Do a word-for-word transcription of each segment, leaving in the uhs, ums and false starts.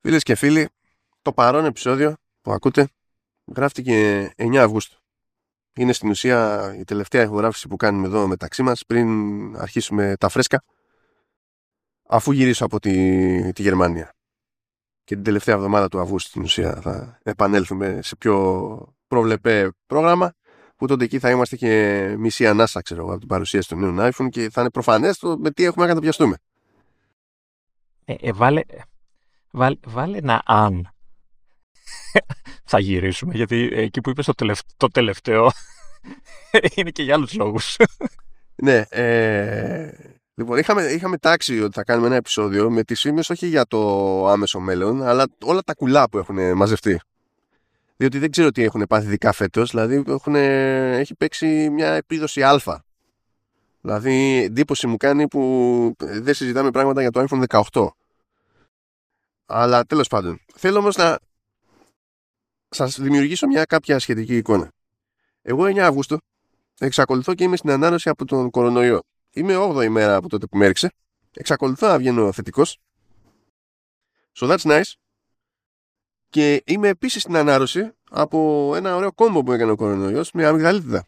Φίλες και φίλοι, το παρόν επεισόδιο που ακούτε γράφτηκε εννέα Αυγούστου. Είναι στην ουσία η τελευταία ηχογράφηση που κάνουμε εδώ μεταξύ μας πριν αρχίσουμε τα φρέσκα, αφού γυρίσω από τη, τη Γερμανία. Και την τελευταία εβδομάδα του Αυγούστου στην ουσία θα επανέλθουμε σε πιο προβλεπέ πρόγραμμα, που τότε εκεί θα είμαστε και μισή ανάσα, ξέρω, από την παρουσίαση του νέου iPhone και θα είναι προφανές το με τι έχουμε να καταπιαστούμε. Ε, ε, βάλε, βάλε, βάλε ένα αν θα γυρίσουμε, γιατί εκεί που είπες το, τελευ, το τελευταίο είναι και για άλλους λόγους. Ναι, ε, λοιπόν, είχαμε, είχαμε τάξει ότι θα κάνουμε ένα επεισόδιο με τις φήμες όχι για το άμεσο μέλλον, αλλά όλα τα κουλά που έχουν μαζευτεί. Διότι δεν ξέρω τι έχουν πάθει ειδικά φέτος, δηλαδή έχουν, έχει παίξει μια επίδοση α. Δηλαδή εντύπωση μου κάνει που δεν συζητάμε πράγματα για το άιφον δεκαοκτώ. Αλλά τέλος πάντων, θέλω όμως να σας δημιουργήσω μια κάποια σχετική εικόνα. Εγώ εννέα Αυγούστου εξακολουθώ και είμαι στην ανάρρωση από τον κορονοϊό. Είμαι όγδοη μέρα από τότε που με έριξε. Εξακολουθώ να βγαίνω θετικός. So that's nice. Και είμαι επίσης στην ανάρρωση από ένα ωραίο κόμπο που έκανε ο κορονοϊός με αμυγδαλίτιδα.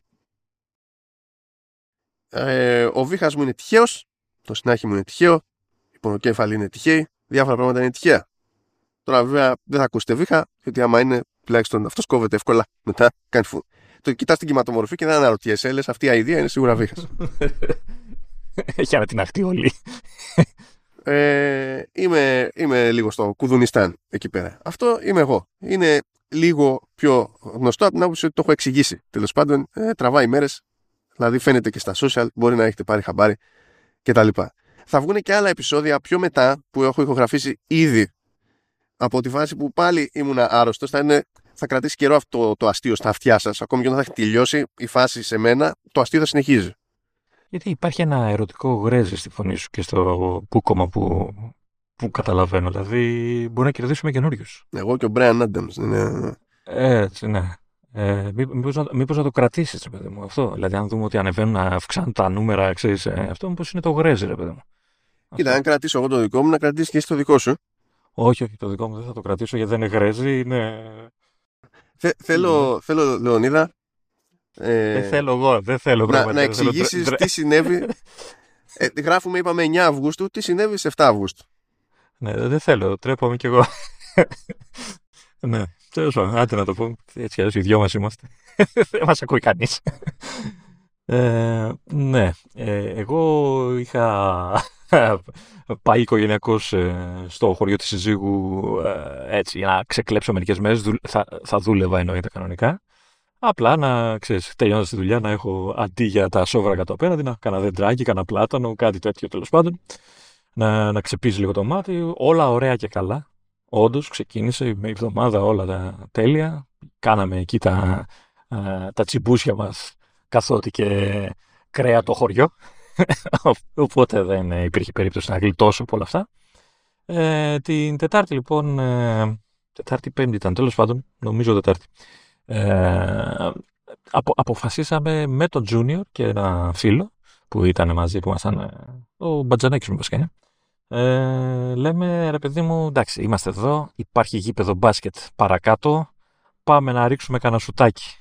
Ε, ο βήχας μου είναι τυχαίος. Το συνάχι μου είναι τυχαίο. Η πονοκέφαλη είναι τυχαία. Διάφορα πράγματα είναι τυχαία. Τώρα βέβαια δεν θα ακούσετε βήχα, γιατί άμα είναι τουλάχιστον αυτός κόβεται εύκολα. Μετά κάνει φου. Το κοιτάς την κυματομορφή και δεν αναρωτιέσαι, λες αυτή η αηδία είναι σίγουρα βήχας. Έχει ανατιναχτεί όλοι. Ε, είμαι, είμαι λίγο στο Κουδουνιστάν εκεί πέρα. Αυτό είμαι εγώ. Είναι λίγο πιο γνωστό από την άποψη ότι το έχω εξηγήσει. Τέλος πάντων, ε, τραβάει μέρες. Δηλαδή φαίνεται και στα social, μπορεί να έχετε πάρει χαμπάρι κτλ. Θα βγουν και άλλα επεισόδια πιο μετά που έχω ηχογραφήσει ήδη από τη φάση που πάλι ήμουνα άρρωστος. Θα, είναι, θα κρατήσει καιρό αυτό το, το αστείο στα αυτιά σας. Ακόμη και όταν θα έχει τελειώσει η φάση σε μένα, το αστείο θα συνεχίζει. Γιατί υπάρχει ένα ερωτικό γρέζι στη φωνή σου και στο πούκομα που, που καταλαβαίνω. Δηλαδή μπορεί να κερδίσουμε καινούριους. Εγώ και ο Brian Adams. Είναι... Έτσι, ναι. Ε, μήπως, να, μήπως να το κρατήσεις, ρε παιδί μου, αυτό. Δηλαδή, αν δούμε ότι ανεβαίνουν, να αυξάνουν τα νούμερα, ξέρεις, ε, αυτό μήπως είναι το γρέζι, ρε παιδί μου. Κοίτα, αυτό. Αν κρατήσω εγώ το δικό μου, να κρατήσεις και εσύ το δικό σου. Όχι, όχι, το δικό μου δεν θα το κρατήσω γιατί δεν είναι γρέζι, είναι. Θε, θέλω, θέλω, Λεωνίδα. Ε, δεν θέλω εγώ, δεν θέλω να, να εξηγήσεις τι συνέβη. ε, γράφουμε, είπαμε εννέα Αυγούστου, τι συνέβη σε επτά Αυγούστου. Ναι, δεν θέλω, τρέπομαι κι εγώ. Ναι, τέλος πάντων, άντε να το πω. Έτσι κι οι δυο μας είμαστε. Δεν μας ακούει κανείς. Ε, ναι, ε, εγώ είχα πάει οικογενειακός ε, στο χωριό της συζύγου ε, έτσι, για να ξεκλέψω μερικές μέρες. Δου, θα, θα δούλευα εννοείται κανονικά. Απλά να ξέρεις, τελειώνοντας τη δουλειά, να έχω αντί για τα σόβρα κάτω απέναντι, να κάνα δεντράκι, κάνα πλάτανο, κάτι τέτοιο τέλος πάντων. Να, να ξεπίζει λίγο το μάτι. Όλα ωραία και καλά. Όντως, ξεκίνησε με εβδομάδα όλα τα τέλεια. Κάναμε εκεί τα, α, τα τσιμπούσια μας, καθότι και κρέα το χωριό. Οπότε δεν υπήρχε περίπτωση να γλιτώσω από όλα αυτά. Ε, την Τετάρτη λοιπόν, ε, Τετάρτη Πέμπτη ήταν τέλος πάντων, νομίζω Τετάρτη. Ε, απο, αποφασίσαμε με τον Junior και ένα φίλο που ήταν μαζί, που ήμασταν, ο Μπατζανέκης μου βασικά. Ε, λέμε, ρε παιδί μου, εντάξει, είμαστε εδώ, υπάρχει γήπεδο μπάσκετ παρακάτω, πάμε να ρίξουμε κανένα σουτάκι.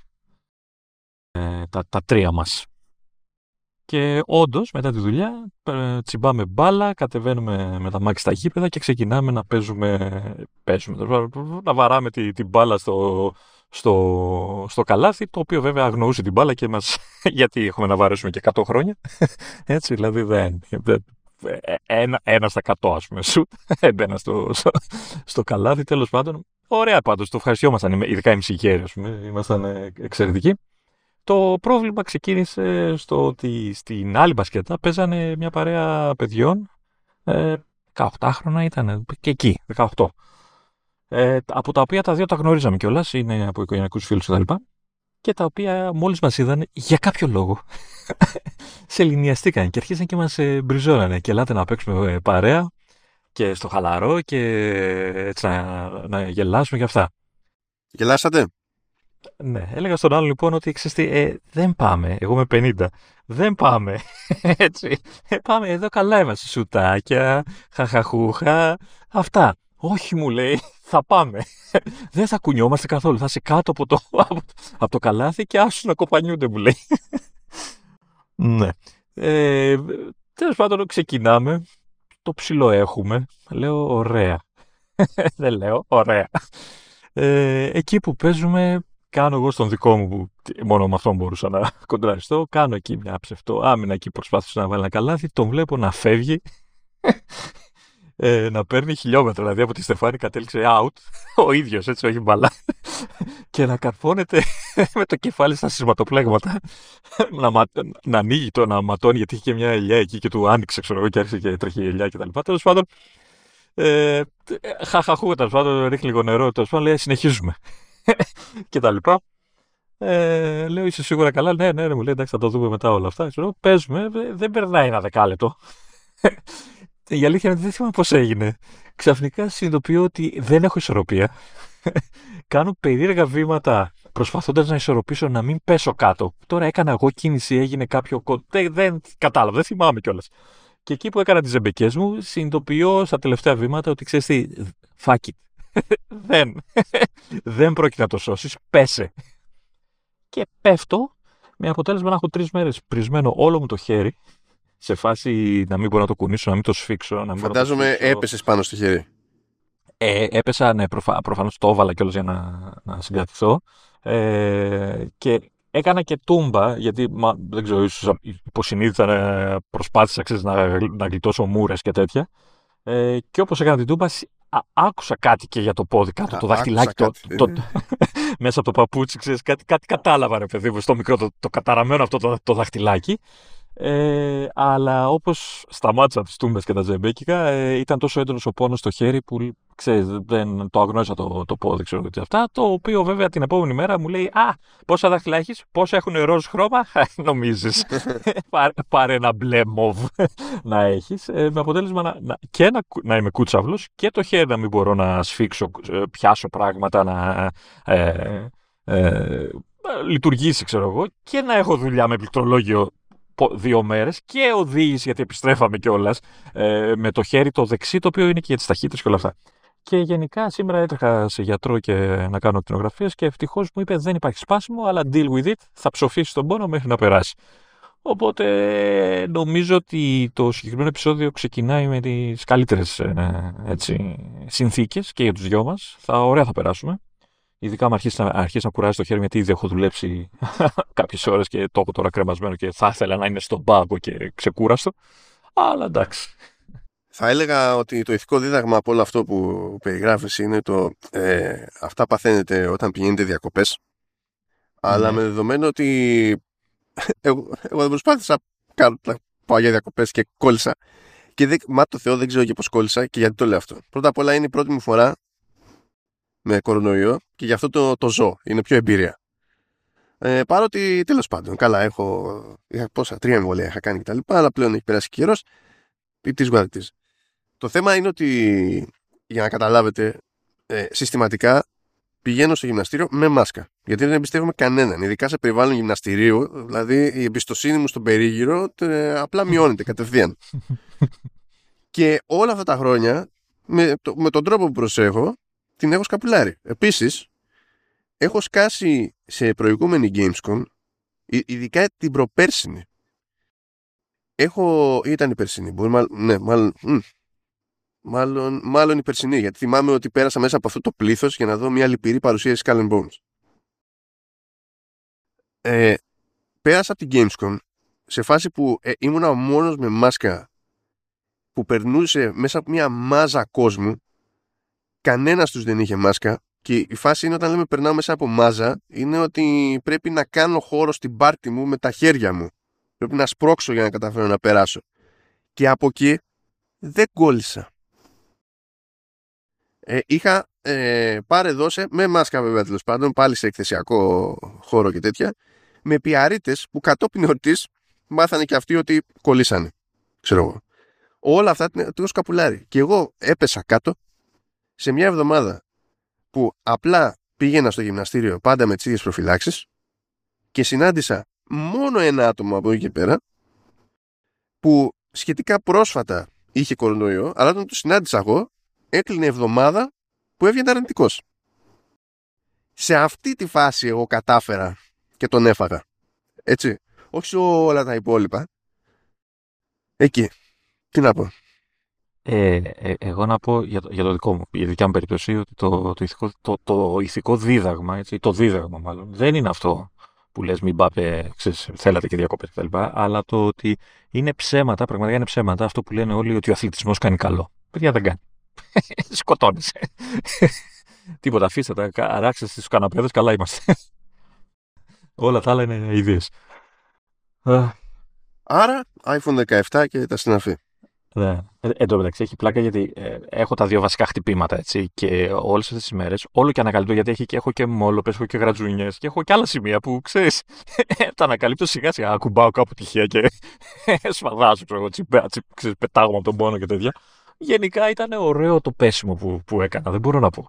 Ε, τα, τα τρία μας. Και όντως, μετά τη δουλειά, τσιμπάμε μπάλα, κατεβαίνουμε με τα μάξι στα γήπεδα και ξεκινάμε να παίζουμε, παίζουμε να βαράμε την, την μπάλα στο, στο, στο καλάθι, το οποίο βέβαια αγνοούσε την μπάλα και μας, γιατί έχουμε να βαρέσουμε και εκατό χρόνια. Έτσι, δηλαδή δεν... δεν Ένα, ένα στα εκατό, ας πούμε, σου έμπαινα στο, στο, στο καλάθι, τέλος πάντων. Ωραία πάντως, το ευχαριστιόμασταν, ειδικά οι μισηγέροι, ας πούμε, ήμασταν εξαιρετικοί. Το πρόβλημα ξεκίνησε στο ότι στην άλλη μπασκέτα παίζανε μια παρέα παιδιών, ε, δεκαοκτάχρονα ήταν, και εκεί, δεκαοκτώ. Ε, από τα οποία τα δύο τα γνωρίζαμε κιόλας, είναι από οικογενειακούς φίλους κτλ. Και τα οποία μόλις μας είδαν, για κάποιο λόγο, σε λινιαστήκαν και αρχίσαν και μας ε, μπριζώνανε. Και ελάτε να παίξουμε ε, παρέα και στο χαλαρό και έτσι να, να γελάσουμε και αυτά. Γελάσατε? Ναι, έλεγα στον άλλο λοιπόν ότι ξέρεις τι, ε, δεν πάμε, εγώ είμαι πενήντα, δεν πάμε, έτσι, ε, πάμε εδώ καλά είμαστε, σουτάκια, χαχαχούχα, αυτά. Όχι, μου λέει, θα πάμε. Δεν θα κουνιόμαστε καθόλου. Θα είσαι κάτω από το, από το καλάθι και άσου να κοπανιούνται, μου λέει. Ναι. Ε, τέλος πάντων, ξεκινάμε. Το ψηλό έχουμε. Λέω, ωραία. Δεν λέω, ωραία. Ε, εκεί που παίζουμε, κάνω εγώ στον δικό μου, που μόνο με αυτόν μπορούσα να κοντραριστώ. Κάνω εκεί μια ψευτό άμυνα, εκεί προσπάθησα να βάλει ένα καλάθι. Τον βλέπω να φεύγει. Ε, να παίρνει χιλιόμετρα, δηλαδή από τη Στεφάνη κατέληξε out, ο ίδιος, έτσι, όχι μπαλά, και να καρφώνεται με το κεφάλι στα σειρματοπλέγματα, να, μα, να ανοίγει το, να ματώνει, γιατί είχε και μια ελιά εκεί και του άνοιξε, ξέρω εγώ, και άρχισε και τρέχει η ελιά κτλ. Τέλος πάντων, ε, χαχαχού, τέλος πάντων, ρίχνει λίγο νερό, τέλος πάντων, λέει, συνεχίζουμε. κτλ. Ε, λέω, είσαι σίγουρα καλά? Ναι, ναι, ναι, μου λέει, εντάξει, θα το δούμε μετά όλα αυτά. Ξέρω, παίζουμε, δεν περνάει ένα δεκάλεπτο. Η αλήθεια είναι ότι δεν θυμάμαι πώς έγινε. Ξαφνικά συνειδητοποιώ ότι δεν έχω ισορροπία. Κάνω περίεργα βήματα προσπαθώντας να ισορροπήσω, να μην πέσω κάτω. Τώρα έκανα εγώ κίνηση, έγινε κάποιο κο... Δεν, δεν κατάλαβα, δεν θυμάμαι κιόλας. Και εκεί που έκανα τις ζεμπεκές μου, συνειδητοποιώ στα τελευταία βήματα ότι ξέρεις τι, fuck it. δεν. δεν πρόκειται να το σώσεις, πέσε. Και πέφτω με αποτέλεσμα να έχω τρεις μέρες πρισμένο όλο μου το χέρι. Σε φάση να μην μπορώ να το κουνήσω, να μην το σφίξω. Να μην Φαντάζομαι μπορώ να το έπεσες πάνω στο χέρι. Ε, έπεσα, ναι, προφα... προφανώς το έβαλα κιόλας για να, να συγκρατηθώ. Ε, και έκανα και τούμπα, γιατί μα, δεν ξέρω, ίσως υποσυνείδητα ε, προσπάθησα ξέρεις, να, να γλιτώσω μούρες και τέτοια. Ε, και όπως έκανα την τούμπα, α, άκουσα κάτι και για το πόδι κάτω, Α, το δαχτυλάκι. Το, κάτι, το, το, μέσα από το παπούτσι, ξέρεις, κάτι, κάτι κατάλαβα, ρε παιδί μου, στο μικρό, το, το καταραμένο αυτό το, το δαχτυλάκι. Ε, αλλά όπως σταμάτησα τις τούμπες και τα τζεμπέκικα, ε, ήταν τόσο έντονος ο πόνος στο χέρι που ξέρεις, δεν το αγνώρισα το, το πόδι, ξέρω και αυτά. Το οποίο βέβαια την επόμενη μέρα μου λέει, α, πόσα δάχτυλα έχεις, πόσα έχουν ροζ χρώμα, νομίζεις. πάρε, πάρε ένα μπλε μοβ να έχεις. Ε, με αποτέλεσμα να, να, και να, να είμαι κούτσαυλος και το χέρι να μην μπορώ να σφίξω, πιάσω πράγματα, να ε, ε, λειτουργήσει, ξέρω εγώ, και να έχω δουλειά με πληκτρολόγιο δύο μέρες και οδήγηση, γιατί επιστρέφαμε κιόλας ε, με το χέρι το δεξί, το οποίο είναι και για τις ταχύτητες και όλα αυτά. Και γενικά σήμερα έτρεχα σε γιατρό και να κάνω ακτινογραφίες και ευτυχώς μου είπε δεν υπάρχει σπάσιμο, αλλά deal with it, θα ψοφήσει τον πόνο μέχρι να περάσει. Οπότε νομίζω ότι το συγκεκριμένο επεισόδιο ξεκινάει με τις καλύτερες ε, έτσι, συνθήκες και για τους δυο μας. Θα, ωραία θα περάσουμε. Ειδικά αν αρχίσει να, αρχίσει να κουράζει το χέρι, γιατί ήδη έχω δουλέψει κάποιες ώρες και το έχω τώρα κρεμασμένο και θα ήθελα να είναι στον πάγκο και ξεκούραστο. Αλλά εντάξει. Θα έλεγα ότι το ηθικό δίδαγμα από όλο αυτό που περιγράφεις είναι το ε, αυτά παθαίνετε όταν πηγαίνετε διακοπές. Αλλά Ναι. με δεδομένο ότι εγώ, εγώ δεν προσπάθησα να πάω για διακοπές και κόλλησα. Και δεν, μα το Θεό δεν ξέρω και πώς κόλλησα και γιατί το λέω αυτό. Πρώτα απ' όλα είναι η πρώτη μου φορά με κορονοϊό και γι' αυτό το, το ζω. Είναι πιο εμπειρία. Ε, παρότι τέλος πάντων, καλά, έχω. Είχα πόσα, τρία εμβόλια είχα κάνει κτλ. Αλλά πλέον έχει περάσει καιρός. It is what it is. Το θέμα είναι ότι, για να καταλάβετε, ε, συστηματικά πηγαίνω στο γυμναστήριο με μάσκα. Γιατί δεν εμπιστεύομαι κανέναν. Ειδικά σε περιβάλλον γυμναστηρίου, δηλαδή η εμπιστοσύνη μου στον περίγυρο ε, απλά μειώνεται κατευθείαν. Και όλα αυτά τα χρόνια, με, το, με τον τρόπο που προσέχω, την έχω σκαπουλάρει. Επίσης, έχω σκάσει σε προηγούμενη Gamescom, ειδικά την προπέρσινη. Έχω, ήταν η περσινή, μπορεί, μάλλον, ναι, μάλλον, μ, μάλλον, μάλλον η περσινή, γιατί θυμάμαι ότι πέρασα μέσα από αυτό το πλήθος για να δω μια λυπηρή παρουσίαση Skull and Bones. Ε, πέρασα από την Gamescom σε φάση που ε, ήμουνα ο μόνος με μάσκα που περνούσε μέσα από μια μάζα κόσμου. Κανένας τους δεν είχε μάσκα. Και η φάση είναι, όταν λέμε περνάω μέσα από μάζα, είναι ότι πρέπει να κάνω χώρο στην πάρτη μου με τα χέρια μου. Πρέπει να σπρώξω για να καταφέρω να περάσω. Και από εκεί δεν κόλλησα. Ε, είχα ε, πάρε δώσε με μάσκα βέβαια, τέλος πάντων, πάλι σε εκθεσιακό χώρο και τέτοια, με πιαρίτες που κατόπιν εορτής μάθανε και αυτοί ότι κολλήσανε. Ξέρω εγώ. Όλα αυτά το έχω σκαπουλάρει. Και εγώ έπεσα κάτω σε μια εβδομάδα που απλά πήγαινα στο γυμναστήριο πάντα με τις ίδιες προφυλάξεις και συνάντησα μόνο ένα άτομο από εκεί και πέρα που σχετικά πρόσφατα είχε κορονοϊό, αλλά όταν το συνάντησα εγώ έκλεινε εβδομάδα που έβγαινε αρνητικός. Σε αυτή τη φάση εγώ κατάφερα και τον έφαγα. Έτσι. Όχι σε όλα τα υπόλοιπα. Εκεί. Τι να πω. Ε, ε, εγώ να πω για το, για το δικό μου, για τη δικιά μου περίπτωση, ότι το, το, ηθικό, το, το ηθικό δίδαγμα, έτσι, το δίδαγμα μάλλον, δεν είναι αυτό που λες μην πάτε, ξέρεις, θέλατε και διακοπές κτλ. Αλλά το ότι είναι ψέματα, πραγματικά είναι ψέματα, αυτό που λένε όλοι ότι ο αθλητισμός κάνει καλό. Παιδιά δεν κάνει. Σκοτώνεσαι. Τίποτα, αφήστε τα, αράξτε στους καναπέδες, καλά είμαστε. Όλα τα άλλα είναι ιδέες. Άρα, άιφον δεκαεπτά και τα συναφή. Ναι. Ε, εν τω μεταξύ έχει πλάκα γιατί ε, έχω τα δύο βασικά χτυπήματα έτσι, και όλες αυτές τις μέρες όλο και ανακαλύπτω γιατί έχει και, έχω και μόλοπες, έχω και γρατζούνιες και έχω και άλλα σημεία που ξέρεις. Τα ανακαλύπτω σιγά σιγά. Ακουμπάω κάπου τυχαία και σφαδάζω, ξέρω, τσιπ, τσιπ, ξέρεις, πετάγομαι από τον πόνο και τέτοια. Γενικά ήταν ωραίο το πέσιμο που, που έκανα, δεν μπορώ να πω.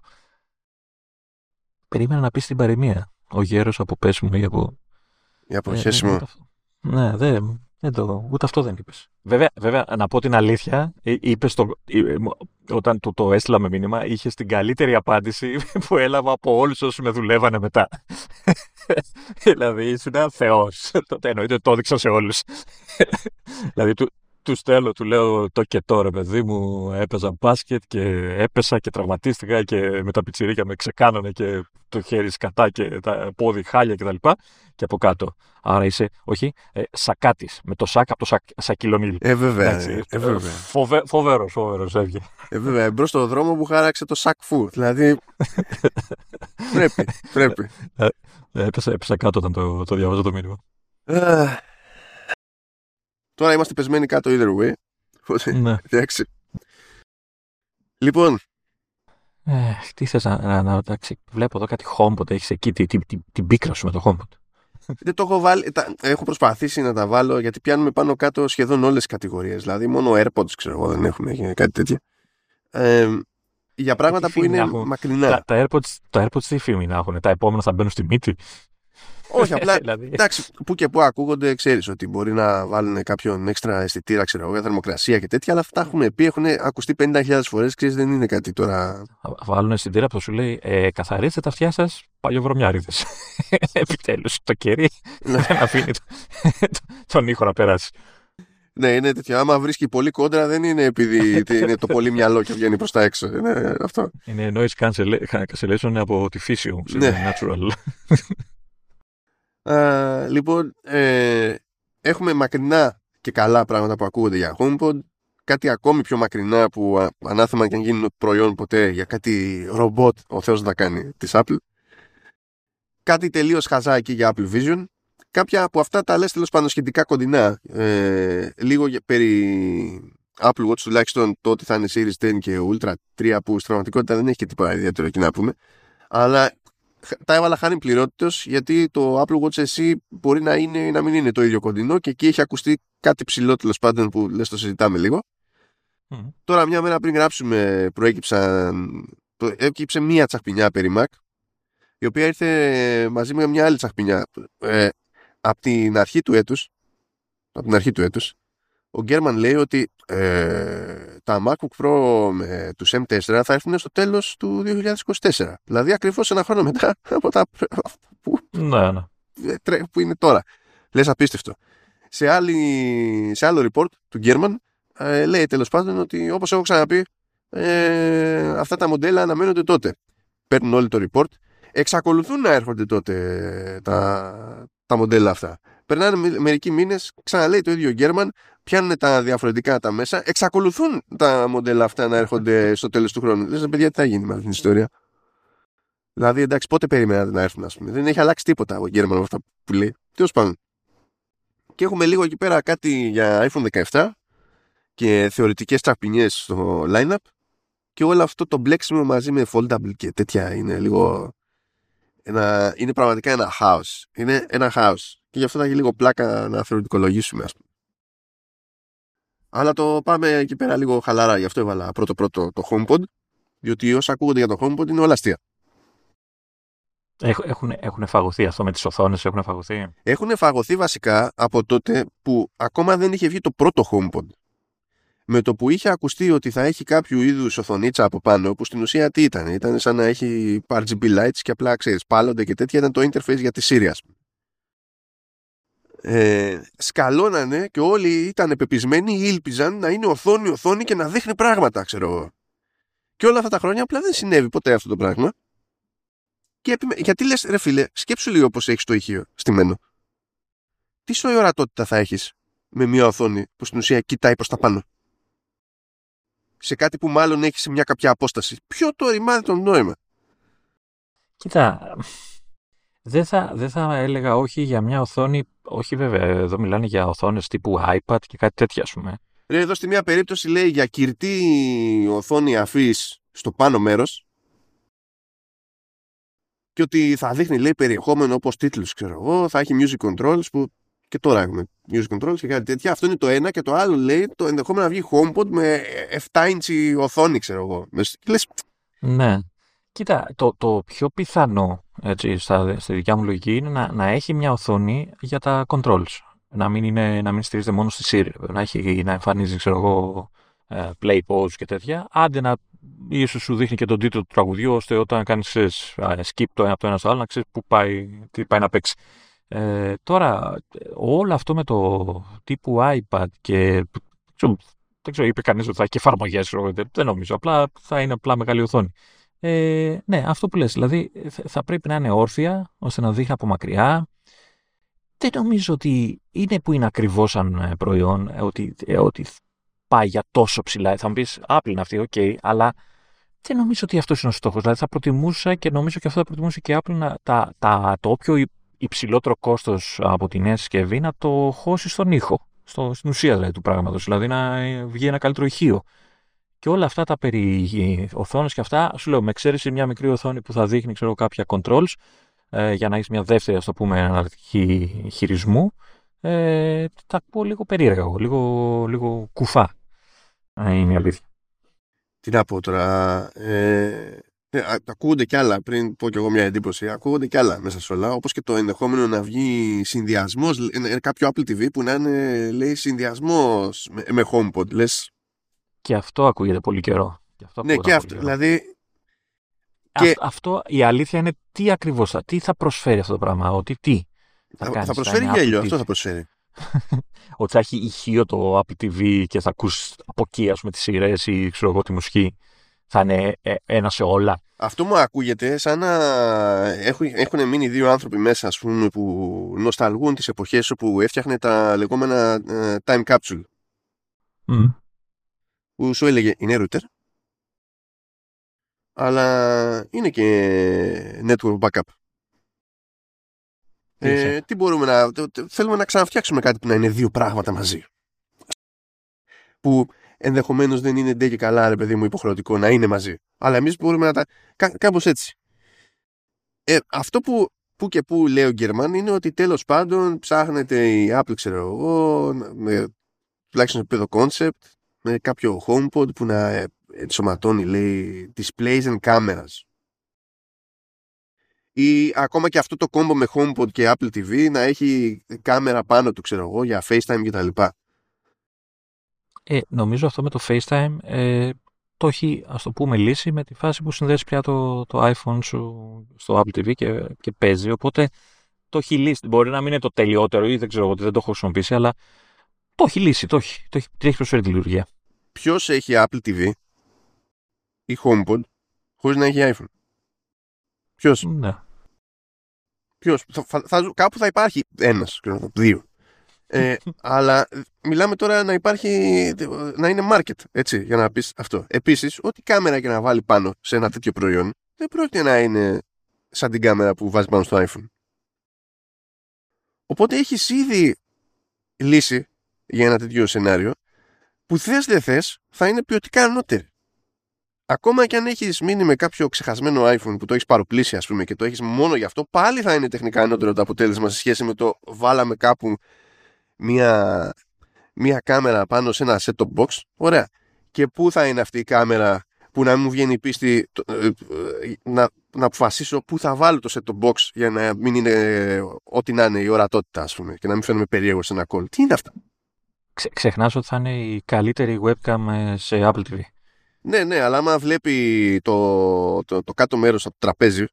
Περίμενα να πει στην παροιμία. Ο γέρος από πέσιμο ή από. Ή από χέσιμο. Ε, ναι, δεν. Δεν το, ούτε αυτό δεν είπες. Βέβαια, βέβαια, να πω την αλήθεια, είπες το, όταν του το έστειλα με μήνυμα, είχε την καλύτερη απάντηση που έλαβα από όλους όσους με δουλεύανε μετά. Δηλαδή, ήσουν θεός. Τότε εννοείται το έδειξα σε όλους. Δηλαδή, του, του στέλνω, του λέω το και τώρα, παιδί μου, έπαιζα μπάσκετ και έπεσα και τραυματίστηκα και με τα πιτσιρίκια με ξεκάνανε και το χέρι σκατά και τα πόδι χάλια κτλ. Και, και από κάτω. Άρα είσαι, όχι, ε, σακάτης, με το σακ από το σακ, σακυλονίλ. Ε, βέβαια. Εντάξει, ε, βέβαια. Φοβε, φοβερός, φοβερός έβγε. Ε, βέβαια, εμπρός στο δρόμο που χάραξε το σακ φου. Δηλαδή, πρέπει, πρέπει. Ε, έπεσα, έπεσα κάτω όταν το, το διαβάζω το μήνυμα. Uh, τώρα είμαστε πεσμένοι κάτω either way. Ναι. Εντάξει. Λοιπόν. Ε, τι θες να, να, να, εντάξει, βλέπω εδώ κάτι HomePod, έχεις εκεί την, την, την, την πίκρα σου με το HomePod. Δεν το έχω βάλει, τα, έχω προσπαθήσει να τα βάλω γιατί πιάνουμε πάνω κάτω σχεδόν όλες τις κατηγορίες. Δηλαδή μόνο AirPods ξέρω εγώ δεν έχουν κάτι τέτοιο. Ε, για πράγματα που είναι μακρινά. Τα, τα, AirPods, τα AirPods τι φήμη να έχουν, τα επόμενα θα μπαίνουν στη μύτη. Όχι, απλά δηλαδή. Εντάξει, που και που ακούγονται, ξέρεις ότι μπορεί να βάλουν κάποιον έξτρα αισθητήρα ξέρω, για θερμοκρασία και τέτοια, αλλά αυτά έχουν πει, έχουν ακουστεί πενήντα χιλιάδες φορές, ξέρεις, δεν είναι κάτι τώρα. Βάλουν αισθητήρα που σου λέει ε, καθαρίστε τα αυτιά σας, παλιοβρωμιάριδες. Επιτέλους, το κερί δεν αφήνει το, τον ήχο να περάσει. Ναι, είναι τέτοιο. Άμα βρίσκει πολύ κόντρα, δεν είναι επειδή είναι το πολύ μυαλό και βγαίνει προς τα έξω. Είναι αυτό. Είναι noise cancellation από τη φύση όμως. Είναι natural. Uh, λοιπόν, ε, έχουμε μακρινά και καλά πράγματα που ακούγονται για HomePod. Κάτι ακόμη πιο μακρινά που α, ανάθεμα και αν γίνει προϊόν ποτέ για κάτι ρομπότ ο Θεός να κάνει της Apple. Κάτι τελείως χαζά εκεί για Apple Vision. Κάποια από αυτά τα λες τέλος πάντων σχετικά κοντινά. Ε, λίγο για, περί Apple Watch τουλάχιστον το ότι θα είναι Series δέκα και Ultra τρία που στην πραγματικότητα δεν έχει και τίποτα ιδιαίτερο εκεί να πούμε. Αλλά τα έβαλα χάρη πληρότητος γιατί το Apple Watch εσύ μπορεί να είναι ή να μην είναι το ίδιο κοντινό και εκεί έχει ακουστεί κάτι ψηλό τέλος πάντων που λες το συζητάμε λίγο. Mm. Τώρα μια μέρα πριν γράψουμε προέκυψαν, προέκυψε μία τσαχπινιά περί Mac η οποία ήρθε μαζί με μια άλλη τσαχπινιά ε, από την αρχή του έτους από την αρχή του έτους ο Γκέρμαν λέει ότι ε, τα MacBook Pro με τους εμ φορ θα έρθουν στο τέλος του δύο χιλιάδες είκοσι τέσσερα. Δηλαδή ακριβώς ένα χρόνο μετά από τα που, ναι, ναι. που είναι τώρα. Λες απίστευτο. Σε, άλλη, σε άλλο report του Γκέρμαν ε, λέει τέλος πάντων ότι όπως έχω ξαναπεί ε, αυτά τα μοντέλα αναμένονται τότε. Παίρνουν όλοι το report. Εξακολουθούν να έρχονται τότε τα, τα μοντέλα αυτά. Περνάνε μερικοί μήνες, ξαναλέει το ίδιο ο Γκέρμαν, πιάνουν τα διαφορετικά τα μέσα, εξακολουθούν τα μοντέλα αυτά να έρχονται στο τέλος του χρόνου. Λες, παιδιά, τι θα γίνει με αυτή την ιστορία. Δηλαδή, εντάξει, πότε περιμένατε να έρθουν, ας πούμε. Δεν έχει αλλάξει τίποτα ο Γκέρμαν με αυτά που λέει. Τέλος πάντων. Και έχουμε λίγο εκεί πέρα κάτι για iPhone δεκαεπτά και θεωρητικές τσαπινιές στο line-up και όλο αυτό το μπλέξιμο μαζί με foldable και τέτοια είναι λίγο. Ένα, είναι πραγματικά ένα χάος. Είναι ένα χάος. Και γι' αυτό θα έχει λίγο πλάκα να θεωρητικολογήσουμε, ας πούμε. Αλλά το πάμε εκεί πέρα λίγο χαλαρά. Γι' αυτό έβαλα πρώτο-πρώτο το HomePod. Διότι όσα ακούγονται για το HomePod είναι όλα αστεία. Έχουν, έχουν φαγωθεί αυτό με τις οθόνες, έχουν φαγωθεί. Έχουν φαγωθεί βασικά από τότε που ακόμα δεν είχε βγει το πρώτο HomePod. Με το που είχε ακουστεί ότι θα έχει κάποιο είδους οθονίτσα από πάνω, που στην ουσία τι ήταν, ήταν σαν να έχει αρ τζι μπι lights και απλά ξέρεις, πάλλονται και τέτοια, ήταν το interface για τη Siri, ας πούμε. Ε, σκαλώνανε και όλοι ήταν πεπισμένοι ή ήλπιζαν να είναι οθόνη οθόνη και να δείχνει πράγματα, ξέρω εγώ. Και όλα αυτά τα χρόνια απλά δεν συνέβη ποτέ αυτό το πράγμα. Και επιμε... Γιατί λες, ρε φίλε, σκέψου λίγο πως έχεις το ηχείο στημένο. Τι σοϊ ορατότητα θα έχεις με μια οθόνη που στην ουσία κοιτάει προς τα πάνω. Σε κάτι που μάλλον έχει σε μια κάποια απόσταση. Ποιο το ρημάδι το νόημα. Κοίτα, δεν θα, δεν θα έλεγα όχι για μια οθόνη, όχι βέβαια, εδώ μιλάνε για οθόνες τύπου iPad και κάτι τέτοια, ας πούμε. Ρε, εδώ στη μια περίπτωση λέει για κυρτή οθόνη αφής στο πάνω μέρος και ότι θα δείχνει, λέει, περιεχόμενο όπως τίτλους, ξέρω εγώ, θα έχει music controls που και τώρα έχουμε music controls και κάτι τέτοια. Αυτό είναι το ένα, και το άλλο λέει το ενδεχόμενο να βγει HomePod με επτά ίντσι οθόνη, ξέρω εγώ. Λες... Ναι. Κοίτα, το, το πιο πιθανό, έτσι, στα, στη δικιά μου λογική, είναι να, να έχει μια οθόνη για τα controls. Να μην, είναι, να μην στηρίζεται μόνο στη Siri. Να, έχει, να εμφανίζει, ξέρω εγώ, play, pause και τέτοια. Άντε να ίσως σου δείχνει και τον τίτλο του τραγουδιού, ώστε όταν κάνεις skip το ένα από το ένα στο άλλο, να ξέρεις πού πάει, τι πάει να παίξει. Ε, τώρα, όλο αυτό με το τύπου iPad και ξέρω, δεν ξέρω, είπε κανείς ότι θα έχει και εφαρμογές, δεν νομίζω, απλά θα είναι απλά μεγάλη οθόνη. Ε, ναι, αυτό που λες, δηλαδή θα πρέπει να είναι όρθια ώστε να δείχνει από μακριά. Δεν νομίζω ότι είναι που είναι ακριβώς σαν προϊόν, ότι, ότι πάει για τόσο ψηλά. Θα μου πεις, Apple είναι αυτή, οκ, okay, αλλά δεν νομίζω ότι αυτός είναι ο στόχος. Δηλαδή θα προτιμούσα και νομίζω και αυτό θα προτιμούσε και η Apple να, τα, τα, το όποιο υψηλότερο κόστος από τη νέα συσκευή να το χώσει στον ήχο, στο, στην ουσία δηλαδή του πράγματος, δηλαδή να βγει ένα καλύτερο ηχείο. Και όλα αυτά τα περί οθόνες και αυτά, σου λέω, με εξαίρεση μια μικρή οθόνη που θα δείχνει, ξέρω, κάποια controls, ε, για να έχεις μια δεύτερη, ας το πούμε, αναλυτική χειρισμού, ε, τα ακούω λίγο περίεργα, λίγο, λίγο κουφά. Είναι η αλήθεια. Τι να πω τώρα, ε, ε, ακούγονται κι άλλα, πριν πω κι εγώ μια εντύπωση, ακούγονται κι άλλα μέσα σε όλα, όπως και το ενδεχόμενο να βγει συνδυασμός, ε, κάποιο Apple τι βι που να είναι, λέει, συνδυασμός με, με HomePod, λες. Και αυτό ακούγεται πολύ καιρό. Και αυτό ναι, και αυτό, δηλαδή... Και... Α, αυτό η αλήθεια είναι τι ακριβώς θα, τι θα προσφέρει αυτό το πράγμα, ότι τι θα, θα, κάνεις, θα προσφέρει γέλιο, αυτό θα προσφέρει. Ότι θα έχει ηχείο το Apple τι βι και θα ακούς από εκεί, ας πούμε, τις σειρές ή ξέρω εγώ τη μουσική. Θα είναι ε, ένα σε όλα. Αυτό μου ακούγεται σαν να έχουν, έχουν μείνει δύο άνθρωποι μέσα, ας πούμε, που νοσταλγούν τις εποχές όπου έφτιαχνε τα λεγόμενα uh, time capsule. Mm. Που σου έλεγε είναι router, αλλά είναι και network backup. Ε, τι μπορούμε να... Θέλουμε να ξαναφτιάξουμε κάτι που να είναι δύο πράγματα μαζί. Που ενδεχομένως δεν είναι ντε και καλά, ρε παιδί μου, υποχρεωτικό να είναι μαζί. Αλλά εμείς μπορούμε να τα... Κά, κάπως έτσι. Ε, αυτό που, που και που λέει ο Γκέρμαν είναι ότι τέλος πάντων ψάχνεται η Apple, ξέρω εγώ, με τουλάχιστον επίπεδο concept, με κάποιο HomePod που να ενσωματώνει, λέει, displays and cameras. Ή ακόμα και αυτό το κόμπο με HomePod και Apple τι βι να έχει κάμερα πάνω του, ξέρω εγώ, για FaceTime και τα λοιπά. Ε, νομίζω αυτό με το FaceTime ε, το έχει, ας το πούμε, λύσει με τη φάση που συνδέσει πια το, το iPhone σου στο Apple τι βι και, και παίζει. Οπότε το έχει λύσει. Μπορεί να μην είναι το τελειότερο ή δεν ξέρω ότι δεν το έχω χρησιμοποιήσει, αλλά το έχει λύσει. Το έχει, το έχει, το έχει προσφέρει τη λειτουργία. Ποιος έχει Apple τι βι ή HomePod χωρίς να έχει iPhone? Ποιος? Ναι. Ποιος? Θα, θα, κάπου θα υπάρχει ένας, δύο. Ε, αλλά μιλάμε τώρα να υπάρχει, να είναι market, έτσι, για να πεις αυτό. Επίσης, ό,τι κάμερα και να βάλει πάνω σε ένα τέτοιο προϊόν δεν πρόκειται να είναι σαν την κάμερα που βάζει πάνω στο iPhone. Οπότε έχεις ήδη λύση για ένα τέτοιο σενάριο που θες δεν θες θα είναι ποιοτικά ανώτερη. Ακόμα και αν έχεις μείνει με κάποιο ξεχασμένο iPhone που το έχεις παροπλήσει, ας πούμε, και το έχεις μόνο γι' αυτό, πάλι θα είναι τεχνικά ανώτερο το αποτέλεσμα σε σχέση με το βάλαμε κάπου μία, μία κάμερα πάνω σε ένα set-top box. Ωραία. Και πού θα είναι αυτή η κάμερα που να μου βγαίνει η πίστη το, ε, ε, να, να αποφασίσω πού θα βάλω το set-top box για να μην είναι ό,τι να είναι η ορατότητα, ας πούμε, και να μην φαίνομαι περίεργο σε ένα call. Τι είναι αυτά? Ξε, ξεχνάς ότι θα είναι η καλύτερη webcam σε Apple τι βι. Ναι, ναι, αλλά άμα βλέπει το, το, το κάτω μέρος από το τραπέζι.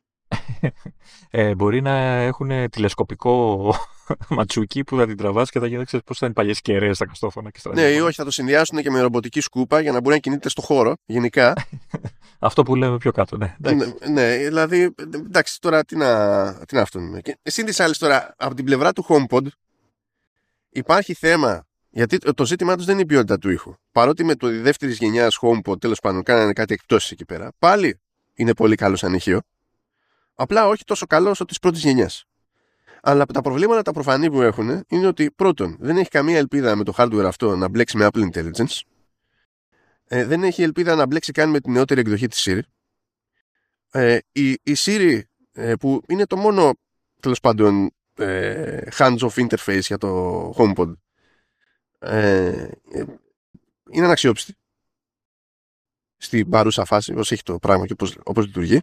ε, μπορεί να έχουν τηλεσκοπικό ματσούκι που θα την τραβάς και θα γίνει, ξέρεις πώς ήταν οι παλιές κεραίες στα καστόφωνα και στα Ναι, ή όχι, θα το συνδυάσουν και με ρομποτική σκούπα για να μπορεί να κινείται στο χώρο, γενικά. Αυτό που λέμε πιο κάτω, ναι. ναι, ναι, δηλαδή, εντάξει, τώρα τι να, τι να αυτόν. Συν της άλλης τώρα, από την πλευρά του HomePod υπάρχει θέμα, γιατί το ζήτημά τους δεν είναι η ποιότητα του ήχου. Παρότι με το δεύτερης γενιάς HomePod, τέλος πάντων, κάνανε κάτι εκπτώσεις εκεί πέρα, πάλι είναι πολύ καλό σαν ηχείο. Απλά όχι τόσο καλό όσο της πρώτης γενιάς. Αλλά τα προβλήματα τα προφανή που έχουν είναι ότι πρώτον, δεν έχει καμία ελπίδα με το hardware αυτό να μπλέξει με Apple Intelligence. Ε, δεν έχει ελπίδα να μπλέξει καν με την νεότερη εκδοχή της Siri. Ε, η, η Siri, ε, που είναι το μόνο, τέλος πάντων, ε, hands-off interface για το HomePod, ε, είναι αναξιόπιστη στην παρούσα φάση, όπως έχει το πράγμα και όπως, όπως λειτουργεί.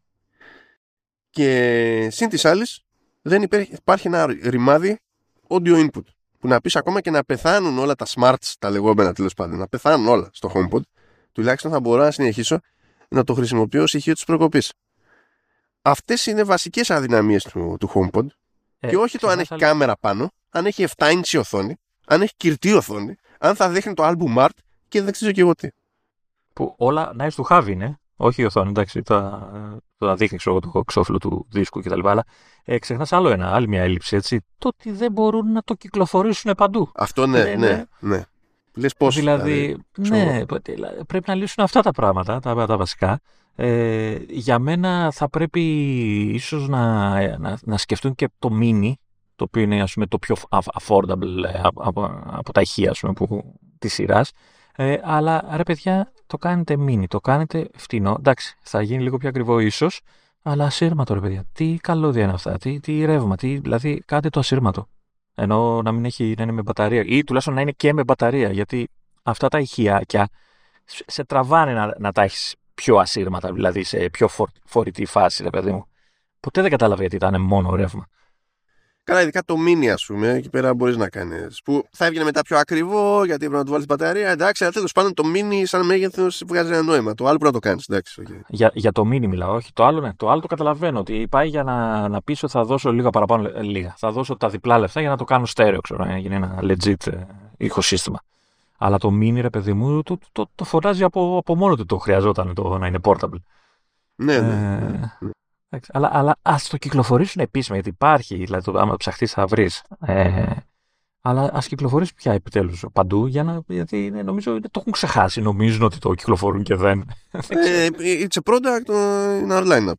Και συν της άλλης, δεν υπάρχει, υπάρχει ένα ρημάδι audio input. Που να πεις ακόμα και να πεθάνουν όλα τα smarts, τα λεγόμενα τέλος πάντων, να πεθάνουν όλα στο HomePod, τουλάχιστον θα μπορώ να συνεχίσω να το χρησιμοποιώ ως ηχείο της προκοπής. Αυτές είναι βασικές αδυναμίες του, του HomePod. Ε, και όχι το αν έχει άλλη... κάμερα πάνω, αν έχει επτά ίντσι οθόνη, αν έχει κυρτή οθόνη, αν θα δείχνει το album art και δεν ξέρω και εγώ τι. Που όλα nice to have είναι. Όχι η οθόνη, εντάξει, το, το δείχνει ξέρω, το εξώφυλλο του δίσκου κτλ. Αλλά ε, ξεχνάς άλλο ένα, άλλη μια έλλειψη, έτσι. Το ότι δεν μπορούν να το κυκλοφορήσουν παντού. Αυτό ναι, ναι, ναι. ναι. Λες πώς, δηλαδή, δηλαδή ναι, πρέπει να λύσουν αυτά τα πράγματα, τα, τα βασικά. Ε, για μένα θα πρέπει ίσως να, να, να σκεφτούν και το mini, το οποίο είναι ας πούμε, το πιο affordable από, από, από τα ηχεία της σειράς. Ε, αλλά ρε παιδιά, το κάνετε mini, το κάνετε φτηνό. Εντάξει, θα γίνει λίγο πιο ακριβό ίσως, αλλά ασύρματο ρε παιδιά. Τι καλώδια είναι αυτά, τι, τι ρεύμα, τι, δηλαδή κάντε το ασύρματο. Ενώ να μην έχει, να είναι με μπαταρία ή τουλάχιστον να είναι και με μπαταρία, γιατί αυτά τα ηχιάκια σε τραβάνε να, να τα έχεις πιο ασύρματα, δηλαδή σε πιο φορ, φορητή φάση, ρε παιδί μου. Ποτέ δεν κατάλαβα γιατί ήταν μόνο ρεύμα. Καλά, ειδικά το mini, ας πούμε, εκεί πέρα μπορείς να κάνεις. Που θα έβγαινε μετά πιο ακριβό, γιατί πρέπει να του βάλεις μπαταρία. Εντάξει, αλλά τέλος πάντων το mini, σαν μέγεθος, βγάζει ένα νόημα. Το άλλο πρέπει να το κάνεις. Εντάξει, okay. για, για το mini μιλάω, όχι. Το άλλο, ναι. Το άλλο το καταλαβαίνω. Ότι πάει για να, να πεις ότι θα δώσω λίγα παραπάνω. Ε, λίγα. Θα δώσω τα διπλά λεφτά για να το κάνω στέρεο, ξέρω, να γίνει ένα legit ε, ηχοσύστημα. Αλλά το mini, ρε παιδί μου, το, το, το, το φωνάζει από, από μόνο του το χρειαζόταν το, να είναι portable. Ναι, ναι. Ε, ναι, ναι. Αλλά, αλλά ας το κυκλοφορήσουν επίσημα, γιατί υπάρχει, δηλαδή το, άμα ψαχτείς θα βρεις. Ε, αλλά ας κυκλοφορήσουν πια επιτέλους παντού, για να, γιατί ναι, νομίζω το έχουν ξεχάσει, νομίζουν ότι το κυκλοφορούν και δεν. ε, it's a product in our lineup.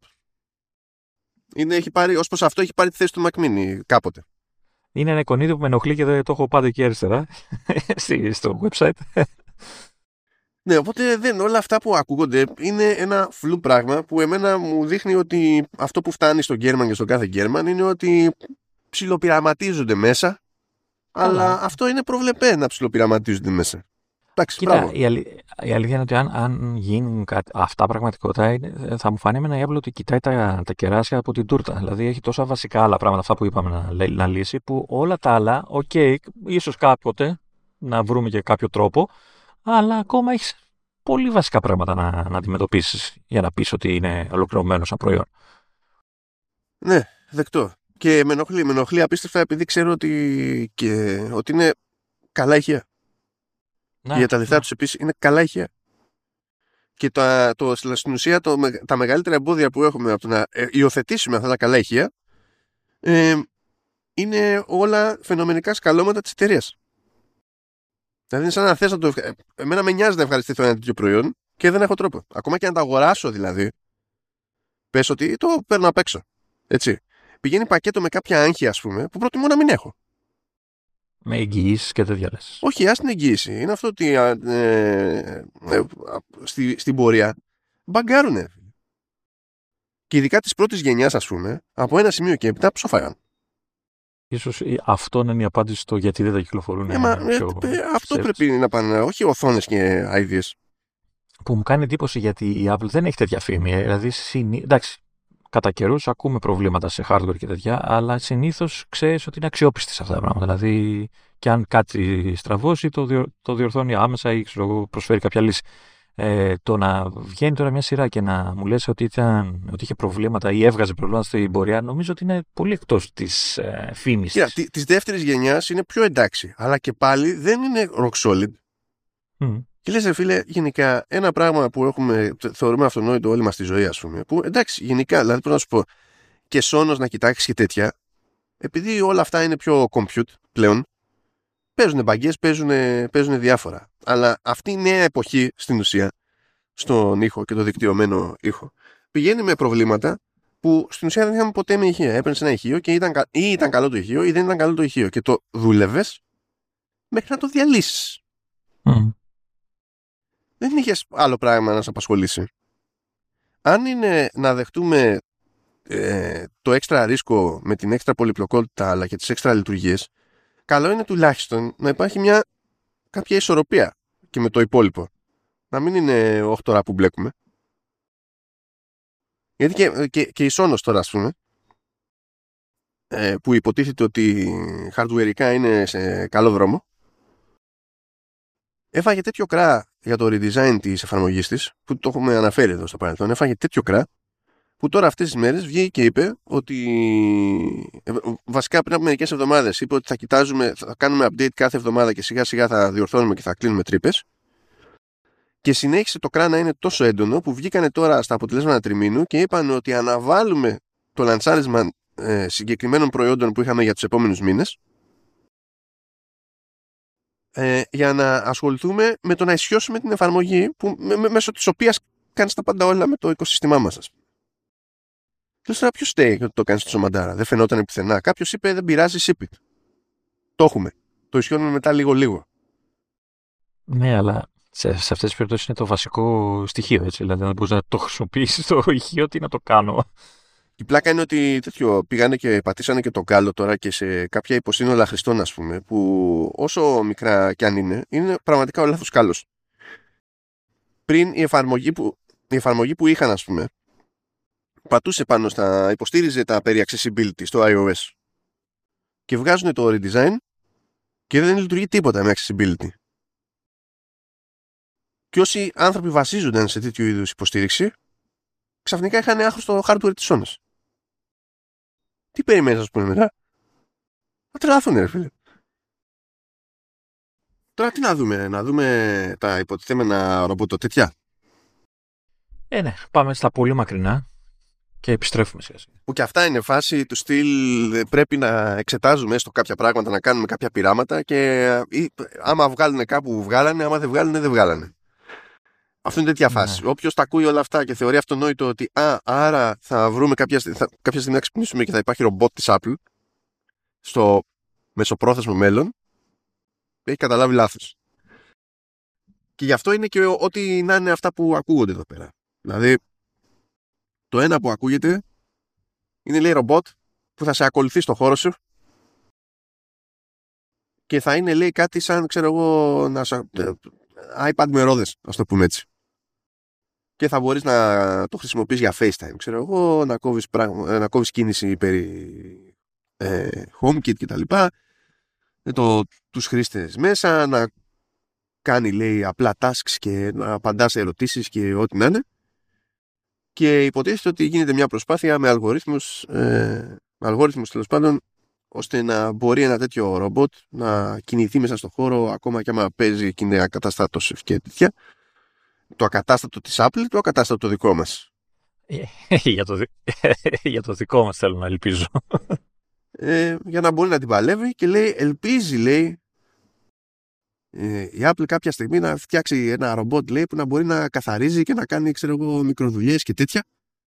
Είναι, έχει πάρει, ως προς αυτό έχει πάρει τη θέση του Mac Mini κάποτε. Είναι ένα εικονίδιο που με ενοχλεί και δεν το έχω πάντα εκεί αριστερά, στο website. Ναι, οπότε δεν, όλα αυτά που ακούγονται είναι ένα φλου πράγμα που εμένα μου δείχνει ότι αυτό που φτάνει στον Γκέρμαν και στον κάθε Γκέρμαν είναι ότι ψιλοπειραματίζονται μέσα, αλλά, αλλά αυτό είναι προβλεπέ να ψιλοπειραματίζονται μέσα. Εντάξει, κοίτα, η, αλη... η αλήθεια είναι ότι αν, αν γίνουν κάτι... αυτά πραγματικότητα είναι, θα μου φανεί με ένα ότι κοιτάει τα, τα κεράσια από την τούρτα. Δηλαδή έχει τόσα βασικά άλλα πράγματα, αυτά που είπαμε να, να λύσει, που όλα τα άλλα, οκ, okay, ίσως κάποτε να βρούμε και κάποιο τρόπο, αλλά ακόμα έχεις πολύ βασικά πράγματα να, να αντιμετωπίσεις για να πεις ότι είναι ολοκληρωμένο σαν προϊόν. Ναι, δεκτό. Και με ενοχλεί, με ενοχλεί απίστευτα επειδή ξέρω ότι, και, ότι είναι καλά ηχεία. Ναι, για τα λεφτά ναι. τους επίσης είναι καλά ηχεία. Και το, το, στην ουσία το, τα μεγαλύτερα εμπόδια που έχουμε από το να υιοθετήσουμε αυτά τα καλά ηχεία ε, είναι όλα φαινομενικά σκαλώματα της εταιρείας. Δηλαδή είναι σαν να θες να το... Εμένα με νοιάζει να ευχαριστήσω ένα τέτοιο προϊόν και δεν έχω τρόπο. Ακόμα και να τα αγοράσω δηλαδή, πες ότι το παίρνω απ' έξω. Έτσι. Πηγαίνει πακέτο με κάποια άγχη, ας πούμε, που προτιμώ να μην έχω. Με εγγυήσεις και τέτοια λες. Όχι, ας την εγγύηση. Είναι αυτό ότι ε, ε, ε, στη, στην πορεία μπαγκάρουνε. Και ειδικά της πρώτης γενιάς, ας πούμε, από ένα σημείο και έπειτα ψοφάγαν. Ίσως αυτό είναι η απάντηση στο γιατί δεν τα κυκλοφορούν. Ε, μα, πιο ε, ε, αυτό πρέπει να πάνε, όχι οθόνες και ideas. Που μου κάνει εντύπωση γιατί η Apple δεν έχει τέτοια φήμη. Δηλαδή, συνή... εντάξει, κατά καιρούς ακούμε προβλήματα σε hardware και τέτοια, αλλά συνήθως ξέρεις ότι είναι αξιόπιστη σε αυτά τα πράγματα. Δηλαδή, και αν κάτι στραβώσει το, διορ, το διορθώνει άμεσα ή ξέρω, προσφέρει κάποια λύση. Ε, το να βγαίνει τώρα μια σειρά και να μου λες ότι, ήταν, ότι είχε προβλήματα ή έβγαζε προβλήματα στην πορεία, νομίζω ότι είναι πολύ εκτός της ε, φήμης. Κοίτα, τη, της δεύτερης γενιάς είναι πιο εντάξει, αλλά και πάλι δεν είναι rock solid. Mm. Και λες, ρε φίλε, γενικά ένα πράγμα που έχουμε, θεωρούμε αυτονόητο όλη μας τη ζωή, ας πούμε, που εντάξει, γενικά, δηλαδή πρέπει να σου πω, και Sonos να κοιτάξεις και τέτοια, επειδή όλα αυτά είναι πιο compute πλέον, παίζουν μπαγκές, παίζουν, παίζουν διάφορα. Αλλά αυτή η νέα εποχή, στην ουσία, στον ήχο και το δικτυωμένο ήχο, πηγαίνει με προβλήματα που στην ουσία δεν είχαμε ποτέ με ηχεία. Έπαιρνες ένα ηχείο και ήταν, ή ήταν καλό το ηχείο ή δεν ήταν καλό το ηχείο. Και το δούλευες μέχρι να το διαλύσεις. Mm. Δεν είχες άλλο πράγμα να σε απασχολήσει. Αν είναι να δεχτούμε ε, το έξτρα ρίσκο με την έξτρα πολυπλοκότητα αλλά και τις έξτρα λειτουργίες, καλό είναι τουλάχιστον να υπάρχει μια κάποια ισορροπία και με το υπόλοιπο. Να μην είναι οχτώ ώρα που μπλέκουμε. Γιατί και, και, και η Sonos τώρα, ας πούμε, ε, που υποτίθεται ότι hardwareικά είναι σε καλό δρόμο, έφαγε τέτοιο κρά για το redesign της εφαρμογής της, που το έχουμε αναφέρει εδώ στο παρελθόν, έφαγε τέτοιο κρά, που τώρα αυτές τις μέρες βγήκε και είπε ότι βασικά πριν από μερικές εβδομάδες είπε ότι θα κοιτάζουμε, θα κάνουμε update κάθε εβδομάδα και σιγά σιγά θα διορθώνουμε και θα κλείνουμε τρύπες, και συνέχισε το κρά να είναι τόσο έντονο που βγήκανε τώρα στα αποτελέσματα τριμήνου και είπαν ότι αναβάλουμε το λαντσάρισμα ε, συγκεκριμένων προϊόντων που είχαμε για τους επόμενους μήνες, ε, για να ασχοληθούμε με το να ισιώσουμε την εφαρμογή που, με, με, μέσω της οποίας κάνεις τα πάντα όλα με το οικοσύστημά μας. Και τώρα ποιος στέει ότι το κάνεις τόσο μαντάρα, δεν φαινόταν πουθενά. Κάποιος είπε δεν πειράζει, ship it. Το έχουμε. Το ισιώνουμε μετά λίγο-λίγο. Ναι, αλλά σε, σε αυτές τις περιπτώσεις είναι το βασικό στοιχείο, έτσι. Δηλαδή, να μπορείς να το χρησιμοποιήσεις το ηχείο, τι να το κάνω. Η πλάκα είναι ότι τέτοιο πήγανε και πατήσανε και τον κάλο τώρα και σε κάποια υποσύνολα χρηστών, ας πούμε, που όσο μικρά κι αν είναι, είναι πραγματικά ο λάθος κάλος. Πριν η εφαρμογή που, η εφαρμογή που είχαν, ας πούμε, πατούσε πάνω στα, υποστήριζε τα περί accessibility στο iOS και βγάζουν το redesign και δεν λειτουργεί τίποτα με accessibility. Και όσοι άνθρωποι βασίζονταν σε τέτοιου είδους υποστήριξη, ξαφνικά είχαν άχρηστο hardware της Sonos. Τι περιμένεις, ας πούμε, μετά? Θα τρελαθούν, ρε φίλε. Τώρα τι να δούμε, να δούμε τα υποτιθέμενα ρομποτοτέτια. Ε, ναι, πάμε στα πολύ μακρινά και επιστρέφουμε σε εσύ. Που και αυτά είναι φάση του στυλ, πρέπει να εξετάζουμε έστω κάποια πράγματα, να κάνουμε κάποια πειράματα και ή, άμα βγάλουν κάπου βγάλανε, άμα δεν βγάλουν δεν βγάλανε. Αυτό είναι τέτοια φάση. Ναι. Όποιος τα ακούει όλα αυτά και θεωρεί αυτονόητο ότι α, άρα θα βρούμε κάποια, θα, κάποια στιγμή να ξυπνήσουμε και θα υπάρχει ρομπότ της Apple στο μεσοπρόθεσμο μέλλον, έχει καταλάβει λάθος. Και γι' αυτό είναι και ό,τι να είναι αυτά που ακούγονται εδώ πέρα. Δηλαδή, το ένα που ακούγεται είναι, λέει, ρομπότ που θα σε ακολουθεί στο χώρο σου και θα είναι, λέει, κάτι σαν, ξέρω εγώ, να σα... iPad με ρόδες, ας το πούμε έτσι. Και θα μπορείς να το χρησιμοποιείς για FaceTime, ξέρω εγώ, να κόβεις, πράγμα, να κόβεις κίνηση περί ε, HomeKit και τα λοιπά, το, τους χρήστες μέσα, να κάνει, λέει, απλά tasks και να απαντά σε ερωτήσεις και ό,τι να είναι. Και υποτίθεται ότι γίνεται μια προσπάθεια με αλγορίθμους, ε, με αλγόριθμους τέλος πάντων, ώστε να μπορεί ένα τέτοιο ρομπότ να κινηθεί μέσα στον χώρο ακόμα και άμα παίζει και είναι ακαταστάτος και τέτοια. Το ακατάστατο της Apple, το ακατάστατο το δικό μας. για, το, για το δικό μας θέλω να ελπίζω. Ε, για να μπορεί να την παλεύει και λέει, ελπίζει, λέει, ε, η Apple κάποια στιγμή να φτιάξει ένα ρομπότ, λέει, που να μπορεί να καθαρίζει και να κάνει, ξέρω εγώ, μικροδουλειές και τέτοια.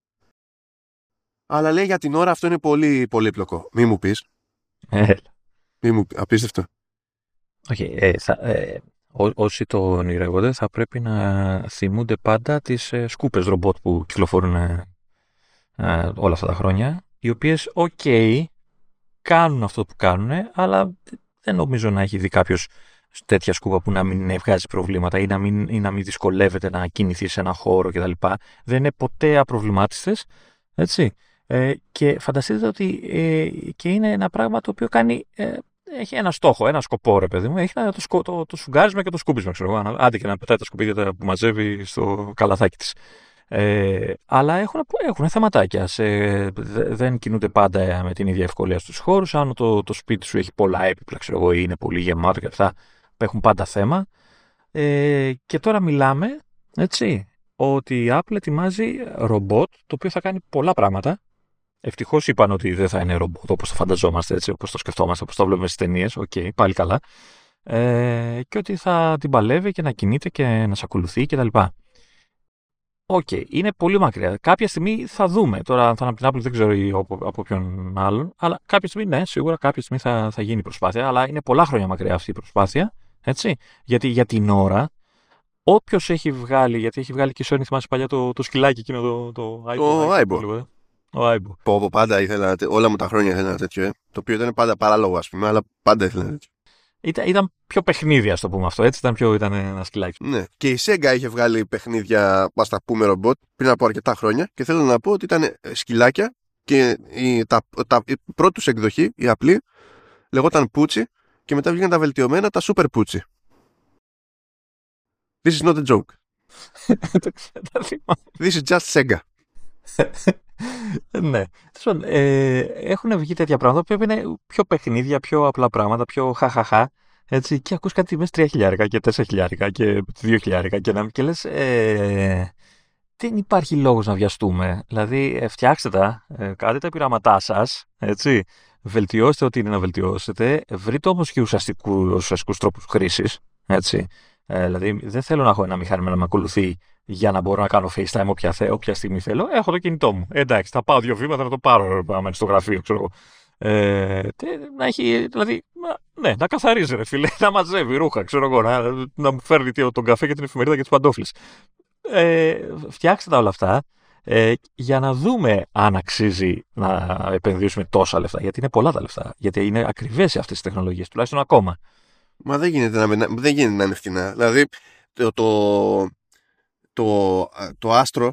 Αλλά λέει για την ώρα αυτό είναι πολύ πολύπλοκο. Μη μου πεις. Ε. Μη μου απίστευτο. Όχι, okay, ε, θα, ε, ό, όσοι το ονειρεύονται θα πρέπει να θυμούνται πάντα τις ε, σκούπες ρομπότ που κυκλοφορούν ε, ε, όλα αυτά τα χρόνια, οι οποίες, οκ, okay, κάνουν αυτό που κάνουν, αλλά δεν νομίζω να έχει δει κάποιος τέτοια σκούπα που να μην βγάζει προβλήματα ή να μην, ή να μην δυσκολεύεται να κινηθεί σε ένα χώρο κτλ. Δεν είναι ποτέ απροβλημάτιστες, έτσι. Ε, και φανταστείτε ότι ε, και είναι ένα πράγμα το οποίο κάνει ε, έχει ένα στόχο, ένα σκοπό, ρε παιδί μου. Έχει το, σκο, το, το σουγκάρισμα και το σκούπισμα, ξέρω εγώ. Άντε και να πετάει τα σκουπίδια που μαζεύει στο καλαθάκι της. Ε, αλλά έχουν, έχουν θεματάκια. Σε, δεν κινούνται πάντα με την ίδια ευκολία στους χώρους. Αν το, το σπίτι σου έχει πολλά έπιπλα, ξέρω εγώ, ή είναι πολύ γεμάτο και αυτά, έχουν πάντα θέμα. Ε, και τώρα μιλάμε, έτσι, ότι η Apple ετοιμάζει ρομπότ το οποίο θα κάνει πολλά πράγματα. Ευτυχώς είπαν ότι δεν θα είναι ρομπότ όπως το φανταζόμαστε, έτσι, όπως το σκεφτόμαστε, όπως το βλέπουμε στις ταινίες. Οκ, okay, πάλι καλά. Ε, και ότι θα την παλεύει και να κινείται και να σε ακολουθεί κτλ. Οκ, okay, είναι πολύ μακριά. Κάποια στιγμή θα δούμε. Τώρα, αν θα είναι από την Apple, δεν ξέρω από, από ποιον άλλον. Αλλά κάποια στιγμή, ναι, σίγουρα κάποια στιγμή θα, θα γίνει προσπάθεια. Αλλά είναι πολλά χρόνια μακριά αυτή η προσπάθεια. Έτσι. Γιατί για την ώρα, όποιος έχει βγάλει, γιατί έχει βγάλει και η Sony, θυμάσαι παλιά το, το σκυλάκι εκείνο, το, το Aibo. Ο Aibo. Πω, πάντα ήθελα, όλα μου τα χρόνια ήθελα ένα τέτοιο. Ε. Το οποίο ήταν πάντα παράλογο, ας πούμε, αλλά πάντα ήθελα ένα τέτοιο. Ήταν, ήταν πιο παιχνίδια, α το πούμε αυτό, έτσι. Ήταν, πιο, ήταν ένα σκυλάκι. Ναι. Και η Sega είχε βγάλει παιχνίδια, ας τα πούμε, ρομπότ πριν από αρκετά χρόνια. Και θέλω να πω ότι ήταν σκυλάκια και η, τα, τα, η πρώτη τους εκδοχή, η απλή, λεγόταν Πούτσι και μετά βγήκαν τα βελτιωμένα, τα Super Πούτσι. This is not a joke. This is just Sega. Ναι. Ε, έχουν βγει τέτοια πράγματα που είναι πιο παιχνίδια, πιο απλά πράγματα, πιο χαχαχά. Έτσι, και ακούς κάτι μέσα τρία χιλιάρικα και τέσσερα χιλιάρικα και δύο χιλιάρικα και, να, και λες ε, δεν υπάρχει λόγος να βιαστούμε. Δηλαδή φτιάξτε τα, ε, κάντε τα πειράματά σας, έτσι, βελτιώστε ό,τι είναι να βελτιώσετε, βρείτε όμως και ουσιαστικούς, ουσιαστικούς τρόπους χρήσης, έτσι. Ε, δηλαδή δεν θέλω να έχω ένα μηχάνημα να με ακολουθεί για να μπορώ να κάνω FaceTime όποια, θε, όποια στιγμή θέλω. Έχω το κινητό μου. Ε, εντάξει, θα πάω δύο βήματα να το πάρω άμα στο γραφείο, ξέρω εγώ. Ε, να έχει, δηλαδή, να, ναι, να καθαρίζει, ρε φίλε, να μαζεύει ρούχα, ξέρω εγώ, να, να μου φέρνει τον καφέ και την εφημερίδα και τις παντόφλες. Ε, φτιάξτε τα όλα αυτά ε, για να δούμε αν αξίζει να επενδύσουμε τόσα λεφτά. Γιατί είναι πολλά τα λεφτά. Γιατί είναι ακριβές αυτές τις τεχνολογίες, τουλάχιστον ακόμα. Μα δεν γίνεται να, δεν γίνεται να είναι φτηνά. Δηλαδή, το, το, το, το άστρο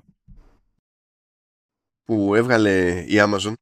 που έβγαλε η Amazon,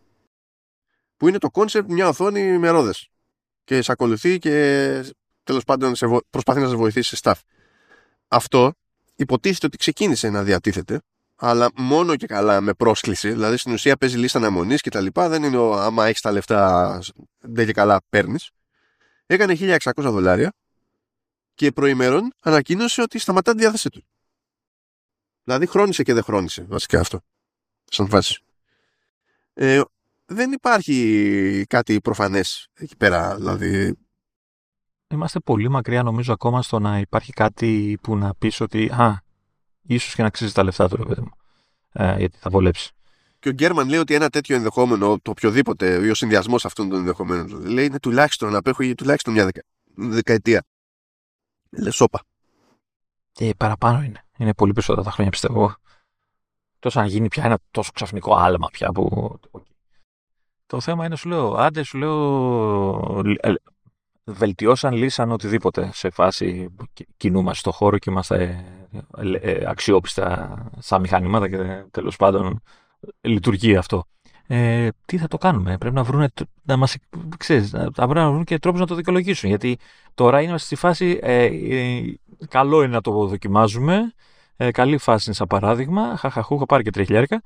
που είναι το concept μια οθόνη με ρόδες και σε ακολουθεί και τέλος πάντων σε βο... προσπαθεί να σε βοηθήσει σε staff. Αυτό υποτίθεται ότι ξεκίνησε να διατίθεται, αλλά μόνο και καλά με πρόσκληση, δηλαδή στην ουσία παίζει λίστα αναμονής και τα λοιπά, δεν είναι ο, άμα έχεις τα λεφτά δεν και καλά παίρνεις. Έκανε χίλια εξακόσια δολάρια και προημέρων ανακοίνωσε ότι σταματά τη διάθεσή του. Δηλαδή χρόνισε και δεν χρόνισε βασικά αυτό σαν φάση. Ε, δεν υπάρχει κάτι προφανές εκεί πέρα, δηλαδή. Είμαστε πολύ μακριά νομίζω ακόμα στο να υπάρχει κάτι που να πεις ότι α, ίσως και να αξίζει τα λεφτά του, ρε παιδί μου, ε, γιατί θα βολέψει. Και ο Γκέρμαν λέει ότι ένα τέτοιο ενδεχόμενο, το οποιοδήποτε, ή ο συνδυασμός αυτών των ενδεχομένων, λέει είναι τουλάχιστον να απέχει τουλάχιστον μια δεκα, δεκαετία. Λε σόπα. Ε, παραπάνω είναι. Είναι πολύ περισσότερα τα χρόνια, πιστεύω. Τόσο αν γίνει πια ένα τόσο ξαφνικό άλμα πια που. Το θέμα είναι, σου λέω, άντε, σου λέω, βελτιώσαν, λύσαν οτιδήποτε σε φάση κινούμαστε στο χώρο και είμαστε αξιόπιστα στα μηχανήματα και τέλος πάντων λειτουργεί αυτό. Ε, τι θα το κάνουμε, πρέπει να βρουν, να μας, ξέρεις, θα πρέπει να βρουν και τρόπους να το δικαιολογήσουν, γιατί τώρα είμαστε στη φάση, ε, ε, καλό είναι να το δοκιμάζουμε, ε, καλή φάση είναι σαν παράδειγμα, χαχαχούχα, πάρει και τρία χιλιάρικα,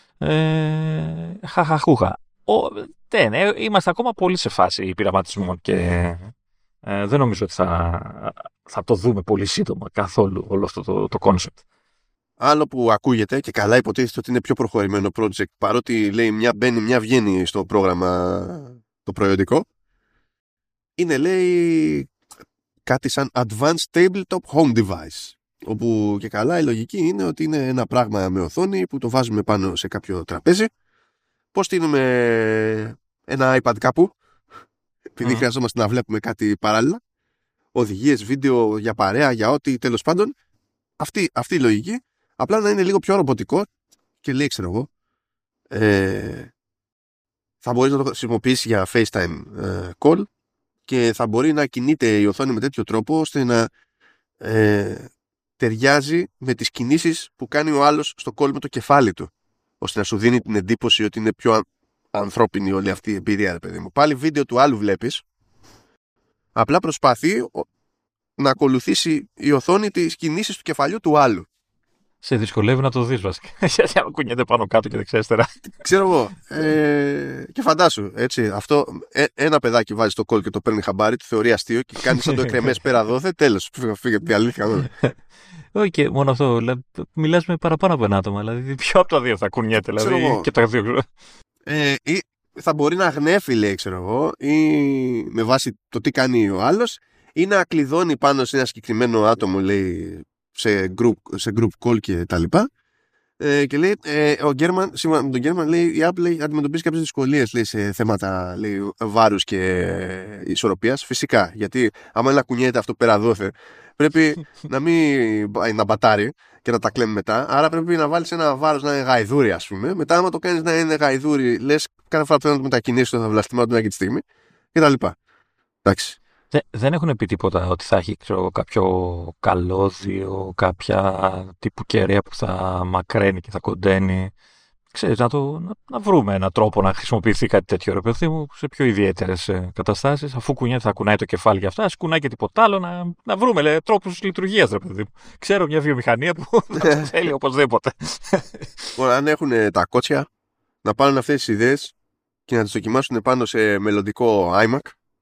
ε, χαχαχούχα. Ο, ναι, ναι, είμαστε ακόμα πολύ σε φάση πειραματισμών και ε, δεν νομίζω ότι θα, θα το δούμε πολύ σύντομα καθόλου όλο αυτό το, το concept. Άλλο που ακούγεται και καλά υποτίθεται ότι είναι πιο προχωρημένο project, παρότι λέει μια μπαίνει, μια βγαίνει στο πρόγραμμα το προϊόντικο, είναι λέει κάτι σαν Advanced Tabletop Home Device, όπου και καλά η λογική είναι ότι είναι ένα πράγμα με οθόνη που το βάζουμε πάνω σε κάποιο τραπέζι. Πώς στείλουμε ένα iPad κάπου, επειδή mm. χρειαζόμαστε να βλέπουμε κάτι παράλληλα, οδηγίες, βίντεο για παρέα, για ό,τι τέλος πάντων, αυτή, αυτή η λογική, απλά να είναι λίγο πιο ρομποτικό και λέει, ξέρω εγώ, ε, θα μπορείς να το χρησιμοποιήσεις για FaceTime ε, call και θα μπορεί να κινείται η οθόνη με τέτοιο τρόπο ώστε να ε, ταιριάζει με τις κινήσεις που κάνει ο άλλος στο call με το κεφάλι του, ώστε να σου δίνει την εντύπωση ότι είναι πιο ανθρώπινη όλη αυτή η εμπειρία, ρε παιδί μου. Πάλι βίντεο του άλλου βλέπεις, Απλά προσπαθεί να ακολουθήσει η οθόνη τις κινήσεις του κεφαλιού του άλλου. Σε δυσκολεύει να το δεις βασικά. Γιατί αν κουνιέται πάνω κάτω και δεξιά-αριστερά. Ξέρω εγώ. Ε, και φαντάσου, έτσι, αυτό, ε, ένα παιδάκι βάζει το κόλ και το παίρνει χαμπάρι, του θεωρεί αστείο και κάνει σαν το εκρεμές πέρα δόθε. Τέλος. Φύγε την αλήθεια. Όχι και μόνο αυτό. Μιλάς με παραπάνω από ένα άτομα. Δηλαδή, ποιο από τα δύο θα κουνιέται, δηλαδή. Και τα δύο. Ε, ή θα μπορεί να γνέφει, λέει, ξέρω εγώ, ή με βάση το τι κάνει ο άλλος, ή να κλειδώνει πάνω σε ένα συγκεκριμένο άτομο, λέει, σε group, σε group call και τα λοιπά. Ε, και λέει, ε, ο Γκέρμαν, σύμφωνα με τον Γκέρμαν, λέει, η Apple λέει, αντιμετωπίζει κάποιες δυσκολίες, λέει, σε θέματα, λέει, βάρους και ισορροπίας. Φυσικά, γιατί άμα είναι να κουνιέται αυτό πέρα δόθε, πρέπει να μην να μπατάρει και να τα κλέμει μετά. Άρα πρέπει να βάλεις ένα βάρος να είναι γαϊδούρι, ας πούμε. Μετά, άμα το κάνεις να είναι γαϊδούρι, λες, κάθε φορά που θέλω να το μετακινήσεις, θα βλαστημά του μια και τη στιγμή και τα λοιπά. Εντάξει. Δεν έχουν πει τίποτα ότι θα έχει, ξέρω, κάποιο καλώδιο, κάποια τύπου κεραία που θα μακραίνει και θα κοντένει. Ξέρεις, να, το, να, να βρούμε έναν τρόπο να χρησιμοποιηθεί κάτι τέτοιο, ρε παιδί μου, σε πιο ιδιαίτερες καταστάσεις. Αφού κουνιέται, θα κουνάει το κεφάλι για αυτά, ας κουνάει και τίποτα άλλο, να, να βρούμε λέει, τρόπους λειτουργίας, ρε παιδί μου. Ξέρω μια βιομηχανία που θα το θέλει οπωσδήποτε. Ωραία, αν έχουν τα κότσια, να πάρουν αυτές τις ιδέες και να τις δοκιμάσουν πάνω σε μελλοντικό iMac.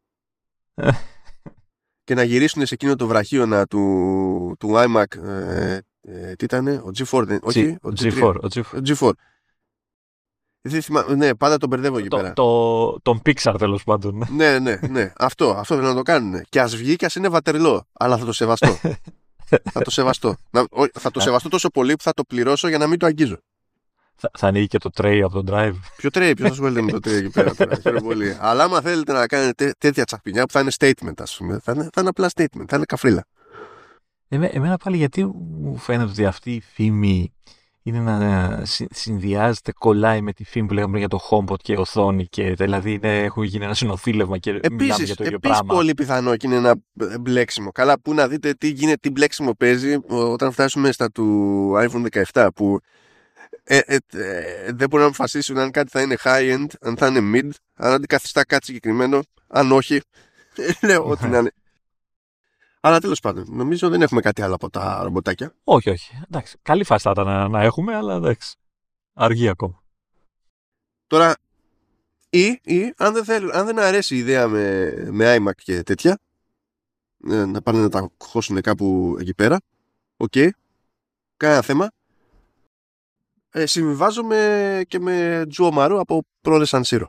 Και να γυρίσουν σε εκείνο το βραχίωνα του, του iMac. Ε, ε, τι ήτανε, ο τζι φορ, όχι, ο τζι φορ. Ο τζι φορ. Θυμά, ναι, πάντα τον μπερδεύω εκεί το, πέρα. Το, τον Pixar τέλος πάντων. Ναι, ναι, ναι. αυτό, αυτό θέλω να το κάνουν. Και ας βγει και ας είναι βατερλό. Αλλά θα το σεβαστώ. θα το σεβαστώ. Να, ό, θα το σεβαστώ τόσο πολύ που θα το πληρώσω για να μην το αγγίζω. Θα, θα ανοίγει και το tray από τον drive. Ποιο tray, ποιος ασχολείται με το tray εκεί πέρα τώρα. Χαίρομαι πολύ. Αλλά άμα θέλετε να κάνετε τέ, τέτοια τσαχπινιά που θα είναι statement, ας πούμε, θα είναι, θα είναι απλά statement, θα είναι καφρίλα. Εμέ, εμένα πάλι γιατί μου φαίνεται ότι αυτή η φήμη είναι να συνδυάζεται, κολλάει με τη φήμη που λέγαμε για το HomePod και οθόνη και δηλαδή είναι, έχουν γίνει ένα συνοθήλευμα και επίσης, μιλάμε για το ίδιο επίσης πράγμα. Πολύ πιθανό και είναι ένα μπλέξιμο. Καλά, που να δείτε τι γίνεται, τι μπλέξιμο παίζει όταν φτάσουμε στα του iPhone δεκαεπτά που ε, ε, ε, δεν μπορούν να αποφασίσουν αν κάτι θα είναι high-end, αν θα είναι mid, αν αντικαθιστά κάτι συγκεκριμένο, αν όχι. Λέω ό,τι να είναι. Αλλά τέλος πάντων, νομίζω δεν έχουμε κάτι άλλο από τα ρομποτάκια. Όχι, όχι. Εντάξει, καλή φάση θα ήταν να, να έχουμε, αλλά εντάξει. Αργεί ακόμα. Τώρα, ή, ή αν, δεν θέλουν, αν δεν αρέσει η ιδέα με, με iMac και τέτοια, ε, να πάνε να τα χώσουν κάπου εκεί πέρα, οκ, okay, κανένα θέμα. Ε, συμβιβάζομαι και με Τζουο Μαρού από Pro San Siro.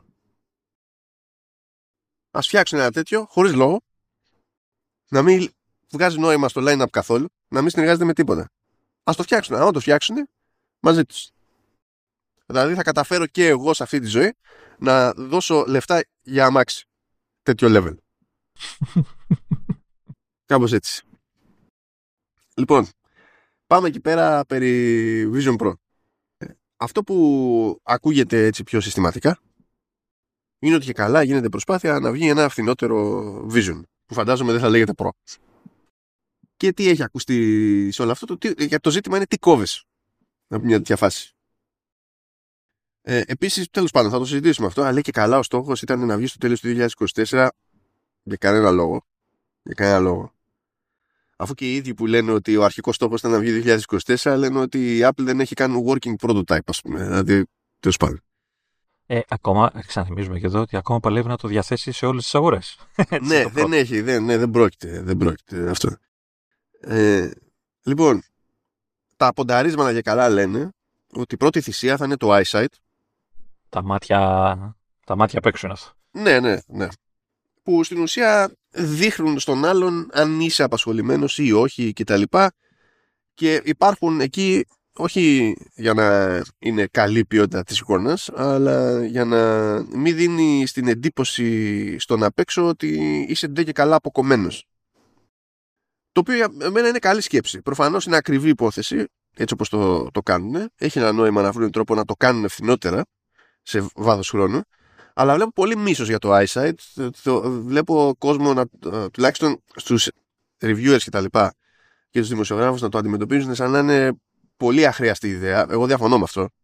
Ας φτιάξουν ένα τέτοιο, χωρίς λόγο, να μην βγάζει νόημα στο line-up καθόλου, να μην συνεργάζεται με τίποτα. Ας το φτιάξουν. Αν το φτιάξουν, μαζί τους. Δηλαδή θα καταφέρω και εγώ σε αυτή τη ζωή να δώσω λεφτά για αμάξι. Τέτοιο level. Κάπως έτσι. Λοιπόν, πάμε εκεί πέρα περί Vision Pro. Αυτό που ακούγεται έτσι πιο συστηματικά είναι ότι και καλά γίνεται προσπάθεια να βγει ένα φθηνότερο Vision, που φαντάζομαι δεν θα λέγεται Pro. Και τι έχει ακουστεί σε όλο αυτό, το, τι, για το ζήτημα είναι τι κόβεις από μια τέτοια φάση. Ε, επίσης, τέλος πάντων, θα το συζητήσουμε αυτό, αλλά λέει και καλά ο στόχος ήταν να βγει στο τέλος του δύο χιλιάδες είκοσι τέσσερα για κανένα λόγο. Για κανένα λόγο. Αφού και οι ίδιοι που λένε ότι ο αρχικός στόχος ήταν να βγει δύο χιλιάδες είκοσι τέσσερα λένε ότι η Apple δεν έχει κάνει working prototype, ας πούμε. Δηλαδή, τέλος πάντων. Ε, ακόμα, ξαναθυμίζουμε και εδώ, ότι ακόμα παλεύει να το διαθέσει σε όλες τις αγορές. Ναι, δεν έχει, δεν, ναι, δεν πρόκειται, δεν πρόκειται αυτό. Ε, λοιπόν, τα πονταρίσματα για καλά λένε ότι η πρώτη θυσία θα είναι το eyesight. Τα μάτια, τα μάτια απ' έξω είναι αυτό. Ναι, ναι, ναι. Που στην ουσία δείχνουν στον άλλον αν είσαι απασχολημένος ή όχι κτλ. Και, και υπάρχουν εκεί όχι για να είναι καλή ποιότητα της εικόνας, αλλά για να μην δίνει την εντύπωση στον απ' έξω ότι είσαι ντε και καλά αποκομμένος. Το οποίο για μένα είναι καλή σκέψη. Προφανώς είναι ακριβή υπόθεση, έτσι όπως το, το κάνουν. Έχει ένα νόημα να βρουν τρόπο να το κάνουν φθηνότερα σε βάθος χρόνου. Αλλά βλέπω πολύ μίσος για το eyesight. Το, βλέπω κόσμο, να, τουλάχιστον στους reviewers και τα λοιπά και τους δημοσιογράφους, να το αντιμετωπίζουν σαν να είναι πολύ αχρίαστη ιδέα. Εγώ διαφωνώ με αυτό.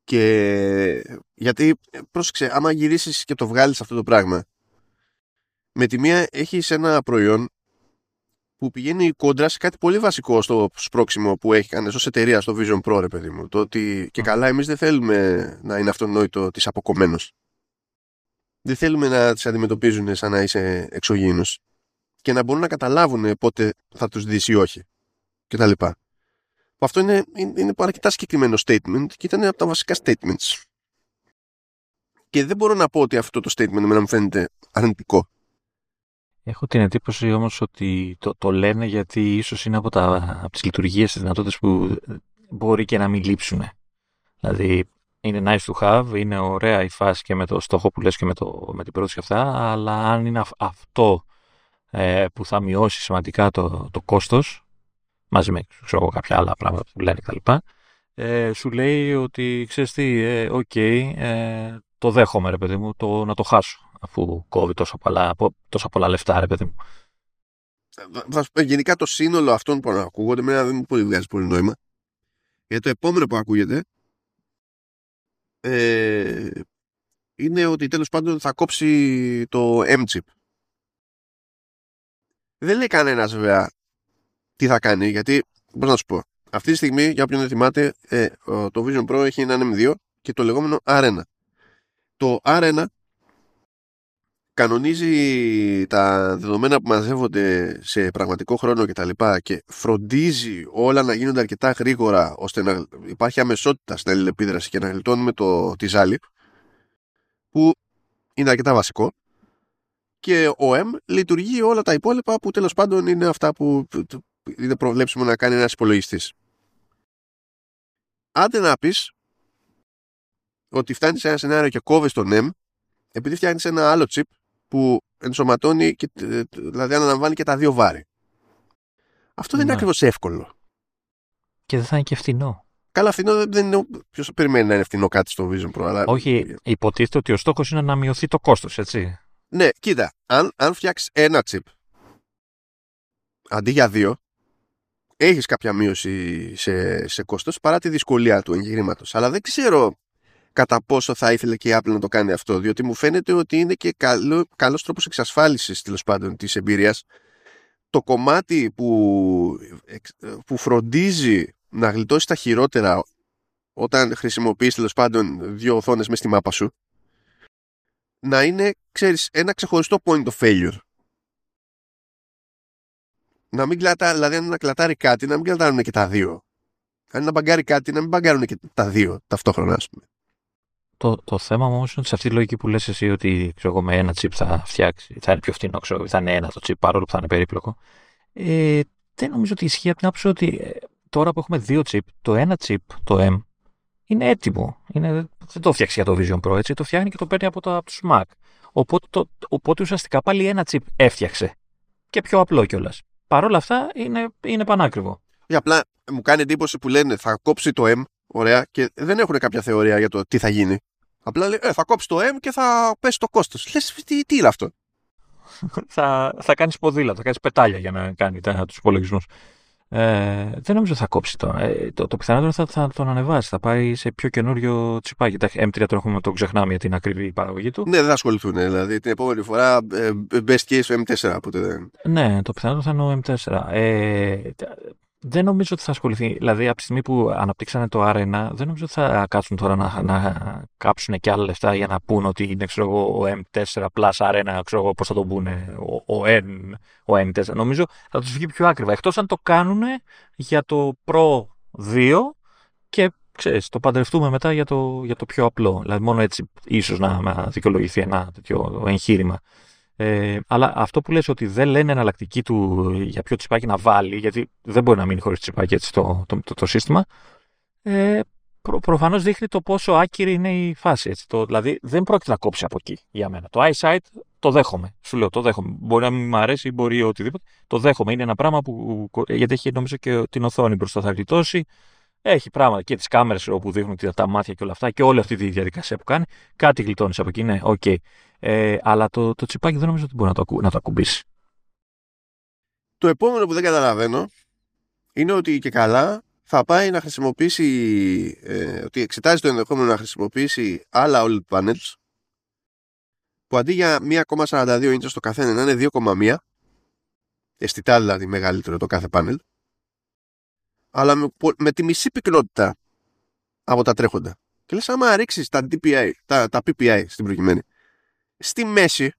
Και γιατί, πρόσεξε, άμα γυρίσεις και το βγάλεις αυτό το πράγμα Με τη μία έχεις ένα προϊόν που πηγαίνει κόντρα σε κάτι πολύ βασικό στο σπρώξιμο που έχει κάνει ως εταιρεία στο Vision Pro, ρε παιδί μου. Το ότι και καλά εμείς δεν θέλουμε να είναι αυτονόητο της αποκομμένος. Δεν θέλουμε να τις αντιμετωπίζουν σαν να είσαι εξωγήινος και να μπορούν να καταλάβουν πότε θα τους δεις ή όχι και τα λοιπά. Αυτό είναι, είναι, είναι αρκετά συγκεκριμένο statement και ήταν από τα βασικά statements. Και δεν μπορώ να πω ότι αυτό το statement εμένα μου φαίνεται αρνητικό. Έχω την εντύπωση όμως ότι το, το λένε γιατί ίσως είναι από, τα, από τις λειτουργίες, τις δυνατότητες που μπορεί και να μην λείψουν. Δηλαδή είναι nice to have, είναι ωραία η φάση και με το στόχο που λες και με, το, με την πρόταση αυτά, αλλά αν είναι αυτό ε, που θα μειώσει σημαντικά το, το κόστος, μαζί με ξέρω, κάποια άλλα πράγματα που λένε κτλ. Ε, σου λέει ότι ξέρεις τι, ε, okay, ε, το δέχομαι ρε παιδί μου, το, να το χάσω αφού κόβει τόσα πολλά, τόσα πολλά λεφτά ρε παιδί μου. Θα σου πω, γενικά το σύνολο αυτών που ακούγονται εμένα δεν μου πολύ βγάζει πολύ νόημα. Γιατί το επόμενο που ακούγεται ε, είναι ότι τέλος πάντων θα κόψει το M-chip. Δεν λέει κανένας βέβαια τι θα κάνει, γιατί πώς να σου πω, αυτή τη στιγμή, για όποιον δεν θυμάται, ε, το Vision Pro έχει έναν εμ δύο και το λεγόμενο αρ ένα. Το αρ ένα κανονίζει τα δεδομένα που μαζεύονται σε πραγματικό χρόνο και τα λοιπά και φροντίζει όλα να γίνονται αρκετά γρήγορα ώστε να υπάρχει αμεσότητα στην αλληλεπίδραση και να γλιτώνουμε το τιζάλι, που είναι αρκετά βασικό, και ο M λειτουργεί όλα τα υπόλοιπα που τέλος πάντων είναι αυτά που είναι προβλέψιμο να κάνει ένας υπολογιστής. Άντε να πεις ότι φτάνεις σε ένα σενάριο και κόβεις τον M επειδή φτιάχνεις ένα άλλο chip που ενσωματώνει και, δηλαδή αναλαμβάνει και τα δύο βάρη. Αυτό δεν ναι. είναι ακριβώς εύκολο. Και δεν θα είναι και φθηνό. Καλά, φθηνό δεν είναι. Ποιος περιμένει να είναι φθηνό κάτι στο Vision Pro. Αλλά... Όχι, υποτίθεται ότι ο στόχος είναι να μειωθεί το κόστος, έτσι. Ναι, κοίτα, αν, αν φτιάξεις ένα chip αντί για δύο, έχεις κάποια μείωση σε, σε κόστος παρά τη δυσκολία του εγχειρήματος. Αλλά δεν ξέρω κατά πόσο θα ήθελε και η Apple να το κάνει αυτό, διότι μου φαίνεται ότι είναι και καλό, καλός τρόπος εξασφάλισης τέλος πάντων της εμπειρίας. Το κομμάτι που, που φροντίζει να γλιτώσει τα χειρότερα όταν χρησιμοποιείς τέλος πάντων δύο οθόνες μες στη μάπα σου, να είναι, ξέρεις, ένα ξεχωριστό point of failure. Να μην κλατά, δηλαδή αν είναι να κλατάρει κάτι, να μην κλατάρουν και τα δύο. Αν είναι να μπαγκάρει κάτι, να μην μπαγκάρουν και τα δύο ταυτόχρονα, ας πούμε. Το, το θέμα μου όμως είναι ότι σε αυτή τη λογική που λες εσύ ότι ξέρω εγώ, με ένα chip θα φτιάξει, θα είναι πιο φθηνό, ξέρω, θα είναι ένα το chip παρόλο που θα είναι περίπλοκο. Ε, δεν νομίζω ότι ισχύει από την άποψη ότι ε, τώρα που έχουμε δύο chip, το ένα chip, το M, είναι έτοιμο. Είναι, δεν το φτιάξει για το Vision Pro, έτσι, το φτιάχνει και το παίρνει από, από τους Mac. Οπότε, το, οπότε ουσιαστικά πάλι ένα chip έφτιαξε. Και πιο απλό κιόλας. Παρ' όλα αυτά είναι, είναι πανάκριβο. Για απλά μου κάνει εντύπωση που λένε θα κόψει το M, ωραία, και δεν έχουν κάποια θεωρία για το τι θα γίνει. Απλά λέει, ε, θα κόψει το M και θα πέσει το κόστος. Λες, τι, τι είναι αυτό. θα, θα κάνεις ποδήλατο, θα κάνεις πετάλια για να κάνει τα, τους υπολογισμούς. Ε, δεν νομίζω θα κόψει το. Ε, το, το πιθανότερο θα, θα τον ανεβάσει. Θα πάει σε πιο καινούριο τσιπάκι. Τα εμ τρία το έχουμε, το ξεχνάμε για την ακριβή παραγωγή του. Ναι, δεν θα ασχοληθούν. Δηλαδή την επόμενη φορά ε, best case εμ φορ. Ποτέ δεν. Ναι, το πιθανότερο θα είναι ο εμ φορ. Ε, δεν νομίζω ότι θα ασχοληθεί. Δηλαδή, από τη στιγμή που αναπτύξανε το αρ ένα, δεν νομίζω ότι θα κάτσουν τώρα να, να κάψουν και άλλα λεφτά για να πούνε ότι είναι ξέρω εγώ, ο εμ φορ plus αρ ένα, ξέρω εγώ πώς θα το πούνε, ο, ο, N, ο εμ φορ. Νομίζω θα τους βγει πιο άκριβα. Εκτός αν το κάνουν για το Pro δύο και ξέρεις, το παντρευτούμε μετά για το, για το πιο απλό. Δηλαδή, μόνο έτσι ίσως να, να δικαιολογηθεί ένα τέτοιο εγχείρημα. Ε, αλλά αυτό που λες ότι δεν λένε εναλλακτική του για ποιο τσιπάκι να βάλει, γιατί δεν μπορεί να μείνει χωρίς τσιπάκι έτσι το, το, το, το σύστημα, ε, προ, προφανώς δείχνει το πόσο άκυρη είναι η φάση. Έτσι. Το, δηλαδή δεν πρόκειται να κόψει από εκεί για μένα. Το iSight το δέχομαι. Σου λέω το δέχομαι. Μπορεί να μην μου αρέσει ή μπορεί οτιδήποτε. Το δέχομαι. Είναι ένα πράγμα που. Γιατί έχει νομίζω και την οθόνη μπροστά θα γλιτώσει. Έχει πράγματα και τις κάμερες όπου δείχνουν τα μάτια και όλα αυτά και όλη αυτή τη διαδικασία που κάνει. Κάτι γλιτώνεις από εκεί, ναι, οκ. Okay. Ε, αλλά το, το τσιπάκι δεν νομίζω ότι μπορεί να το, ακου, να το ακουμπήσει. Το επόμενο που δεν καταλαβαίνω είναι ότι και καλά θα πάει να χρησιμοποιήσει, ε, ότι εξετάζει το ενδεχόμενο να χρησιμοποιήσει άλλα ο ελ ι ντι panels που αντί για μία κόμμα σαράντα δύο ίντσες το καθένα να είναι δύο κόμμα ένα, αισθητά δηλαδή μεγαλύτερο το κάθε πάνελ, αλλά με, με τη μισή πυκνότητα από τα τρέχοντα. Και λες, άμα ρίξεις τα ντι πι άι, τα, τα πι πι άι στην προκειμένη, στη μέση,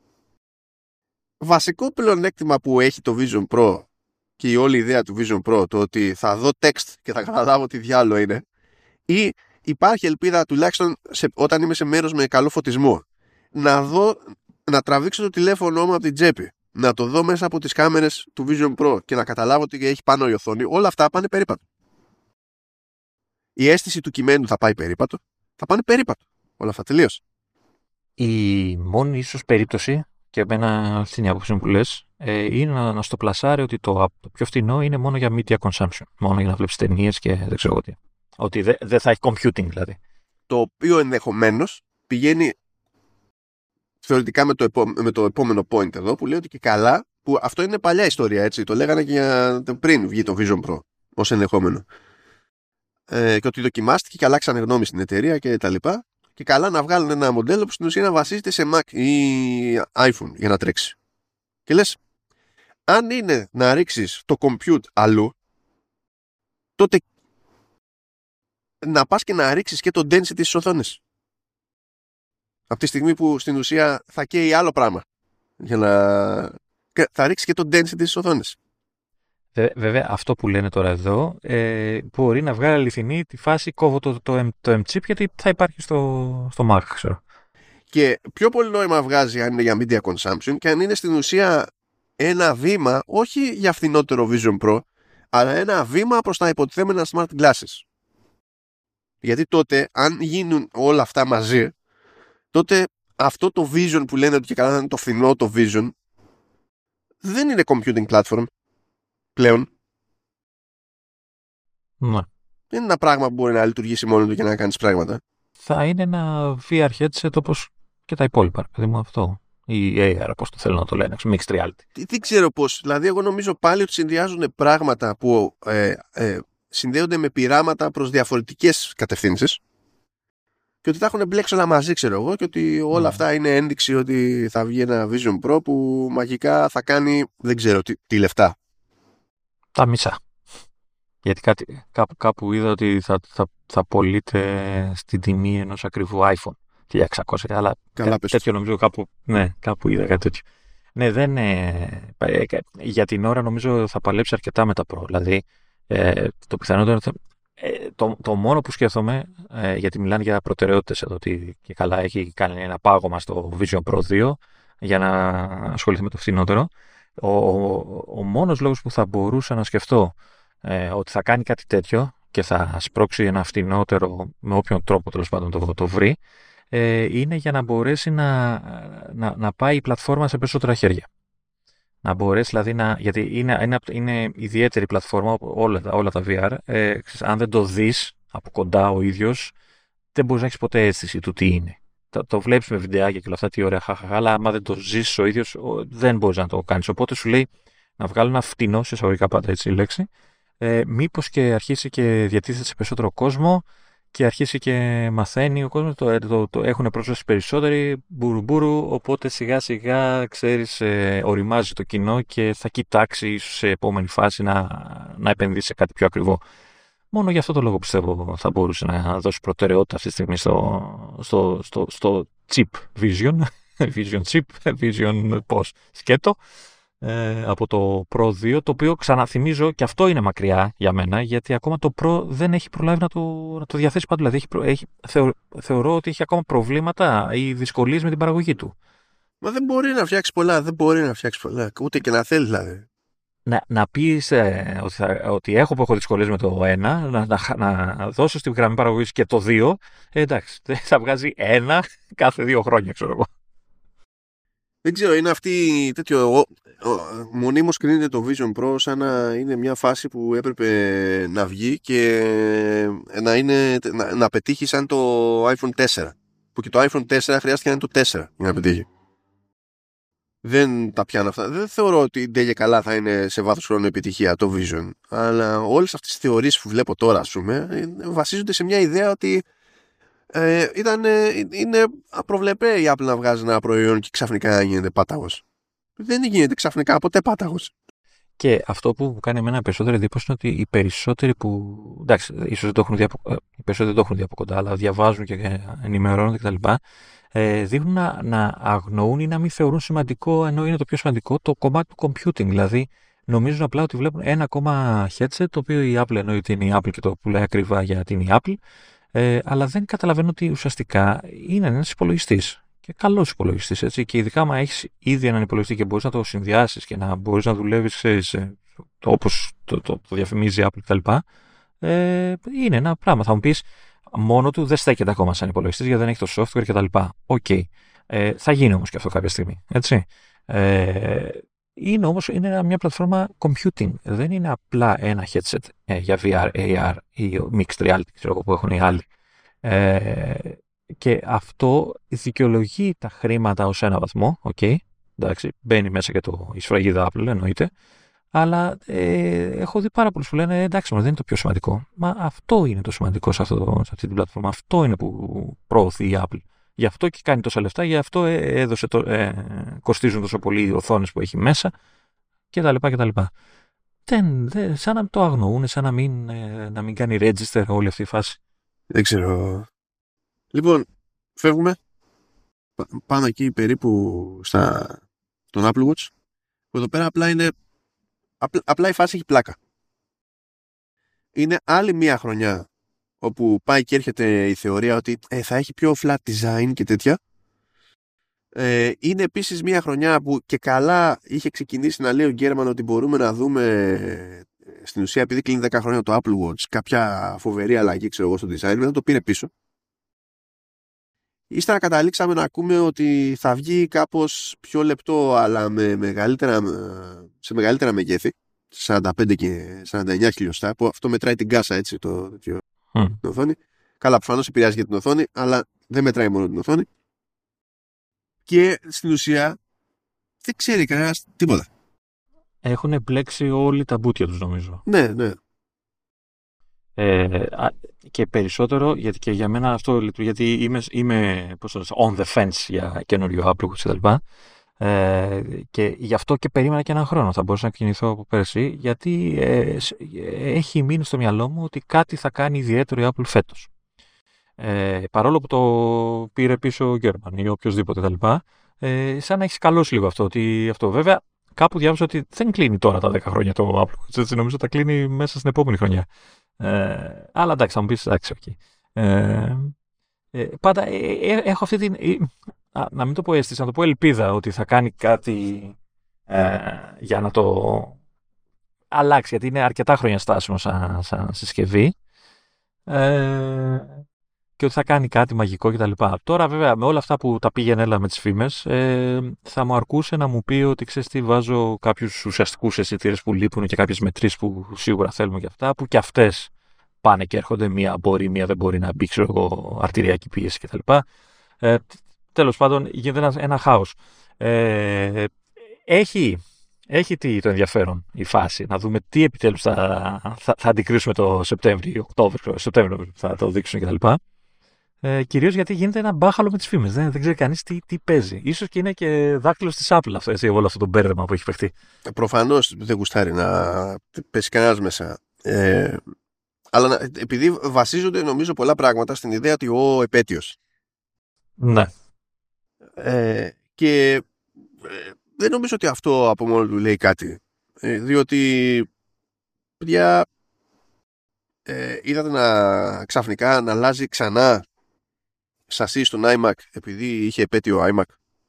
βασικό πλεονέκτημα που έχει το Vision Pro και η όλη ιδέα του Vision Pro, το ότι θα δω text και θα καταλάβω τι διάλογο είναι, ή υπάρχει ελπίδα τουλάχιστον σε, όταν είμαι σε μέρος με καλό φωτισμό, να δω, να τραβήξω το τηλέφωνο μου από την τσέπη, να το δω μέσα από τις κάμερες του Vision Pro και να καταλάβω ότι έχει πάνω η οθόνη, όλα αυτά πάνε περίπατο. Η αίσθηση του κειμένου θα πάει περίπατο, θα πάνε περίπατο. Όλα αυτά τελείως. Η μόνη ίσως περίπτωση, και εμένα αυτή είναι η άποψη που λες, ε, είναι να, να στο πλασάρει ότι το, το πιο φθηνό είναι μόνο για media consumption. Μόνο για να βλέπεις ταινίες και δεν ξέρω τι. Ότι δεν δε θα έχει computing δηλαδή. Το οποίο ενδεχομένως πηγαίνει θεωρητικά με το, επό, με το επόμενο point εδώ, που λέει ότι και καλά, που αυτό είναι παλιά ιστορία, έτσι. Το λέγανε και για, πριν βγει το Vision Pro ως ενδεχόμενο. Ε, και ότι δοκιμάστηκε και αλλάξανε γνώμη στην εταιρεία και τα λοιπά. Και καλά να βγάλουν ένα μοντέλο που στην ουσία να βασίζεται σε Mac ή iPhone για να τρέξει. Και λες, αν είναι να ρίξεις το compute αλλού, τότε να πας και να ρίξεις και το density στις οθόνες. Από τη στιγμή που στην ουσία θα καίει άλλο πράγμα. Για να... θα ρίξεις και το density στις οθόνες. Βέβαια, αυτό που λένε τώρα εδώ ε, μπορεί να βγάλει αληθινή τη φάση κόβω το, το, το M-chip γιατί θα υπάρχει στο, στο Mac, ξέρω. Και πιο πολύ νόημα βγάζει αν είναι για media consumption και αν είναι στην ουσία ένα βήμα, όχι για φθηνότερο Vision Pro, αλλά ένα βήμα προς τα υποτιθέμενα smart glasses. Γιατί τότε, αν γίνουν όλα αυτά μαζί, τότε αυτό το Vision που λένε ότι και καλά είναι το φθηνό το Vision, δεν είναι computing platform πλέον. Ναι. Δεν είναι ένα πράγμα που μπορεί να λειτουργήσει μόνο του και να κάνεις πράγματα. Θα είναι ένα βι αρ headset όπως και τα υπόλοιπα, παιδί μου, αυτό. Ή έι αρ, πώς το θέλουν να το λένε, mixed reality. Δεν ξέρω πώς. Δηλαδή, εγώ νομίζω πάλι ότι συνδυάζουν πράγματα που ε, ε, συνδέονται με πειράματα προς διαφορετικές κατευθύνσεις και ότι τα έχουν μπλέξει όλα μαζί, ξέρω εγώ, και ότι όλα mm. αυτά είναι ένδειξη ότι θα βγει ένα Vision Pro που μαγικά θα κάνει, δεν ξέρω τι, τι λεφτά. Τα μισά. Γιατί κάτι, κάπου, κάπου είδα ότι θα, θα, θα πωλείται στην τιμή ενός ακριβού iPhone χίλια εξακόσια, αλλά Καλά, τέ, τέτοιο νομίζω κάπου, ναι, κάπου είδα κάτι τέτοιο. Ναι, δεν είναι, για την ώρα νομίζω θα παλέψει αρκετά με τα Pro. Δηλαδή, ε, το πιθανότερο θα, ε, το, το μόνο που σκέφτομαι, ε, γιατί μιλάνε για προτεραιότητες εδώ, ότι και καλά έχει κάνει ένα πάγωμα στο Vision Pro δύο για να ασχοληθεί με το φθηνότερο. Ο, ο, ο μόνος λόγος που θα μπορούσα να σκεφτώ ε, ότι θα κάνει κάτι τέτοιο και θα σπρώξει ένα φθηνότερο με όποιον τρόπο τέλος πάντων το, το βρει, ε, είναι για να μπορέσει να, να, να πάει η πλατφόρμα σε περισσότερα χέρια. Να μπορέσει δηλαδή να. Γιατί είναι, είναι, είναι ιδιαίτερη πλατφόρμα, όλα, όλα τα βι αρ. Ε, αν δεν το δεις από κοντά ο ίδιος, δεν μπορείς να έχεις ποτέ αίσθηση του τι είναι. Το, το βλέπεις με βιντεάκια και όλα αυτά, τι ωραία, χαχαχα, αλλά άμα δεν το ζήσεις ο ίδιος, δεν μπορείς να το κάνεις. Οπότε σου λέει να βγάλω ένα φτηνό, σε εισαγωγικά πάντα έτσι η λέξη, ε, μήπως και αρχίσει και διατίθεται σε περισσότερο κόσμο και αρχίσει και μαθαίνει ο κόσμος, το, το, το έχουν πρόσβαση περισσότεροι, μπουρουμπουρου, οπότε σιγά σιγά, ξέρεις, ε, οριμάζει το κοινό και θα κοιτάξει ίσως σε επόμενη φάση να, να επενδύσει σε κάτι πιο ακριβό. Μόνο για αυτό το λόγο πιστεύω θα μπορούσε να δώσει προτεραιότητα αυτή τη στιγμή στο, στο, στο, στο chip vision, vision chip, vision πώς, σκέτο, ε, από το Pro δύο, το οποίο ξαναθυμίζω και αυτό είναι μακριά για μένα, γιατί ακόμα το Pro δεν έχει προλάβει να το, να το διαθέσει παντού. Δηλαδή έχει, έχει, θεω, θεωρώ ότι έχει ακόμα προβλήματα ή δυσκολίες με την παραγωγή του. Μα δεν μπορεί να φτιάξει πολλά, δεν μπορεί να φτιάξει πολλά, ούτε και να θέλει δηλαδή. Να, να πεις ε, ότι, θα, ότι έχω που έχω δυσκολίες με το ένα, να, να, να δώσω στη γραμμή παραγωγής και το δύο, ε, εντάξει, θα βγάζει ένα κάθε δύο χρόνια, ξέρω εγώ. Δεν ξέρω, είναι αυτή τέτοιο. Μονίμως κρίνεται το Vision Pro σαν να είναι μια φάση που έπρεπε να βγει και να, είναι, να, να πετύχει σαν το άιφον τέσσερα. Που και το άιφον τέσσερα χρειάστηκε να είναι το τέσσερα για να πετύχει. Δεν τα πιάνω αυτά. Δεν θεωρώ ότι ντε και καλά θα είναι σε βάθος χρόνου επιτυχία το Vision. Αλλά όλες αυτές τις θεωρίες που βλέπω τώρα, ας πούμε, βασίζονται σε μια ιδέα ότι Ε, ήταν, είναι απροβλεπέ η Apple να βγάζει ένα προϊόν και ξαφνικά να γίνεται πάταγος. Δεν γίνεται ξαφνικά ποτέ πάταγος. Και αυτό που μου κάνει εμένα περισσότερη εντύπωση είναι ότι οι περισσότεροι που. Εντάξει, ίσως δεν το έχουν δει από, οι περισσότεροι δεν το έχουν δει από κοντά, αλλά διαβάζουν και ενημερώνονται κτλ. Ε, δείχνουν να, να αγνοούν ή να μην θεωρούν σημαντικό, ενώ είναι το πιο σημαντικό, το κομμάτι του computing. Δηλαδή, νομίζουν απλά ότι βλέπουν ένα ακόμα headset, το οποίο η Apple εννοεί ότι είναι η Apple και το πουλάει ακριβά γιατί είναι η Apple, ε, αλλά δεν καταλαβαίνω ότι ουσιαστικά είναι ένας υπολογιστής. Και καλός υπολογιστής, έτσι. Και ειδικά, άμα έχεις ήδη έναν υπολογιστή και μπορείς να το συνδυάσεις και να μπορείς να δουλεύεις, ξέρεις, όπως το, το, το διαφημίζει η Apple κτλ. Ε, είναι ένα πράγμα. Θα μου πεις, μόνο του δεν στέκεται ακόμα σαν υπολογιστής γιατί δεν έχει το software κτλ. Οκ. Okay. Ε, θα γίνει όμως και αυτό κάποια στιγμή. Έτσι. Ε, είναι όμως είναι μια πλατφόρμα computing. Δεν είναι απλά ένα headset ε, για βι αρ, έι αρ ή mixed reality, ξέρω, που έχουν οι άλλοι. Ε, και αυτό δικαιολογεί τα χρήματα ως ένα βαθμό. Okay. Εντάξει, μπαίνει μέσα και το, η σφραγίδα Apple, εννοείται. Αλλά ε, έχω δει πάρα πολλούς που λένε εντάξει, μα δεν είναι το πιο σημαντικό. Μα αυτό είναι το σημαντικό σε, αυτό, σε αυτή την πλατφόρμα. Αυτό είναι που προωθεί η Apple. Γι' αυτό και κάνει τόσα λεφτά, γι' αυτό έδωσε το, ε, κοστίζουν τόσο πολύ οι οθόνες που έχει μέσα κτλ. κτλ. Δεν, δεν, σαν να το αγνοούν, σαν να μην, ε, να μην κάνει register όλη αυτή η φάση. Δεν ξέρω. Λοιπόν, φεύγουμε. Πάμε εκεί περίπου στα, στον Apple Watch. Που εδώ πέρα απλά είναι. Απλά, απλά η φάση έχει πλάκα. Είναι άλλη μία χρονιά όπου πάει και έρχεται η θεωρία ότι ε, θα έχει πιο flat design και τέτοια. Ε, είναι επίσης μία χρονιά που και καλά είχε ξεκινήσει να λέει ο Γκέρμαν ότι μπορούμε να δούμε στην ουσία, επειδή κλείνει δέκα χρόνια το Apple Watch, κάποια φοβερή αλλαγή, ξέρω εγώ, στο design, μετά το πήρε πίσω. Ύστερα καταλήξαμε να ακούμε ότι θα βγει κάπως πιο λεπτό, αλλά με μεγαλύτερα, σε μεγαλύτερα μεγέθη, σαράντα πέντε και σαράντα εννιά χιλιοστά, που αυτό μετράει την κάσα, έτσι, το, το, mm. την οθόνη. Καλά, προφανώς επηρεάζει για την οθόνη, αλλά δεν μετράει μόνο την οθόνη. Και στην ουσία δεν ξέρει κανένας τίποτα. Έχουν μπλέξει όλοι τα μπουτια τους, νομίζω. Ναι, ναι. Ε, και περισσότερο, γιατί και για μένα αυτό λειτουργεί, γιατί είμαι, είμαι πώς το λέω, on the fence για καινούριο Apple κτλ. Ε, και γι' αυτό και περίμενα και έναν χρόνο. Θα μπορούσα να κινηθώ από πέρσι, γιατί ε, έχει μείνει στο μυαλό μου ότι κάτι θα κάνει ιδιαίτερο η Apple φέτος. Ε, παρόλο που το πήρε πίσω ο Γκέρμαν ή οποιοδήποτε κτλ. Ε, σαν να έχει καλώσει λίγο αυτό. Ότι αυτό βέβαια κάπου διάβασα ότι δεν κλείνει τώρα τα δέκα χρόνια το Apple. Έτσι, νομίζω ότι θα κλείνει μέσα στην επόμενη χρονιά. Ε, αλλά εντάξει, θα μου πεις, εντάξει, okay. ε, ε, πάντα ε, ε, έχω αυτή την, ε, α, να μην το πω αίσθηση, να το πω ελπίδα ότι θα κάνει κάτι ε, για να το αλλάξει, γιατί είναι αρκετά χρόνια στάσιμο σαν, σαν συσκευή ε, και ότι θα κάνει κάτι μαγικό κτλ. Τώρα βέβαια με όλα αυτά που τα πήγαινε έλα με τις φήμες, ε, θα μου αρκούσε να μου πει ότι ξέρεις τι, βάζω κάποιους ουσιαστικούς αισθητήρες που λείπουν και κάποιες μετρήσεις που σίγουρα θέλουμε και αυτά, που και αυτές πάνε και έρχονται, μία μπορεί, μία δεν μπορεί να μπει, ξέρω εγώ, αρτηριακή πίεση κτλ. Ε, τέλος πάντων γίνεται ένα, ένα χάος. Ε, έχει, έχει τι, το ενδιαφέρον η φάση, να δούμε τι επιτέλους θα, θα, θα αντικρίσουμε το Σεπτέμβριο, Οκτώβριο, Σεπτέμβριο θα το δείξουν κτλ. Ε, κυρίως γιατί γίνεται ένα μπάχαλο με τις φήμες. Δεν, δεν ξέρει κανείς τι, τι παίζει. Ίσως και είναι και δάκτυλος της Apple αυτό, έτσι, όλο αυτό το μπέρδεμα που έχει παιχτεί. Προφανώς δεν γουστάρει να πέσει κανένας μέσα. Ε, αλλά επειδή βασίζονται νομίζω πολλά πράγματα στην ιδέα ότι ο επέτειος. Ναι. Ε, και ε, δεν νομίζω ότι αυτό από μόνο του λέει κάτι. Ε, διότι παιδιά ε, είδατε να ξαφνικά να αλλάζει ξανά σασί στον iMac επειδή είχε επέτειο iMac,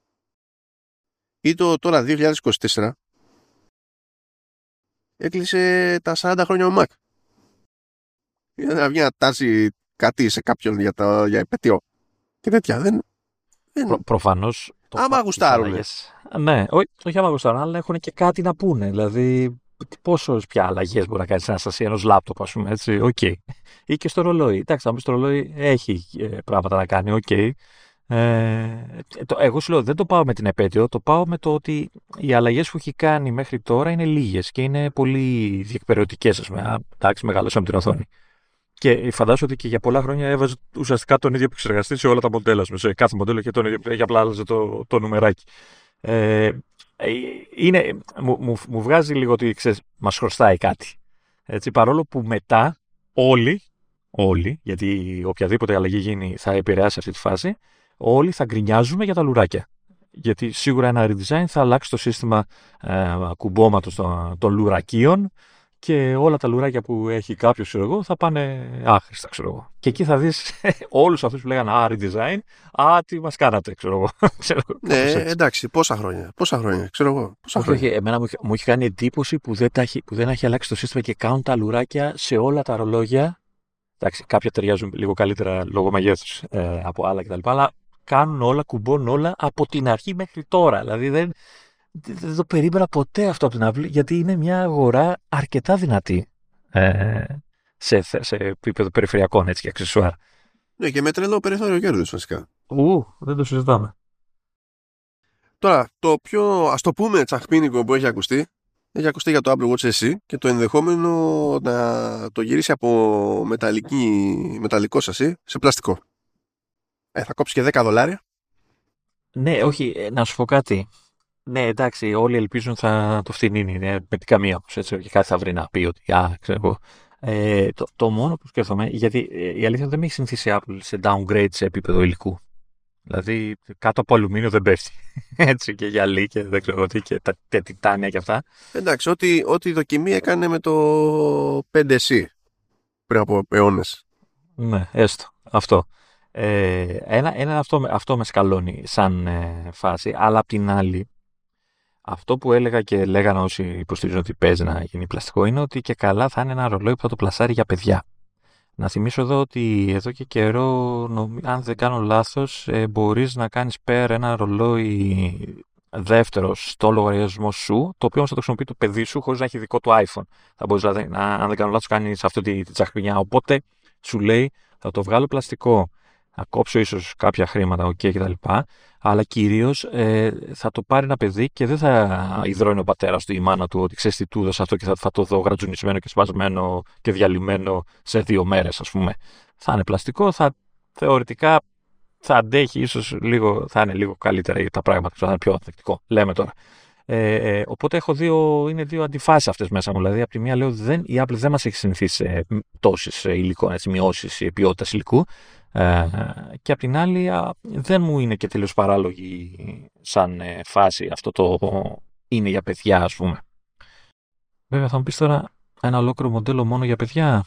ή το τώρα δύο χιλιάδες είκοσι τέσσερα έκλεισε τα σαράντα χρόνια ο Mac. Για να βγει να τάσει κάτι σε κάποιον για, το, για επέτειο και τέτοια. Δεν, δεν... Προ, προφανώς άμα γουστάρουν. Ναι, όχι, όχι άμα γουστάρουν, αλλά έχουν και κάτι να πούνε. Δηλαδή πόσες πια αλλαγές μπορεί να κάνει σε ένα σασί ενός λάπτοπ, ας πούμε, έτσι, οκ. Okay. Ή και στο ρολόι. Εντάξει, θα μου πει το ρολόι έχει ε, πράγματα να κάνει, οκ. Okay. Ε, το, εγώ σου λέω, δεν το πάω με την επέτειο, το πάω με το ότι οι αλλαγές που έχει κάνει μέχρι τώρα είναι λίγες και είναι πολύ διεκπαιρεωτικές, ας πούμε. Εντάξει, μεγαλώσαμε την οθόνη. Και φαντάζομαι ότι και για πολλά χρόνια έβαζε ουσιαστικά τον ίδιο επεξεργαστή σε όλα τα μοντέλα. Σε κάθε μοντέλο και τον ίδιο, για απλά άλλαζε το, το νουμεράκι. Ε, είναι, μου, μου, μου βγάζει λίγο ότι ξέρεις, μας χρωστάει κάτι. Έτσι, παρόλο που μετά όλοι, όλοι, γιατί οποιαδήποτε αλλαγή γίνει θα επηρεάσει αυτή τη φάση, όλοι θα γκρινιάζουμε για τα λουράκια. Γιατί σίγουρα ένα redesign θα αλλάξει το σύστημα ε, κουμπώματος των, των λουρακίων και όλα τα λουράκια που έχει κάποιο, ξέρω εγώ, θα πάνε άχρηστα, ξέρω εγώ. Και εκεί θα δεις όλους αυτούς που λέγανε «Α, redesign, α, τι μας κάνατε», ξέρω εγώ. Ναι, εντάξει, πόσα χρόνια, πόσα χρόνια, ξέρω εγώ. Πόσα όχι, χρόνια. όχι, εμένα μου, μου έχει κάνει εντύπωση που δεν, έχει, που δεν έχει αλλάξει το σύστημα και κάνουν τα λουράκια σε όλα τα ρολόγια. Εντάξει, κάποια ταιριάζουν λίγο καλύτερα λόγω μεγέθους ε, από άλλα κτλ. Αλλά κάνουν όλα, κουμπώνουν όλα από την αρχή μέχρι τώρα. Δηλαδή δεν, δεν το περίμενα ποτέ αυτό από την Apple, γιατί είναι μια αγορά αρκετά δυνατή ε, σε, σε επίπεδο περιφερειακών έτσι, και αξεσουάρ. Ναι, και με τρελό περιθώριο κέρδους βασικά. Ου, δεν το συζητάμε. Τώρα, το πιο, ας το πούμε, τσαχπίνικο που έχει ακουστεί, έχει ακουστεί για το Apple Watch ες σι και το ενδεχόμενο να το γυρίσει από μεταλλική, μεταλλικό σασί σε πλαστικό. Ε, θα κόψει και δέκα δολάρια. Ναι, όχι, ε, να σου πω κάτι. Ναι, εντάξει, όλοι ελπίζουν θα το φτηνίνει. Ναι, με την καμία όμως, έτσι, και κάτι θα βρει να πει ότι, α, ξέρω εγώ. Ε, το, το μόνο που σκέφτομαι, γιατί ε, η αλήθεια δεν με έχει συνηθίσει η Apple σε downgrade σε επίπεδο υλικού. Δηλαδή, κάτω από αλουμίνιο δεν πέφτει. Έτσι, και γυαλί και δεν ξέρω τι, και τα, τα τιτάνια και αυτά. Εντάξει, ό,τι, ό,τι δοκιμή έκανε με το πέντε σι πριν από αιώνες. Ναι, έστω. Αυτό. Ε, ένα, ένα αυτό, αυτό με σκαλώνει σαν ε, φάση, αλλά απ' την άλλη, αυτό που έλεγα και λέγανε όσοι υποστηρίζουν ότι παίζει να γίνει πλαστικό είναι ότι και καλά θα είναι ένα ρολόι που θα το πλασάρει για παιδιά. Να θυμίσω εδώ ότι εδώ και καιρό, νομ, αν δεν κάνω λάθος, ε, μπορείς να κάνεις πέρα ένα ρολόι δεύτερο στο λογαριασμό σου, το οποίο όμως θα το χρησιμοποιεί το παιδί σου χωρίς να έχει δικό του iPhone. Θα μπορείς, δηλαδή, να, αν δεν κάνω λάθος, κάνεις αυτή τη, τη τσαχπινιά. Οπότε σου λέει, θα το βγάλω πλαστικό, θα κόψω ίσως κάποια χρήματα, ok κτλ. Αλλά κυρίως ε, θα το πάρει ένα παιδί και δεν θα υδρώνει ο πατέρας του ή η μάνα του ότι ξέρεις τι του έδωσε αυτό και θα, θα το δω γρατζουνισμένο και σπασμένο και διαλυμένο σε δύο μέρες, ας πούμε. Θα είναι πλαστικό, θα θεωρητικά θα αντέχει ίσως λίγο, θα είναι λίγο καλύτερα τα πράγματα, θα είναι πιο ανθεκτικό, λέμε τώρα. Ε, ε, οπότε έχω δύο, είναι δύο αντιφάσεις αυτές μέσα μου. Δηλαδή, από τη μία λέω δεν, η Apple δεν μας έχει συνηθίσει σε τόσες υλικών, έτσι, μειώσεις ποιότητας υλικού. Ε, και απ' την άλλη α, δεν μου είναι και τελείως παράλογη σαν ε, φάση αυτό το είναι για παιδιά, ας πούμε. Βέβαια θα μου πεις τώρα ένα ολόκληρο μοντέλο μόνο για παιδιά.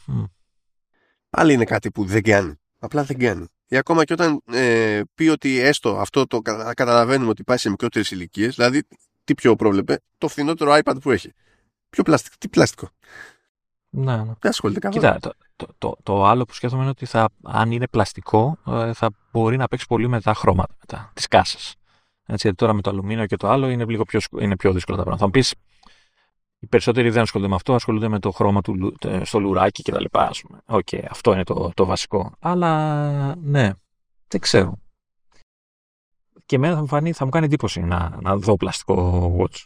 Πάλι είναι κάτι που δεν κάνει. Απλά δεν κάνει. Ή ακόμα και όταν ε, πει ότι έστω αυτό το κα, καταλαβαίνουμε ότι πάει σε μικρότερες ηλικίες, δηλαδή τι πιο πρόβλεπε, το φθηνότερο iPad που έχει. Πιο πλαστικό. Τι πλαστικό. Ναι, ναι. Δεν ασχολείται καθόλου. Κοίτα, το, το, το, το άλλο που σκέφτομαι είναι ότι θα, αν είναι πλαστικό θα μπορεί να παίξει πολύ με τα χρώματα μετά, της κάσας. Έτσι, τώρα με το αλουμίνιο και το άλλο είναι, λίγο πιο, είναι πιο δύσκολα τα πράγματα. Θα μου πεις, οι περισσότεροι δεν ασχολούνται με αυτό, ασχολούνται με το χρώμα του, στο λουράκι κτλ. Οκ, okay, αυτό είναι το, το βασικό. Αλλά ναι, δεν ξέρω. Και εμένα θα μου, φανεί, θα μου κάνει εντύπωση να, να δω πλαστικό watch.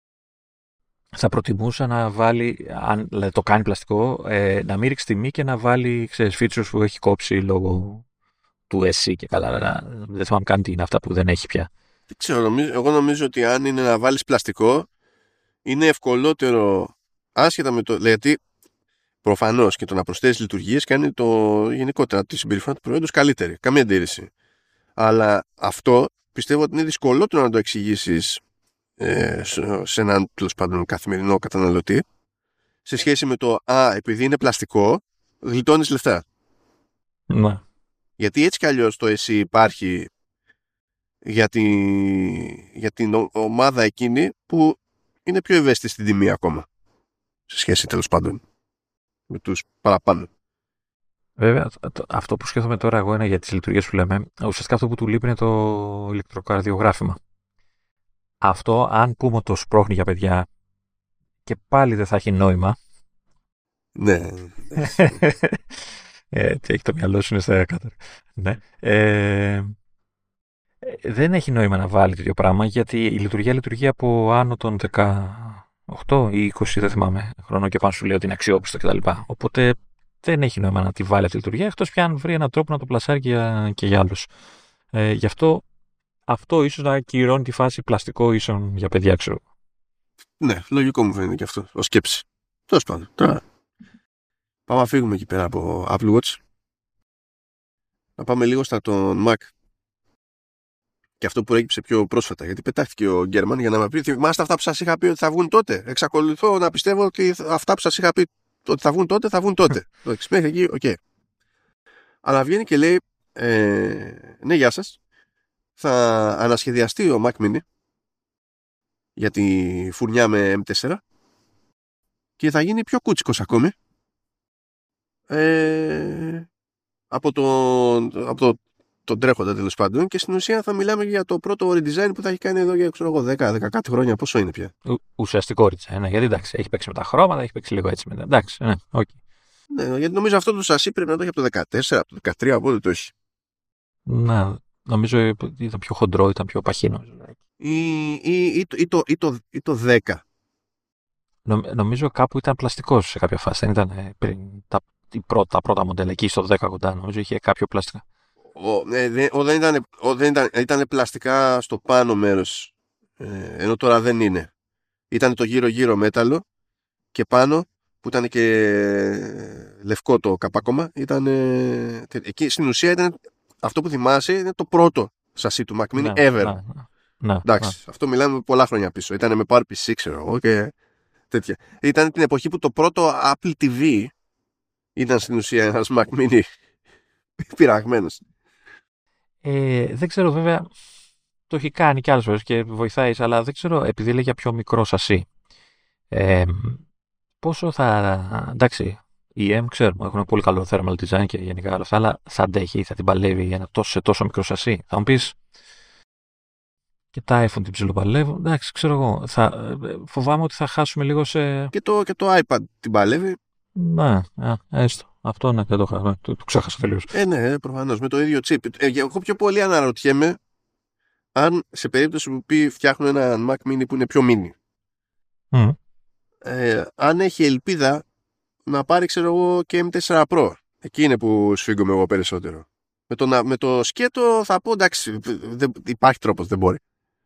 Θα προτιμούσα να βάλει, αν δηλαδή, το κάνει πλαστικό, ε, να μην ρίξει τιμή και να βάλει ξέρεις, features που έχει κόψει λόγω του ες σι και καλά. Να, δεν θυμάμαι καν τι είναι αυτά που δεν έχει πια. Δεν ξέρω, νομίζω, εγώ νομίζω ότι αν είναι να βάλεις πλαστικό, είναι ευκολότερο, άσχετα με το. Γιατί προφανώς και το να προσθέσεις λειτουργίες κάνει το γενικότερα τη συμπεριφορά του προϊόντος καλύτερη. Καμία αντίρρηση. Αλλά αυτό πιστεύω ότι είναι δυσκολότερο να το εξηγήσεις ε, σε έναν τέλος πάντων καθημερινό καταναλωτή σε σχέση με το α, επειδή είναι πλαστικό, γλιτώνεις λεφτά. Ναι. Γιατί έτσι κι αλλιώς το ες σι υπάρχει για, τη, για την ομάδα εκείνη που είναι πιο ευαίσθητη στην τιμή ακόμα. Σε σχέση τέλος πάντων με τους παραπάνω. Βέβαια, αυτό που σκέφτομαι τώρα εγώ είναι για τις λειτουργίες που λέμε. Ουσιαστικά αυτό που του λείπει είναι το ηλεκτροκαρδιογράφημα. Αυτό, αν πούμε ότι το σπρώχνει για παιδιά και πάλι δεν θα έχει νόημα. Ναι. ε, τι έχει το μυαλό σου είναι στα κάτω. Ναι. Ε, δεν έχει νόημα να βάλει τέτοιο πράγμα γιατί η λειτουργία λειτουργεί από άνω των δεκαοκτώ ή είκοσι, δεν θυμάμαι, χρόνο και πάνω σου λέει ότι είναι αξιόπιστο κτλ. Οπότε δεν έχει νόημα να τη βάλει αυτή τη λειτουργία, εκτός πια αν βρει έναν τρόπο να το πλασάρει και για, και για άλλους. Ε, γι' αυτό αυτό ίσως να κυρώνει τη φάση πλαστικό ίσον για παιδιά, ξέρω. Ναι, λογικό μου φαίνεται και αυτό, ως σκέψη. Τέλος πάντων. Τώρα πάμε να φύγουμε εκεί πέρα από Apple Watch. Να πάμε λίγο στα τον Mac. Και αυτό που έγκυψε πιο πρόσφατα. Γιατί πετάχτηκε ο Γκέρμαν για να με πει: θυμάστε αυτά που σας είχα πει ότι θα βγουν τότε. Εξακολουθώ να πιστεύω ότι αυτά που σας είχα πει ότι θα βγουν τότε, θα βγουν τότε. Εντάξει, μέχρι εκεί, οκ. Okay. Αλλά βγαίνει και λέει: ε, ναι, γεια σας. Θα ανασχεδιαστεί ο Mac Mini για τη φουρνιά με εμ φορ και θα γίνει πιο κούτσικος ακόμη ε, από το, από το τον τρέχοντα τέλος πάντων, και στην ουσία θα μιλάμε για το πρώτο redesign που θα έχει κάνει εδώ για ξέρω εγώ δέκα δέκα κάτι χρόνια. Πόσο είναι πια? Ο, ουσιαστικό redesign, ναι, γιατί εντάξει, έχει παίξει με τα χρώματα, έχει παίξει λίγο έτσι μετά. Εντάξει, ναι, okay. Ναι, γιατί νομίζω αυτό το σασί πρέπει να το έχει από το δεκατέσσερα, από το δεκατρία, από ό,τι το έχει. Να, νομίζω ήταν πιο χοντρό, ήταν πιο παχύνο. Ή, ή, ή, ή, το, ή, το, ή το δέκα. Νο, νομίζω κάπου ήταν πλαστικός σε κάποια φάση. Δεν ήταν πριν τα, πρώτα, τα πρώτα μοντέλα εκεί στο δέκα κοντά. Νομίζω είχε κάποιο πλαστικά. Ο, ε, δε, ο, δεν ήταν, ο, δεν ήταν, ήταν πλαστικά στο πάνω μέρος, ε, ενώ τώρα δεν είναι. Ήταν το γύρω γύρω μέταλλο και πάνω που ήταν και λευκό το καπάκωμα. Ήταν, ε, εκεί στην ουσία ήταν αυτό που θυμάσαι, είναι το πρώτο σασί του Mac Mini Ναι, ever. ναι, ναι, εντάξει, ναι. αυτό μιλάμε πολλά χρόνια πίσω. Ήταν με PowerPC, ξέρω εγώ, και τέτοια. Ήταν την εποχή που το πρώτο Apple τι βι ήταν στην ουσία ένας Mac Mini πειραγμένος. Ε, δεν ξέρω, βέβαια, το έχει κάνει κι άλλες φορές και βοηθάει, αλλά δεν ξέρω, επειδή λέει για πιο μικρό σασί. Ε, πόσο θα. Εντάξει, οι M ξέρουμε, έχουν πολύ καλό thermal design και γενικά όλα αυτά, αλλά θα αντέχει, θα την παλεύει για ένα τόσο, σε τόσο μικρό σασί. Θα μου πεις, και τα iPhone την ψιλοπαλεύουν. Εντάξει, ξέρω εγώ. Θα, φοβάμαι ότι θα χάσουμε λίγο σε. Και το, και το iPad την παλεύει. Ναι, α, έστω. Αυτό ναι, δεν το είχα. Το, το ξέχασα τελείως. Ε, ναι, προφανώς με το ίδιο chip. Ε, εγώ πιο πολύ αναρωτιέμαι αν σε περίπτωση που πει φτιάχνω ένα Mac Mini που είναι πιο mini, Mm. ε, αν έχει ελπίδα να πάρει, ξέρω εγώ, και εμ φορ Pro. Εκεί είναι που σφίγγομαι εγώ περισσότερο. Με το, με το σκέτο θα πω εντάξει, δεν, υπάρχει τρόπος, δεν μπορεί.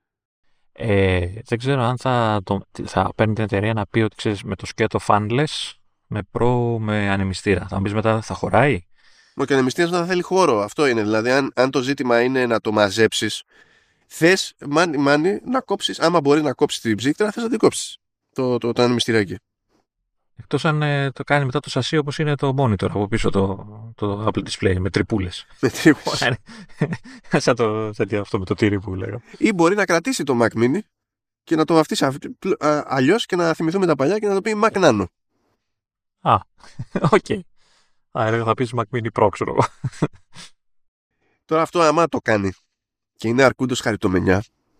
Ε, δεν ξέρω αν θα, το, θα παίρνει την εταιρεία να πει ότι ξέρεις, με το σκέτο fanless, με Pro, με ανεμιστήρα. Θα μου πεις μετά θα χωράει. Μα και ο ανεμιστήρας θα θέλει χώρο. Αυτό είναι. Δηλαδή, αν, αν το ζήτημα είναι να το μαζέψεις, θες μάνι, μάνι να κόψεις. Άμα μπορεί να κόψεις την ψύκτρα, θες να την κόψεις. Το, το, το ανεμιστήρακι. Εκτός αν ε, το κάνει μετά το σασί όπως είναι το monitor από πίσω το, το Apple Display με τρυπούλες. Με τρύπους. Σαν το, τέτοιο, αυτό με το τύρι που λέγαμε. Ή μπορεί να κρατήσει το Mac Mini και να το βαφτίσει αλλιώς και να θυμηθούμε τα παλιά και να το πει Mac Nano. Α, οκ. Okay. Α, θα πεις Mac Mini Pro, ξέρω εγώ. Τώρα αυτό άμα το κάνει και είναι αρκούντος χαριτομενιά,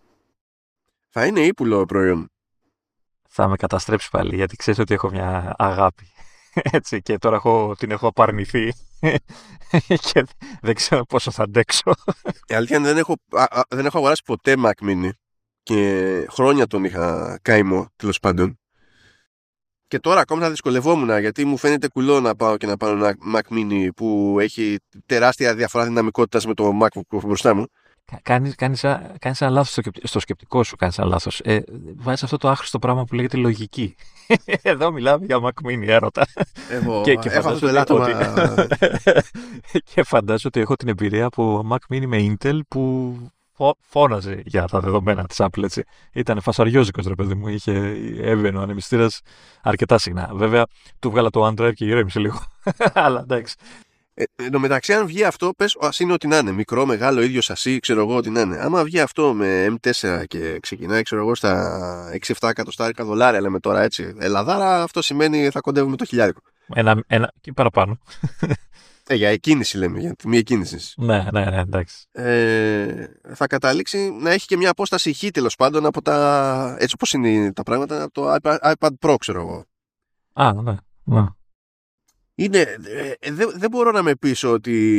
θα είναι ύπουλο προϊόν. Θα με καταστρέψει πάλι, γιατί ξέρεις ότι έχω μια αγάπη. Έτσι, και τώρα έχω, την έχω απαρνηθεί και δεν ξέρω πόσο θα αντέξω. Η αλήθεια είναι δεν έχω, α, α, δεν έχω αγοράσει ποτέ Mac Mini και χρόνια τον είχα καημό, τέλος πάντων. Και τώρα ακόμα θα δυσκολευόμουν, γιατί μου φαίνεται κουλό να πάω και να πάρω ένα Mac Mini που έχει τεράστια διαφορά δυναμικότητας με το Mac που έχω μπροστά μου. Κάνεις, κάνεις, κάνεις ένα λάθος στο, στο σκεπτικό σου, κάνεις ένα λάθος. Ε, βάζεις αυτό το άχρηστο πράγμα που λέγεται λογική. Εδώ μιλάμε για Mac Mini, έρωτα. Εγώ και, και έχω αυτό το ελάττωμα. Ότι... και φαντάζομαι ότι έχω την εμπειρία από Mac Mini με Intel που φώναζε για τα δεδομένα της Apple, έτσι. Ήταν φασαριόζικος, ρε παιδί μου. Είχε έβαινε ο ανεμιστήρας αρκετά συχνά. Βέβαια, του βγάλα το OneDrive και ηρέμησε λίγο. Αλλά εντάξει. Ε, εν τω μεταξύ, αν βγει αυτό, πες ας είναι ό,τι να είναι. Μικρό, μεγάλο, ίδιο σασί, ξέρω εγώ ό,τι να είναι. Άμα βγει αυτό με εμ φορ και ξεκινάει, ξέρω εγώ, στα έξι εφτά εκατοστάρικα δολάρια, λέμε τώρα έτσι. Ελλαδάρα, αυτό σημαίνει θα κοντεύουμε το χιλιάρικο. Ένα, ένα και παραπάνω. Ε, για εκκίνηση λέμε, για τιμή εκκίνησης. Ναι, ναι, ναι, εντάξει. Ε, θα καταλήξει να έχει και μια απόσταση χ, τέλος πάντων, από τα. Έτσι όπως είναι τα πράγματα, από το iPad, iPad Pro, ξέρω εγώ. Α, ναι, ναι. Είναι, ε, δεν δε μπορώ να με πείσω ότι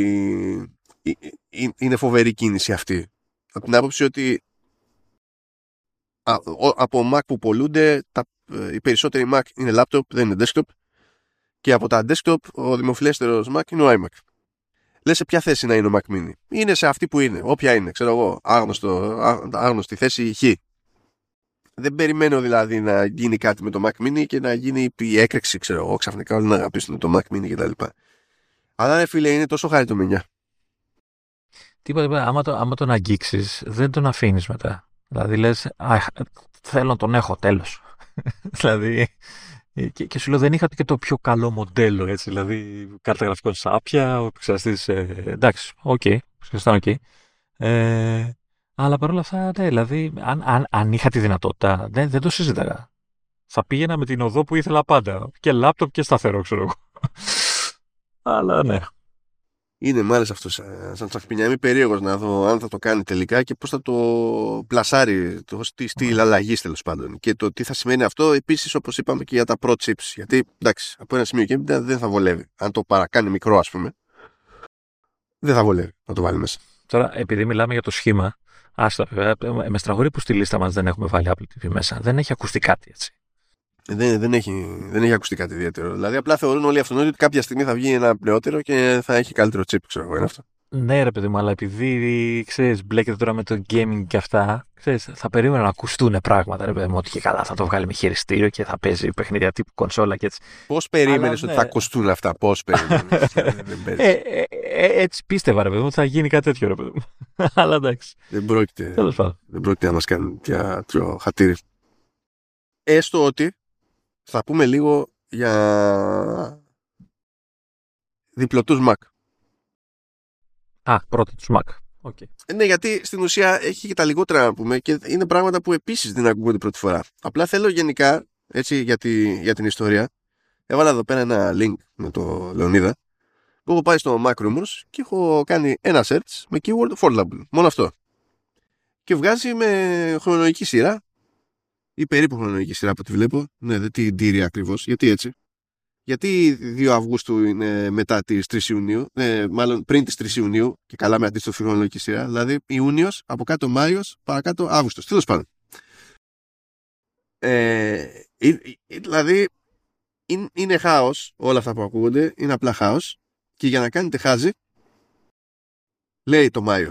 είναι φοβερή κίνηση αυτή. Από την άποψη ότι α, ο, από Mac που πολλούνται, τα, οι περισσότεροι Mac είναι laptop, δεν είναι desktop, Και από τα desktop ο δημοφιλέστερος Mac είναι ο iMac. Λες σε ποια θέση να είναι ο Mac Mini. Είναι σε αυτή που είναι. Όποια είναι, ξέρω εγώ. Άγνωστο, άγνωστη θέση Χ. Δεν περιμένω δηλαδή να γίνει κάτι με το Mac Mini και να γίνει η έκρηξη, ξέρω εγώ. Ξαφνικά όλοι να αγαπήσουν το Mac Mini κτλ. Αλλά ρε φίλε, είναι τόσο χαριτωμενιά. Τίποτα, τίποτα. Άμα, το, άμα τον αγγίξεις, δεν τον αφήνεις μετά. Δηλαδή λες, α, θέλω να τον έχω, τέλος. δηλαδή, και, και σου λέω, δεν είχα και το πιο καλό μοντέλο, έτσι. Δηλαδή, κάρτα γραφικών σάπια, ο επεξεργαστής, ε, εντάξει, οκ, okay, οκ. Okay. Ε, αλλά παρόλα αυτά, ναι, δηλαδή, αν, αν, αν είχα τη δυνατότητα, δεν, δεν το συζήταγα. Θα πήγαινα με την οδό που ήθελα πάντα. Και λάπτοπ και σταθερό, ξέρω εγώ. αλλά ναι. Είναι μάλιστα αυτό σαν τσακπινιά. Είμαι περίεργος να δω αν θα το κάνει τελικά και πώς θα το πλασάρει το στυλ αλλαγής τέλος πάντων. Και το τι θα σημαίνει αυτό επίσης, όπως είπαμε και για τα Pro Chips. Γιατί εντάξει, από ένα σημείο και έπειτα δεν θα βολεύει. Αν το παρακάνει μικρό, ας πούμε, δεν θα βολεύει να το βάλει μέσα. Τώρα, επειδή μιλάμε για το σχήμα, άστα, με στραγωρεί που στη λίστα μας δεν έχουμε βάλει Apple τι βι μέσα. Δεν έχει ακουστεί κάτι έτσι. Δεν, δεν, έχει, δεν έχει ακουστεί κάτι ιδιαίτερο. Δηλαδή, απλά θεωρούν όλοι αυτονόητοι ότι κάποια στιγμή θα βγει ένα πλεότερο και θα έχει καλύτερο chip, ξέρω εγώ. Είναι αυτό. Ναι, ρε παιδί μου, αλλά επειδή ξέρεις, μπλέκεται τώρα με το gaming και αυτά, ξέρεις, θα περίμενα να ακουστούν πράγματα. Ρε παιδί μου, ότι και καλά θα το βγάλει με χειριστήριο και θα παίζει παιχνίδια τύπου κονσόλα και έτσι. Πώς περίμενες ότι ναι. θα ακουστούν αυτά, πώς περίμενες. ε, ε, ε, έτσι πίστευα, ρε παιδί μου, θα γίνει κάτι τέτοιο, ρε παιδί μου. αλλά εντάξει. Δεν πρόκειται, δεν πρόκειται να μας κάνει πια χατήρι. Έστω ότι θα πούμε λίγο για διπλωτούς Mac. Α, πρώτα τους Mac. Okay. Ναι, γιατί στην ουσία έχει και τα λιγότερα να πούμε και είναι πράγματα που επίσης δεν ακούγονται πρώτη φορά. Απλά θέλω γενικά, έτσι για, τη, για την ιστορία, έβαλα εδώ πέρα ένα link με το Λεωνίδα που έχω πάει στο Mac Rumors και έχω κάνει ένα search με keyword foldable. Μόνο αυτό. Και βγάζει με χρονολογική σειρά ή περίπου χρονολογική σειρά από ό,τι βλέπω. Ναι, δεν την τήρει ακριβώς. Γιατί έτσι. Γιατί δύο Αυγούστου είναι μετά τις τρεις Ιουνίου, ε, μάλλον πριν τις τρεις Ιουνίου και καλά με αντίστοιχη χρονολογική σειρά. Δηλαδή Ιούνιος, από κάτω Μάιος, παρακάτω Αύγουστος. Τέλος πάντων. Ε, δηλαδή είναι, είναι χάος όλα αυτά που ακούγονται. Είναι απλά χάος. Και για να κάνετε χάζι, λέει το Μάιο.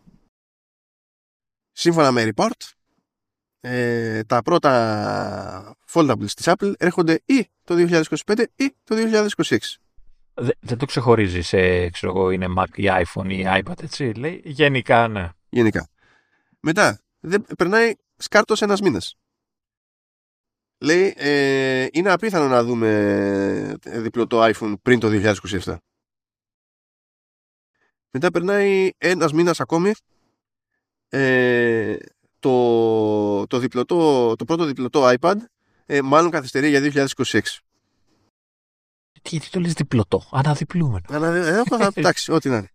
Σύμφωνα με report, ε, τα πρώτα foldables της Apple έρχονται ή το δύο χιλιάδες είκοσι πέντε ή το δύο χιλιάδες είκοσι έξι. Δεν, δεν το ξεχωρίζει σε, ξέρω εγώ, είναι Mac ή iPhone ή iPad, έτσι. Λέει γενικά, ναι. Γενικά. Μετά, δεν, περνάει σκάρτος ένας μήνας. Λέει, ε, είναι απίθανο να δούμε διπλωτό iPhone πριν το δύο χιλιάδες είκοσι επτά. Μετά περνάει ένας μήνας ακόμη. Ε, το, το, διπλωτό, το πρώτο διπλωτό iPad ε, μάλλον καθυστερεί για δύο χιλιάδες είκοσι έξι. Τι, τι το λες διπλωτό, αναδιπλούμενο. Αναδι... Εντάξει, ό,τι να είναι.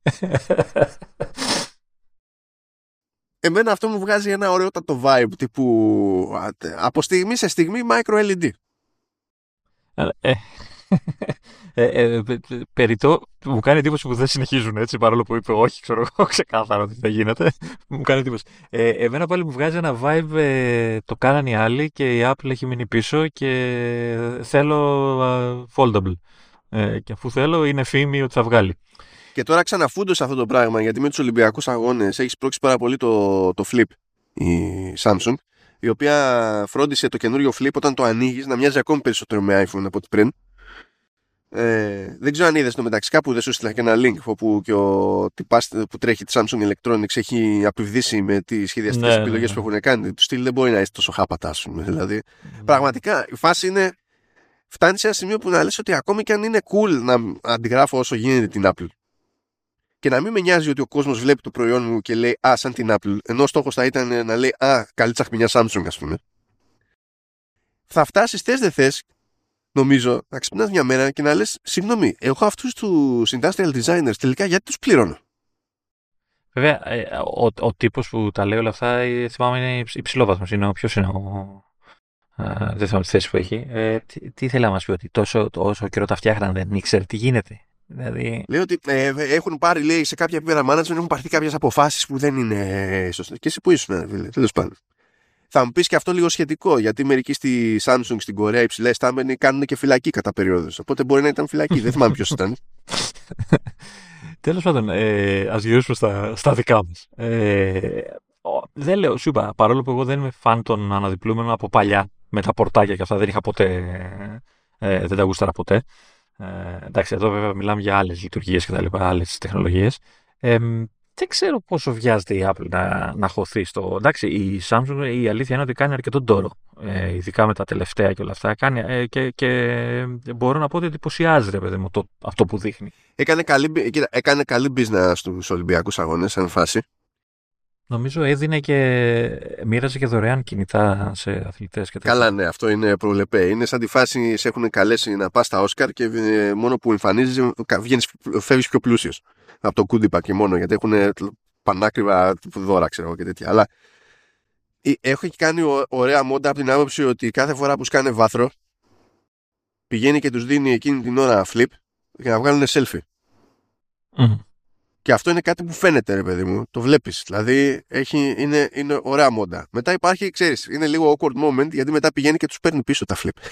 Εμένα αυτό μου βγάζει ένα ωραιότατο vibe τύπου από στιγμή σε στιγμή micro ελ ι ντι. Ε, ε, ε, περιττό, μου κάνει εντύπωση που δεν συνεχίζουν έτσι, παρόλο που είπε όχι, ξέρω εγώ, ξεκάθαρα ότι δεν γίνεται. Μου κάνει εντύπωση. Ε, εμένα πάλι μου βγάζει ένα vibe, ε, το κάνανε οι άλλοι και η Apple έχει μείνει πίσω και θέλω uh, foldable. Ε, και αφού θέλω είναι φήμη ότι θα βγάλει. Και τώρα ξαναφούντωσε αυτό το πράγμα, γιατί με τους Ολυμπιακούς Αγώνες έχει σπρώξει πάρα πολύ το, το Flip η Samsung, η οποία φρόντισε το καινούριο Flip όταν το ανοίγεις να μοιάζει ακόμη περισσότερο με iPhone από ό,τι πριν. Ε, δεν ξέρω αν είδες το μεταξύ, κάπου δεν σου έστειλα και ένα link όπου και ο τυπάς που τρέχει τη Samsung Electronics έχει απειβδίσει με τις σχεδιαστικές ναι, επιλογές ναι, ναι. που έχουν κάνει. Του στυλ δεν μπορεί να είσαι τόσο χάπατα, ας πούμε. Δηλαδή, ναι. Πραγματικά η φάση είναι. Φτάνει σε ένα σημείο που να λες ότι ακόμη και αν είναι cool να αντιγράφω όσο γίνεται την Apple και να μην με νοιάζει ότι ο κόσμος βλέπει το προϊόν μου και λέει «Α, σαν την Apple», ενώ ο στόχος θα ήταν να λέει «Α, καλή τσαχμινιά Samsung», ας πούμε. Θα φτάσεις θες δεν θες, νομίζω, να ξυπνάς μια μέρα και να λες «Συγγνώμη, εγώ αυτούς τους industrial designers τελικά γιατί τους πληρώνω». Βέβαια, ο, ο τύπος που τα λέει όλα αυτά, θυμάμαι, είναι υψηλόβαθμος. Είναι, ποιος είναι ο... Uh, δεν θυμάμαι τη θέση που έχει. Ε, τι, τι ήθελα να μας πει, ότι τόσο, όσο καιρό τα φτιάχναν δεν ήξερε τι γίνεται. Δηλαδή... Λέει ότι ε, έχουν πάρει, λέει, σε κάποια επίπεδα management έχουν πάρθει κάποιες αποφάσεις που δεν είναι σωστές. Και εσύ που ήσουν, τέλος πάντων. Θα μου πεις και αυτό λίγο σχετικό, γιατί μερικοί στη Samsung στην Κορέα υψηλά ιστάμενοι κάνουν και φυλακή κατά περίοδους. Οπότε μπορεί να ήταν φυλακή. Δεν θυμάμαι ποιος ήταν. Τέλος πάντων, ε, ας γυρίσουμε στα, στα δικά μας. Ε, δεν λέω, σου είπα, παρόλο που εγώ δεν είμαι φαν των αναδιπλούμενων από παλιά, με τα πορτάκια και αυτά, δεν είχα ποτέ, ε, δεν τα γούσταρα ποτέ. Ε, εντάξει, εδώ βέβαια μιλάμε για άλλες λειτουργίες και τα λοιπά, άλλες τεχνολογίες. Ε, δεν ξέρω πόσο βιάζεται η Apple να, να χωθεί στο. Εντάξει, η Samsung η αλήθεια είναι ότι κάνει αρκετό ντόρο. Ε, ειδικά με τα τελευταία και όλα αυτά. Κάνει, ε, και, και μπορώ να πω ότι εντυπωσιάζει, ρε παιδί μου, το, αυτό που δείχνει. Έκανε καλή, κοίτα, έκανε καλή business στους Ολυμπιακούς Αγώνες, σαν φάση. Νομίζω έδινε και μοίραζε και δωρεάν κινητά σε αθλητές και τέτοια. Καλά, ναι, αυτό είναι προβλεπέ. Είναι σαν τη φάση σε έχουν καλέσει να πας στα Όσκαρ και μόνο που εμφανίζεις βγαίνεις, φεύγεις πιο πλούσιος από το κούντιπα και μόνο, γιατί έχουν πανάκριβα δώρα, ξέρω και τέτοια. Αλλά έχω και κάνει ωραία μόντα από την άποψη ότι κάθε φορά που σκάνε βάθρο πηγαίνει και τους δίνει εκείνη την ώρα flip για να βγάλουν selfie. Mm. Και αυτό είναι κάτι που φαίνεται, ρε παιδί μου. Το βλέπεις. Δηλαδή έχει, είναι, είναι ωραία μόντα. Μετά υπάρχει, ξέρεις, είναι λίγο awkward moment, γιατί μετά πηγαίνει και τους παίρνει πίσω τα flip.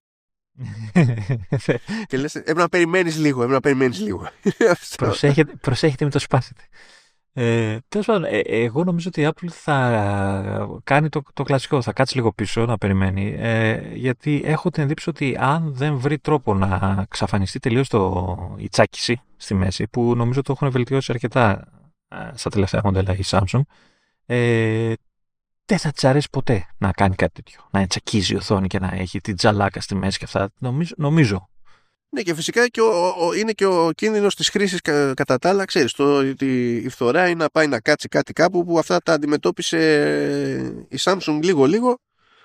Και λες, έπρεπε να περιμένεις λίγο, έπρεπε να περιμένεις λίγο. προσέχετε, προσέχετε μην το σπάσετε. Ε, τέλος πάντων, ε, εγώ νομίζω ότι η Apple θα κάνει το, το κλασικό, θα κάτσει λίγο πίσω να περιμένει, ε, γιατί έχω την εντύπωση ότι αν δεν βρει τρόπο να ξαφανιστεί τελείως το, η τσάκιση στη μέση, που νομίζω το έχουν βελτιώσει αρκετά ε, στα τελευταία μοντέλα η Samsung, ε, δεν θα της αρέσει ποτέ να κάνει κάτι τέτοιο, να τσακίζει η οθόνη και να έχει την τζαλάκα στη μέση και αυτά, νομίζω, νομίζω. Ναι, και φυσικά και ο, ο, είναι και ο κίνδυνος της χρήσης κα, κατά τα άλλα, ξέρεις, το, ότι η φθορά είναι να πάει να κάτσει κάτι κάπου που αυτά τα αντιμετώπισε η Samsung λίγο-λίγο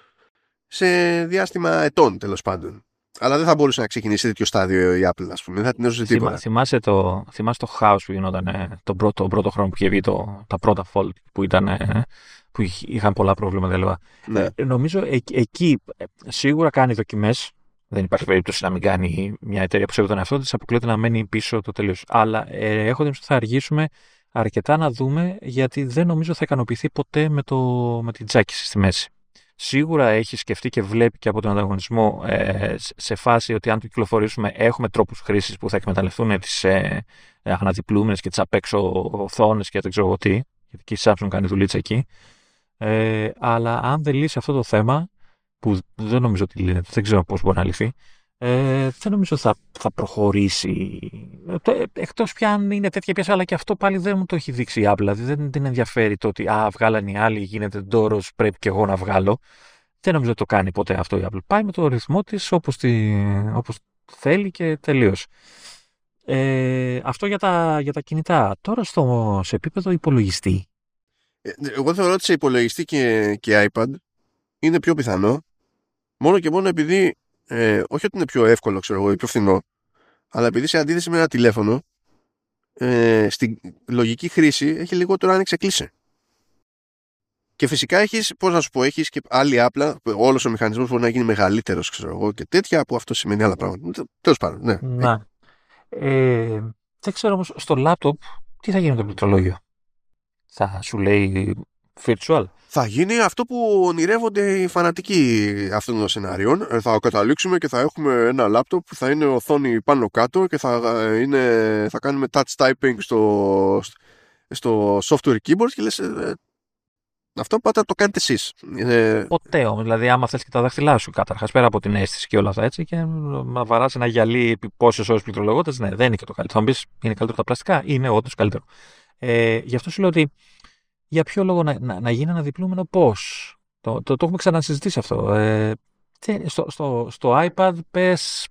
σε διάστημα ετών, τέλος πάντων. Αλλά δεν θα μπορούσε να ξεκινήσει τέτοιο στάδιο η Apple, ας πούμε, δεν θα την έζωσε τίποτα. Θυμά, θυμάσαι, το, θυμάσαι το χάος που γινόταν ε, τον πρώτο, πρώτο χρόνο που είχε βγει το, τα πρώτα Fold που, ήταν, ε, που είχαν πολλά προβλήματα κλπ. Ναι. Ε, νομίζω ε, εκεί ε, σίγουρα κάνει δοκιμές. Δεν υπάρχει περίπτωση να μην κάνει μια εταιρεία που σέβεται τον εαυτό της, αποκλείεται να μένει πίσω το τελείως. Αλλά ε, έχω την ότι θα αργήσουμε αρκετά να δούμε, γιατί δεν νομίζω θα ικανοποιηθεί ποτέ με, το, με την τζάκιση στη μέση. Σίγουρα έχει σκεφτεί και βλέπει και από τον ανταγωνισμό ε, σε φάση ότι αν το κυκλοφορήσουμε έχουμε τρόπους χρήσης που θα εκμεταλλευτούν τις ε, ε, αναδιπλούμενες και τις απ' έξω οθόνες και δεν ξέρω εγώ τι, γιατί και η Samsung κάνει δουλίτσα εκεί. Ε, αλλά αν δεν λύσει αυτό το θέμα, που δεν νομίζω ότι λύνεται, δεν ξέρω πώς μπορεί να λυθεί, ε, δεν νομίζω θα, θα προχωρήσει. Ε, εκτός πια αν είναι τέτοια πιάσα, αλλά και αυτό πάλι δεν μου το έχει δείξει η Apple. Δηλαδή δεν την ενδιαφέρει το ότι α, βγάλαν οι άλλοι, γίνεται ντόρος, πρέπει και εγώ να βγάλω. Δεν νομίζω ότι το κάνει ποτέ αυτό η Apple. Πάει με το ρυθμό της όπως, τη, όπως θέλει και τελείως. Ε, αυτό για τα, για τα κινητά. Τώρα στο, σε επίπεδο υπολογιστή. Ε, εγώ θεωρώ ότι σε υπολογιστή και, και iPad είναι πιο πιθανό, μόνο και μόνο επειδή ε, όχι ότι είναι πιο εύκολο, ξέρω εγώ, ή πιο φθηνό, αλλά επειδή σε αντίθεση με ένα τηλέφωνο, ε, στην λογική χρήση έχει λιγότερο άνοιξε κλείσει. Και φυσικά έχεις, πώς να σου πω, έχεις και άλλη άπλα, όλος ο μηχανισμός μπορεί να γίνει μεγαλύτερος, ξέρω εγώ, και τέτοια, που αυτό σημαίνει άλλα πράγματα. Τέλος πάντων, ναι. Να. Ε, δεν ξέρω όμως, στο λάπτοπ τι θα γίνει με το πληκτρολόγιο. Θα σου λέει virtual. Θα γίνει αυτό που ονειρεύονται οι φανατικοί αυτών των σενάριων. Θα καταλήξουμε και θα έχουμε ένα λάπτοπ που θα είναι οθόνη πάνω κάτω και θα, είναι, θα κάνουμε touch typing στο, στο software keyboard και λες ε, αυτό πάτε να το κάνετε εσείς. Ε, Ποτέ όμως, δηλαδή άμα θες και τα δάχτυλά σου καταρχάς, πέρα από την αίσθηση και όλα αυτά έτσι, και να βαράς ένα γυαλί επί πόσες ώρες πληκτρολογώντας, ναι, δεν είναι και το καλύτερο. Θα μου πεις, είναι καλύτερο τα πλαστικά, είναι όντως καλύτερο. Ε, γι' αυτό σου λέω ότι για ποιο λόγο να, να, να γίνει ένα διπλούμενο, πώς. Το, το, το έχουμε ξανασυζητήσει αυτό. Ε, στο, στο, στο iPad πες.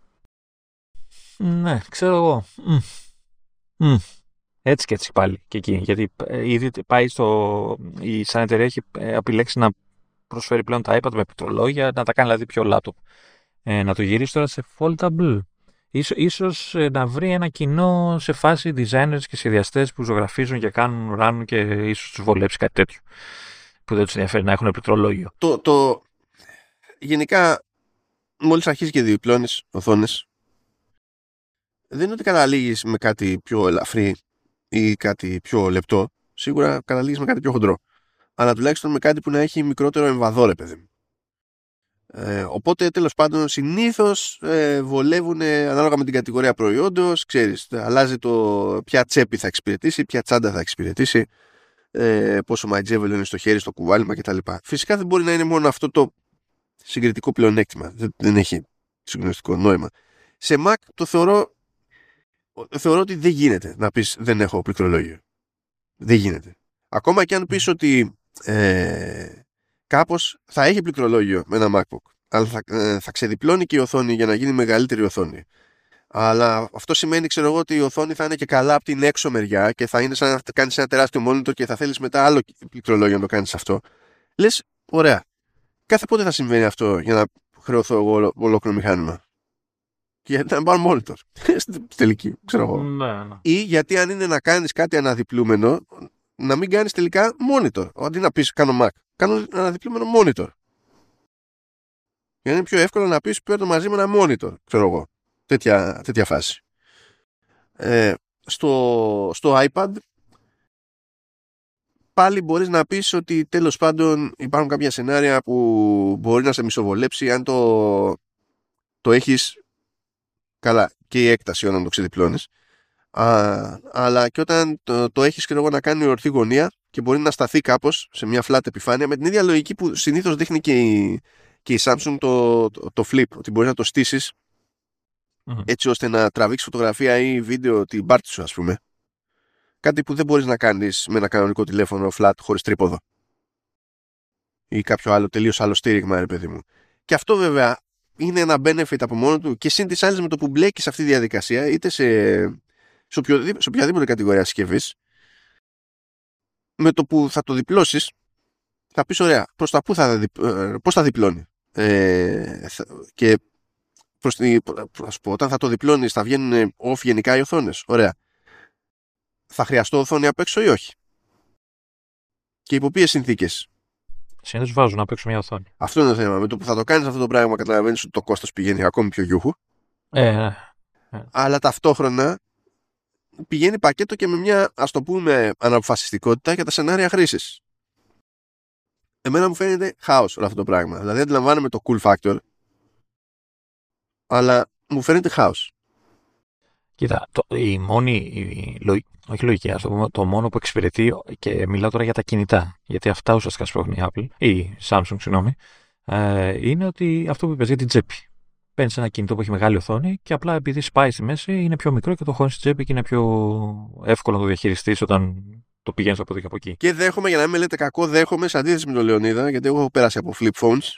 Ναι, ξέρω εγώ. Mm. Mm. Έτσι και έτσι πάλι και εκεί. Γιατί ε, ήδη πάει στο. Η σαν εταιρεία έχει επιλέξει να προσφέρει πλέον τα iPad με πληκτρολόγια, να τα κάνει δηλαδή πιο laptop. Ε, να το γυρίσει τώρα σε foldable. Ίσως, ίσως να βρει ένα κοινό σε φάση designers και σχεδιαστές που ζωγραφίζουν και κάνουν, ράνουν και ίσως τους βολέψει κάτι τέτοιο. Που δεν τους ενδιαφέρει να έχουν πληκτρολόγιο. Το, το... Γενικά, μόλις αρχίζει και διπλώνεις οθόνες, δεν είναι ότι καταλήγεις με κάτι πιο ελαφρύ ή κάτι πιο λεπτό. Σίγουρα καταλήγεις με κάτι πιο χοντρό. αλλά τουλάχιστον με κάτι που να έχει μικρότερο εμβαδό, ρε παιδί μου. Ε, οπότε τέλος πάντων συνήθως ε, βολεύουν ανάλογα με την κατηγορία προϊόντος, ξέρεις, αλλάζει το ποια τσέπη θα εξυπηρετήσει, ποια τσάντα θα εξυπηρετήσει, ε, πόσο μαϊτζέβελο είναι στο χέρι, στο κουβάλιμα κτλ. Φυσικά δεν μπορεί να είναι μόνο αυτό το συγκριτικό πλεονέκτημα, δεν, δεν έχει συγκριτικό νόημα. Σε Mac το θεωρώ, θεωρώ ότι δεν γίνεται να πεις δεν έχω πληκτρολόγιο. Δεν γίνεται. Ακόμα και αν πεις ότι ε, κάπως θα έχει πληκτρολόγιο με ένα MacBook, αλλά θα, ε, θα ξεδιπλώνει και η οθόνη για να γίνει μεγαλύτερη οθόνη. Αλλά αυτό σημαίνει, ξέρω εγώ, ότι η οθόνη θα είναι και καλά από την έξω μεριά και θα είναι σαν να κάνεις ένα τεράστιο monitor και θα θέλεις μετά άλλο πληκτρολόγιο να το κάνεις αυτό. Λες, ωραία. Κάθε πότε θα συμβαίνει αυτό για να χρεωθώ εγώ ολόκληρο μηχάνημα? Και γιατί να πάρω monitor. Στην τελική, ξέρω εγώ. Ναι, ναι. Ή γιατί αν είναι να κάνεις κάτι αναδιπλούμενο, να μην κάνεις τελικά monitor. Αντί να πεις κάνω Mac, κάνω αναδιπλούμενο monitor. Για να είναι πιο εύκολο να πεις παίρνω μαζί με ένα monitor, ξέρω εγώ. Τέτοια, τέτοια φάση. Ε, στο, στο iPad πάλι μπορείς να πεις ότι τέλος πάντων υπάρχουν κάποια σενάρια που μπορεί να σε μισοβολέψει αν το, το έχεις καλά και η έκταση όταν το ξεδιπλώνεις. Α, αλλά και όταν το, το έχεις ξέρω εγώ, να κάνει ορθή γωνία και μπορεί να σταθεί κάπως σε μια flat επιφάνεια με την ίδια λογική που συνήθως δείχνει και η, και η Samsung το, το, το flip, ότι μπορείς να το στήσεις mm-hmm. έτσι ώστε να τραβήξει φωτογραφία ή βίντεο την πάρτι σου, ας πούμε. Κάτι που δεν μπορείς να κάνεις με ένα κανονικό τηλέφωνο flat χωρίς τρίποδο ή κάποιο άλλο τελείως άλλο στήριγμα, ρε παιδί μου. Και αυτό βέβαια είναι ένα benefit από μόνο του και συν τις άλλες με το που μπλέκεις σε αυτή τη διαδικασία είτε σε, σε, οποιοδήποτε, σε οποιαδήποτε κατηγορία συσκευής, με το που θα το διπλώσεις θα πεις ωραία προς τα που θα, πώς θα διπλώνει ε, θα, και προς τη, ας πω, όταν θα το διπλώνεις θα βγαίνουν off γενικά οι οθόνες. Ωραία. Θα χρειαστώ οθόνη απ' έξω ή όχι? Και υπό ποιες συνθήκες? Συνήθως βάζουν απ' έξω μια οθόνη. Αυτό είναι το θέμα. Με το που θα το κάνεις αυτό το πράγμα καταλαβαίνεις ότι το κόστος πηγαίνει ακόμη πιο γιούχου. Ε, ναι. Ε. Αλλά ταυτόχρονα πηγαίνει πακέτο και με μια, ας το πούμε, αναποφασιστικότητα για τα σενάρια χρήσης. Εμένα μου φαίνεται χάος όλο αυτό το πράγμα. Δηλαδή αντιλαμβάνομαι το cool factor, αλλά μου φαίνεται χάος. Κοίτα, το, η μόνη, η, λο, όχι λογική, ας το πούμε, το μόνο που εξυπηρετεί, και μιλάω τώρα για τα κινητά, γιατί αυτά ουσιαστικά σπρώχνει η Apple, ή η Samsung, συγγνώμη, ε, είναι ότι αυτό που είπες για την τσέπη. Παίρνεις ένα κινητό που έχει μεγάλη οθόνη και απλά επειδή σπάει στη μέση είναι πιο μικρό και το χώνεις στη τσέπη και είναι πιο εύκολο να το διαχειριστείς όταν το πηγαίνεις από εδώ και από εκεί. Και δέχομαι, για να μην με λέτε κακό, δέχομαι σε αντίθεση με τον Λεωνίδα, γιατί εγώ έχω πέρασει από flip phones.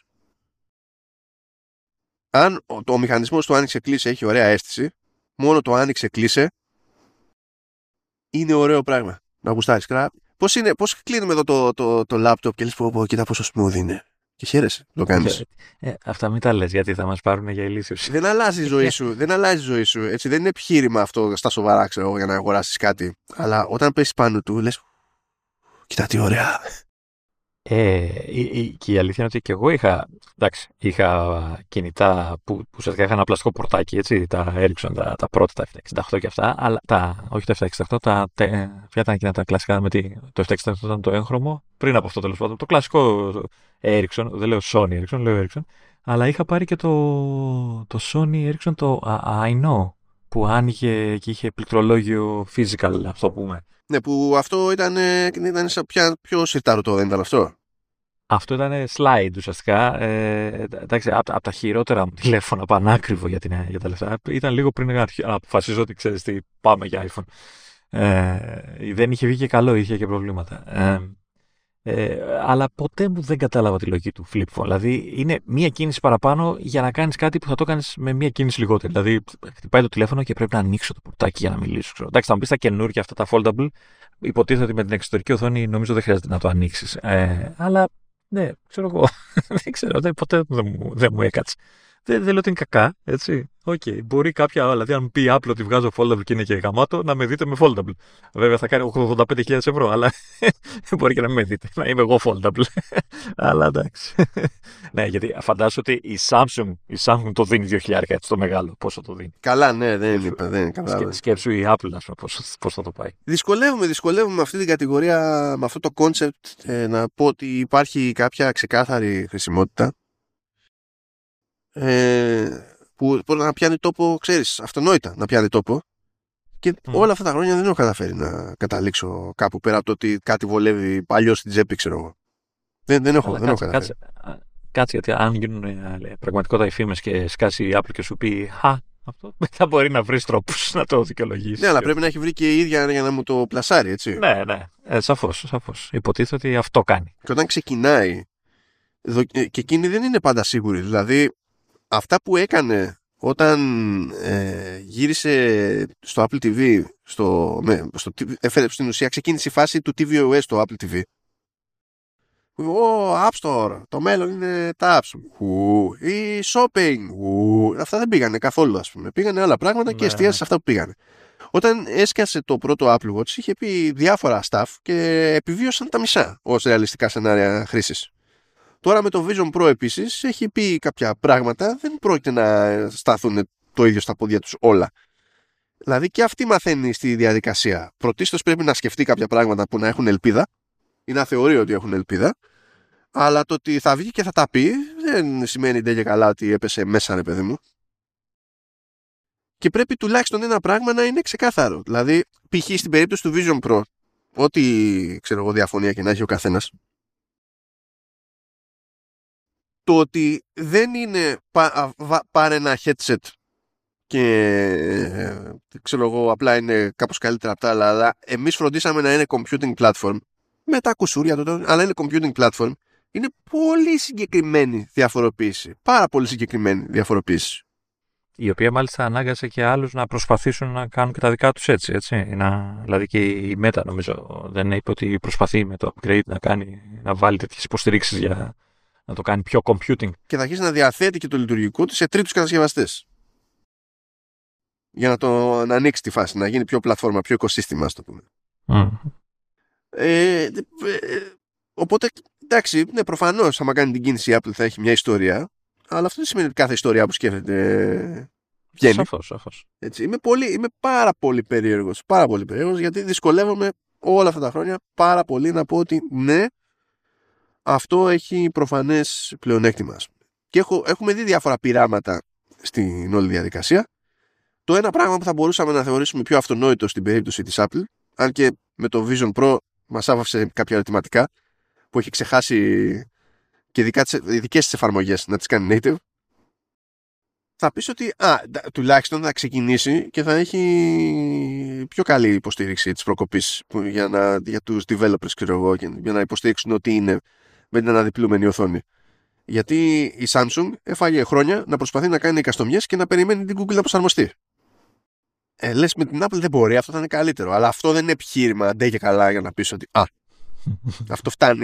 Αν ο, το, ο μηχανισμός του άνοιξε κλείσε έχει ωραία αίσθηση, μόνο το άνοιξε κλείσε είναι ωραίο πράγμα. Να γουστάρεις. Πώς είναι, πώς κλείνουμε εδώ το, το, το laptop και λες πω, πω κοίτα πόσο smooth είναι. Και χαίρεσαι, το κάνεις. Ε, ε, αυτά μην τα λες, γιατί θα μας πάρουν για ηλίθιους. Δεν αλλάζει η ζωή σου. Δεν αλλάζει η ζωή σου. Έτσι, δεν είναι επιχείρημα αυτό στα σοβαρά, ξέρω, για να αγοράσεις κάτι. Αλλά όταν πέσεις πάνω του, λες, κοίτα τι ωραία. Ε, η, η, και η αλήθεια είναι ότι και εγώ είχα, εντάξει, είχα κινητά που ουσιαστικά είχαν ένα πλαστικό πορτάκι, έτσι, τα Ericsson, τα, τα πρώτα, τα εφ εξήντα οκτώ και αυτά, αλλά τα, όχι τα εφ εξήντα οκτώ, τα, τα, ποια ήταν εκείνα τα κλασικά, με τη, το εφ εξήντα οκτώ ήταν το έγχρωμο, πριν από αυτό τέλος πάντων, το κλασικό Ericsson, δεν λέω Sony Ericsson, λέω Ericsson, αλλά είχα πάρει και το, το Sony Ericsson, το I know, που άνοιγε και είχε πληκτρολόγιο physical, αυτό πούμε. Ναι, που αυτό ήταν, ήταν σαν πια, πιο σιρταρωτό, δεν ήταν αυτό? Αυτό ήταν slide ουσιαστικά. Ε, εντάξει, από, από τα χειρότερα μου τηλέφωνα, πανάκριβο για, την, για τα λεφτά. Ήταν λίγο πριν να αποφασίζω ότι ξέρεις τι, πάμε για iPhone. Ε, δεν είχε βγει και καλό, είχε και προβλήματα. Ε, ε, αλλά ποτέ μου δεν κατάλαβα τη λογική του flip phone. Δηλαδή είναι μία κίνηση παραπάνω για να κάνεις κάτι που θα το κάνεις με μία κίνηση λιγότερη. Δηλαδή χτυπάει το τηλέφωνο και πρέπει να ανοίξω το πορτάκι για να μιλήσω. Ξέρω. Εντάξει, θα μου πεις τα καινούργια αυτά τα foldable. Υποτίθεται ότι με την εξωτερική οθόνη νομίζω δεν χρειάζεται να το ανοίξεις. Ε, αλλά ναι, ξέρω εγώ. Δεν ξέρω, δεν, ποτέ δεν μου, δεν μου έκατσε. δεν, δεν λέω ότι είναι κακά, έτσι. Okay. Μπορεί κάποια, δηλαδή, αν πει Apple ότι βγάζω foldable και είναι και γαμάτο, να με δείτε με foldable. Βέβαια θα κάνει ογδόντα πέντε χιλιάδες ευρώ, αλλά μπορεί και να με δείτε. Να είμαι εγώ foldable. Αλλά εντάξει. Ναι, γιατί φαντάζομαι ότι η Samsung, η Samsung το δίνει δύο χιλιάδες έτσι το μεγάλο. Πόσο το δίνει. Καλά, ναι, δεν είναι, δεν είναι καλά. Σκε, σκέψου η Apple, ας πούμε, πώς, πώς θα το πάει. Δυσκολεύομαι, δυσκολεύομαι με αυτή την κατηγορία, με αυτό το concept, ε, να πω ότι υπάρχει κάποια ξεκάθαρη χρησιμότητα. Ε, που μπορεί να πιάνει τόπο, ξέρεις, αυτονόητα να πιάνει τόπο, και mm. όλα αυτά τα χρόνια δεν έχω καταφέρει να καταλήξω κάπου πέρα από το ότι κάτι βολεύει παλιό στην τσέπη, ξέρω εγώ. Δεν, δεν έχω, δεν κάτσε, έχω καταφέρει. Κάτσε, κάτσε, γιατί αν γίνουν ε, πραγματικότητα οι φήμες και σκάσει η Apple και σου πει «Χα, αυτό θα μπορεί να βρει τρόπους να το δικαιολογήσει». Ναι, αλλά πρέπει να έχει βρει και η ίδια για να μου το πλασάρει, έτσι. Ναι, ναι, ε, σαφώς, σαφώς. Υποτίθεται ότι αυτό κάνει. Και όταν ξεκινάει, και εκείνη δεν είναι πάντα σίγουρη, δηλαδή αυτά που έκανε όταν ε, γύρισε στο Apple τι βι, στο, με, στο, έφερε στην ουσία, ξεκίνησε η φάση του τι βι ο ες στο Apple τι βι. Ο App Store, το μέλλον είναι τα apps. Ου, η shopping. Ου, αυτά δεν πήγανε καθόλου, ας πούμε. Πήγανε άλλα πράγματα, ναι, και εστίασε σε αυτά που πήγανε. Όταν έσκασε το πρώτο Apple Watch, είχε πει διάφορα stuff και επιβίωσαν τα μισά ως ρεαλιστικά σενάρια χρήσης. Τώρα με το Vision Pro επίσης έχει πει κάποια πράγματα, δεν πρόκειται να σταθούν το ίδιο στα πόδια τους όλα. Δηλαδή και αυτή μαθαίνει στη διαδικασία. Πρωτίστως πρέπει να σκεφτεί κάποια πράγματα που να έχουν ελπίδα ή να θεωρεί ότι έχουν ελπίδα, αλλά το ότι θα βγει και θα τα πει δεν σημαίνει τέλεια καλά ότι έπεσε μέσα, ρε παιδί μου. Και πρέπει τουλάχιστον ένα πράγμα να είναι ξεκάθαρο. Δηλαδή, π.χ. στην περίπτωση του Vision Pro, ό,τι ξέρω εγώ διαφωνία και να έχει ο καθένας, το ότι δεν είναι πα, βα, πάρε ένα headset και ε, ξέρω εγώ απλά είναι κάπως καλύτερα από τα άλλα, αλλά εμείς φροντίσαμε να είναι computing platform με τα κουσούρια του, αλλά είναι computing platform, είναι πολύ συγκεκριμένη διαφοροποίηση, πάρα πολύ συγκεκριμένη διαφοροποίηση, η οποία μάλιστα ανάγκασε και άλλους να προσπαθήσουν να κάνουν και τα δικά τους έτσι, έτσι. Να, δηλαδή και η Meta νομίζω δεν είπε ότι προσπαθεί με το upgrade να, κάνει, να βάλει τέτοιες υποστηρίξεις για να το κάνει πιο computing. Και θα αρχίσει να διαθέτει και το λειτουργικό του σε τρίτους κατασκευαστές. Για να το να ανοίξει τη φάση, να γίνει πιο πλατφόρμα, πιο οικοσύστημα, ας το πούμε. Mm. Ε, ε, οπότε, εντάξει, ναι, προφανώς, άμα κάνει την κίνηση η Apple θα έχει μια ιστορία, αλλά αυτό δεν σημαίνει ότι κάθε ιστορία που σκέφτεται βγαίνει. Σαφώς, σαφώς. Έτσι, είμαι, πολύ, είμαι πάρα πολύ περίεργος, πάρα πολύ περίεργος, γιατί δυσκολεύομαι όλα αυτά τα χρόνια πάρα πολύ να πω ότι ναι, αυτό έχει προφανές πλεονέκτημα. Και έχω, έχουμε δει διάφορα πειράματα στην όλη διαδικασία. Το ένα πράγμα που θα μπορούσαμε να θεωρήσουμε πιο αυτονόητο στην περίπτωση της Apple, αν και με το Vision Pro μας άφησε κάποια ερωτηματικά που έχει ξεχάσει και ειδικά τις δικές της εφαρμογές να τις κάνει native, θα πεις ότι α, τουλάχιστον θα ξεκινήσει και θα έχει πιο καλή υποστήριξη της προκοπής για, να, για τους developers, ξέρω εγώ, για να υποστηρίξουν ότι είναι με την αναδιπλούμενη οθόνη. Γιατί η Samsung έφαγε χρόνια να προσπαθεί να κάνει καστομιές και να περιμένει την Google να προσαρμοστεί. Ε, λες με την Apple δεν μπορεί, αυτό θα είναι καλύτερο. Αλλά αυτό δεν είναι επιχείρημα αντέ και καλά για να πεις ότι α, αυτό φτάνει.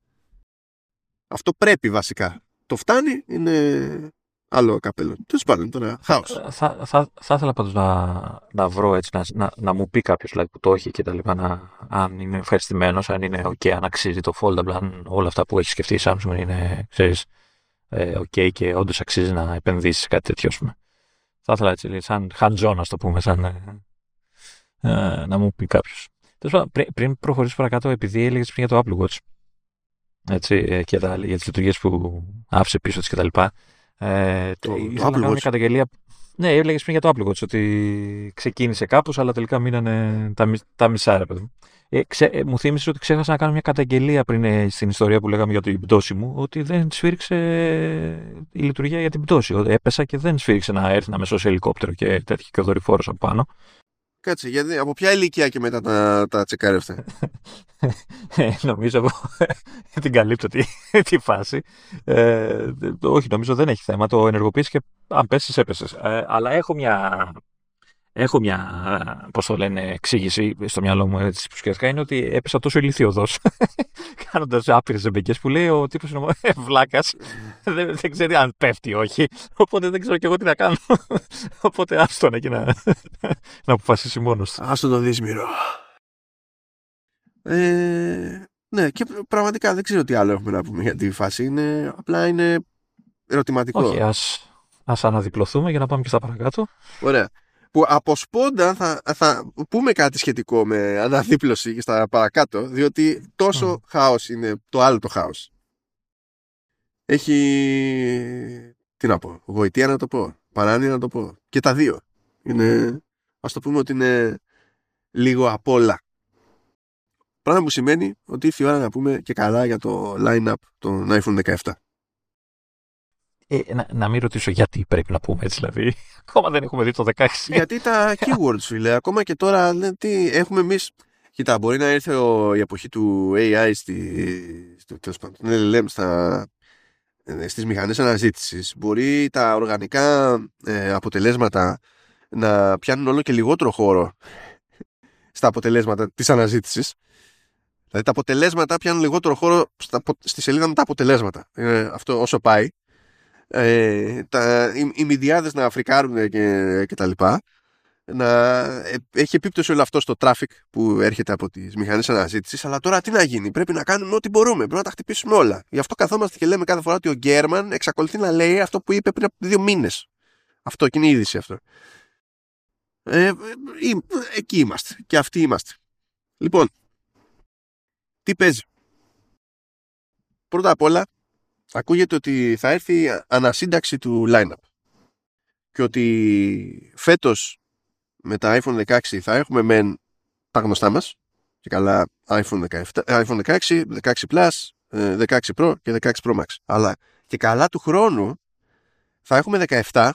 Αυτό πρέπει βασικά. Το φτάνει είναι άλλο καπέλο. Τέλος πάντων, τώρα χάος. Θα, θα, θα ήθελα πάντως να, να βρω έτσι, να, να, να μου πει κάποιος δηλαδή, που το έχει και τα λοιπά, να, αν είναι ευχαριστημένος, αν είναι ok, αν αξίζει το foldable, αν όλα αυτά που έχει σκεφτεί η Samsung είναι, ξέρεις, ε, ok και όντως αξίζει να επενδύσει σε κάτι τέτοιο, ας πούμε. Θα ήθελα έτσι, σαν hands-on, ας το πούμε, σαν, ε, ε, να μου πει κάποιος. Πριν, πριν προχωρήσω παρακάτω, επειδή έλεγες πριν για το Apple Watch, έτσι, ε, και τα, για τις λειτουργίες που άφησε πίσω της κτλ. Ε, το, ήθελα το να Apple κάνω Watch. μια καταγγελία. Ναι, έλεγες πριν για το Apple Watch ότι ξεκίνησε κάπως, αλλά τελικά μείνανε τα, τα μισά, ρε παιδί μου. Ε, ξέ, ε, μου θύμισε ότι ξέχασα να κάνω μια καταγγελία πριν ε, στην ιστορία που λέγαμε για την πτώση μου, ότι δεν σφύριξε η λειτουργία για την πτώση. Ότι έπεσα και δεν σφύριξε να έρθει να με σώσει ελικόπτερο και τέτοιο και ο δορυφόρος από πάνω. Κάτσε, γιατί από ποια ηλικία και μετά τα, τα τσεκάρευτε? ε, νομίζω εγώ την καλύπτω τη, τη φάση. Ε, όχι, νομίζω δεν έχει θέμα. Το ενεργοποιήσει και αν πέσεις, έπεσες. Ε, αλλά έχω μια, έχω μια, πώς το λένε, εξήγηση στο μυαλό μου έτσι που σκέφτηκα, είναι ότι έπεσα τόσο ηλιθιωδώς κάνοντας άπειρες ζεμπεκές που λέει ο τύπος είναι βλάκας, δεν, δεν ξέρει αν πέφτει ή όχι, οπότε δεν ξέρω κι εγώ τι να κάνω. Οπότε άστον εκεί να, να αποφασίσει μόνος του. Άστον το δύσμυρο. Ε, ναι, και πραγματικά δεν ξέρω τι άλλο έχουμε να πούμε για τη φάση. Είναι, απλά είναι ερωτηματικό. Όχι, ας, ας αναδιπλωθούμε για να πάμε και στα παρακάτω. Ωραία. Που από σπόντα θα, θα πούμε κάτι σχετικό με αναδίπλωση και στα παρακάτω, διότι τόσο mm. χάος είναι το άλλο το χάος. Έχει, τι να πω, γοητεία να το πω, παράνοια να το πω, και τα δύο. Είναι, ας το πούμε ότι είναι λίγο απ' όλα. Πράγμα που σημαίνει ότι ήρθε η ώρα να πούμε και καλά για το line-up των iPhone δεκαεπτά. Ε, να, να μην ρωτήσω γιατί πρέπει να πούμε έτσι, δηλαδή. Ακόμα δεν έχουμε δει το δεκαέξι. Γιατί τα keywords, φίλε, ακόμα και τώρα, ναι, τι έχουμε εμείς. Κοίτα, μπορεί να ήρθε ο, η εποχή του έι άι στη, στο, τέλος πάντων, τον ελ ελ εμ στα, στις μηχανές αναζήτησης. Μπορεί τα οργανικά ε, αποτελέσματα να πιάνουν όλο και λιγότερο χώρο στα αποτελέσματα της αναζήτησης. Δηλαδή τα αποτελέσματα πιάνουν λιγότερο χώρο στα, στη σελίδα με τα αποτελέσματα. Ε, αυτό όσο πάει. Ε, τα, οι, οι μηδιάδες να φρικάρουν και, και τα λοιπά, να ε, έχει επίπτωση όλο αυτό στο traffic που έρχεται από τις μηχανές αναζήτησης. Αλλά τώρα τι να γίνει, πρέπει να κάνουμε ό,τι μπορούμε, πρέπει να τα χτυπήσουμε όλα. Γι' αυτό καθόμαστε και λέμε κάθε φορά ότι ο Γκέρμαν εξακολουθεί να λέει αυτό που είπε πριν από δύο μήνες. Αυτό και είναι η είδηση αυτό. Ε, ε, εκεί είμαστε και αυτοί είμαστε. Λοιπόν, τι παίζει? Πρώτα απ' όλα ακούγεται ότι θα έρθει ανασύνταξη του line-up και ότι φέτος με τα iPhone δεκαέξι θα έχουμε μεν τα γνωστά μας και καλά iPhone δεκαεπτά, iPhone δεκαέξι, δεκαέξι Plus, δεκαέξι Pro και δεκαέξι Pro Max, αλλά και καλά του χρόνου θα έχουμε δεκαεπτά,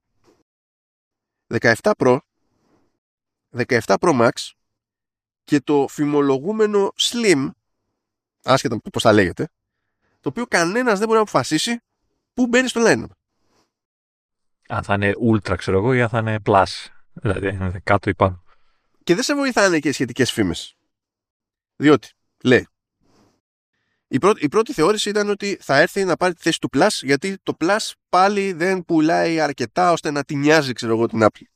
δεκαεπτά Pro, δεκαεπτά Pro Max και το φημολογούμενο Slim, άσχετα πώς θα λέγεται, το οποίο κανένας δεν μπορεί να αποφασίσει πού μπαίνει στο line-up. Αν θα είναι Ultra, ξέρω εγώ, ή αν θα είναι Plus. Δηλαδή, κάτω ή πάνω. Και δεν σε βοηθάνε και οι σχετικές φήμες. Διότι, λέει, η πρώτη, η πρώτη θεώρηση ήταν ότι θα έρθει να πάρει τη θέση του Plus, γιατί το Plus πάλι δεν πουλάει αρκετά ώστε να τη νοιάζει, ξέρω εγώ, την Apple.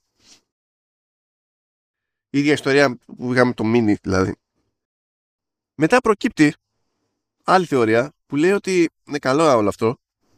Η ίδια ιστορία που είχαμε το Mini, δηλαδή. Μετά προκύπτει άλλη θεωρία που λέει ότι είναι καλό όλο αυτό,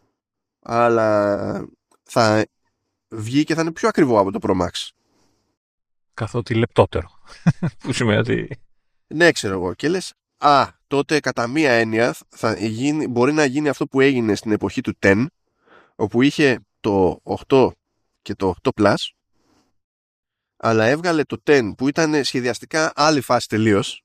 αλλά θα βγει και θα είναι πιο ακριβό από το Pro Max. Καθότι λεπτότερο. Που σημαίνει ότι... Ναι, ξέρω εγώ. Και λες, α, τότε κατά μία έννοια θα γίνει, μπορεί να γίνει αυτό που έγινε στην εποχή του δέκα, όπου είχε το οκτώ και το οκτώ Plus, αλλά έβγαλε το δέκα που ήταν σχεδιαστικά άλλη φάση τελείως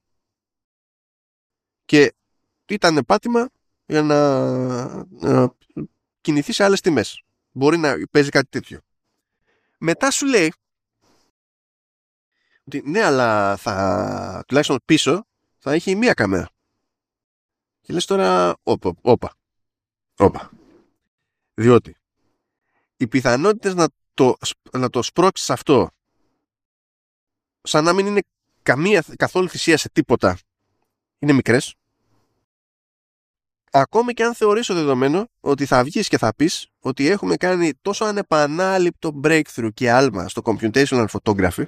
και ήταν πάτημα για να, να κινηθεί σε άλλες τιμές. Μπορεί να παίζει κάτι τέτοιο. Μετά σου λέει ότι ναι, αλλά θα, τουλάχιστον πίσω θα έχει μία καμέρα. Και λες τώρα, όπα, όπα, όπα. Διότι οι πιθανότητες να το, να το σπρώξεις αυτό σαν να μην είναι καμία καθόλου θυσία σε τίποτα είναι μικρές. Ακόμη και αν θεωρήσω δεδομένο ότι θα βγεις και θα πεις ότι έχουμε κάνει τόσο ανεπανάληπτο breakthrough και άλμα στο computational photography,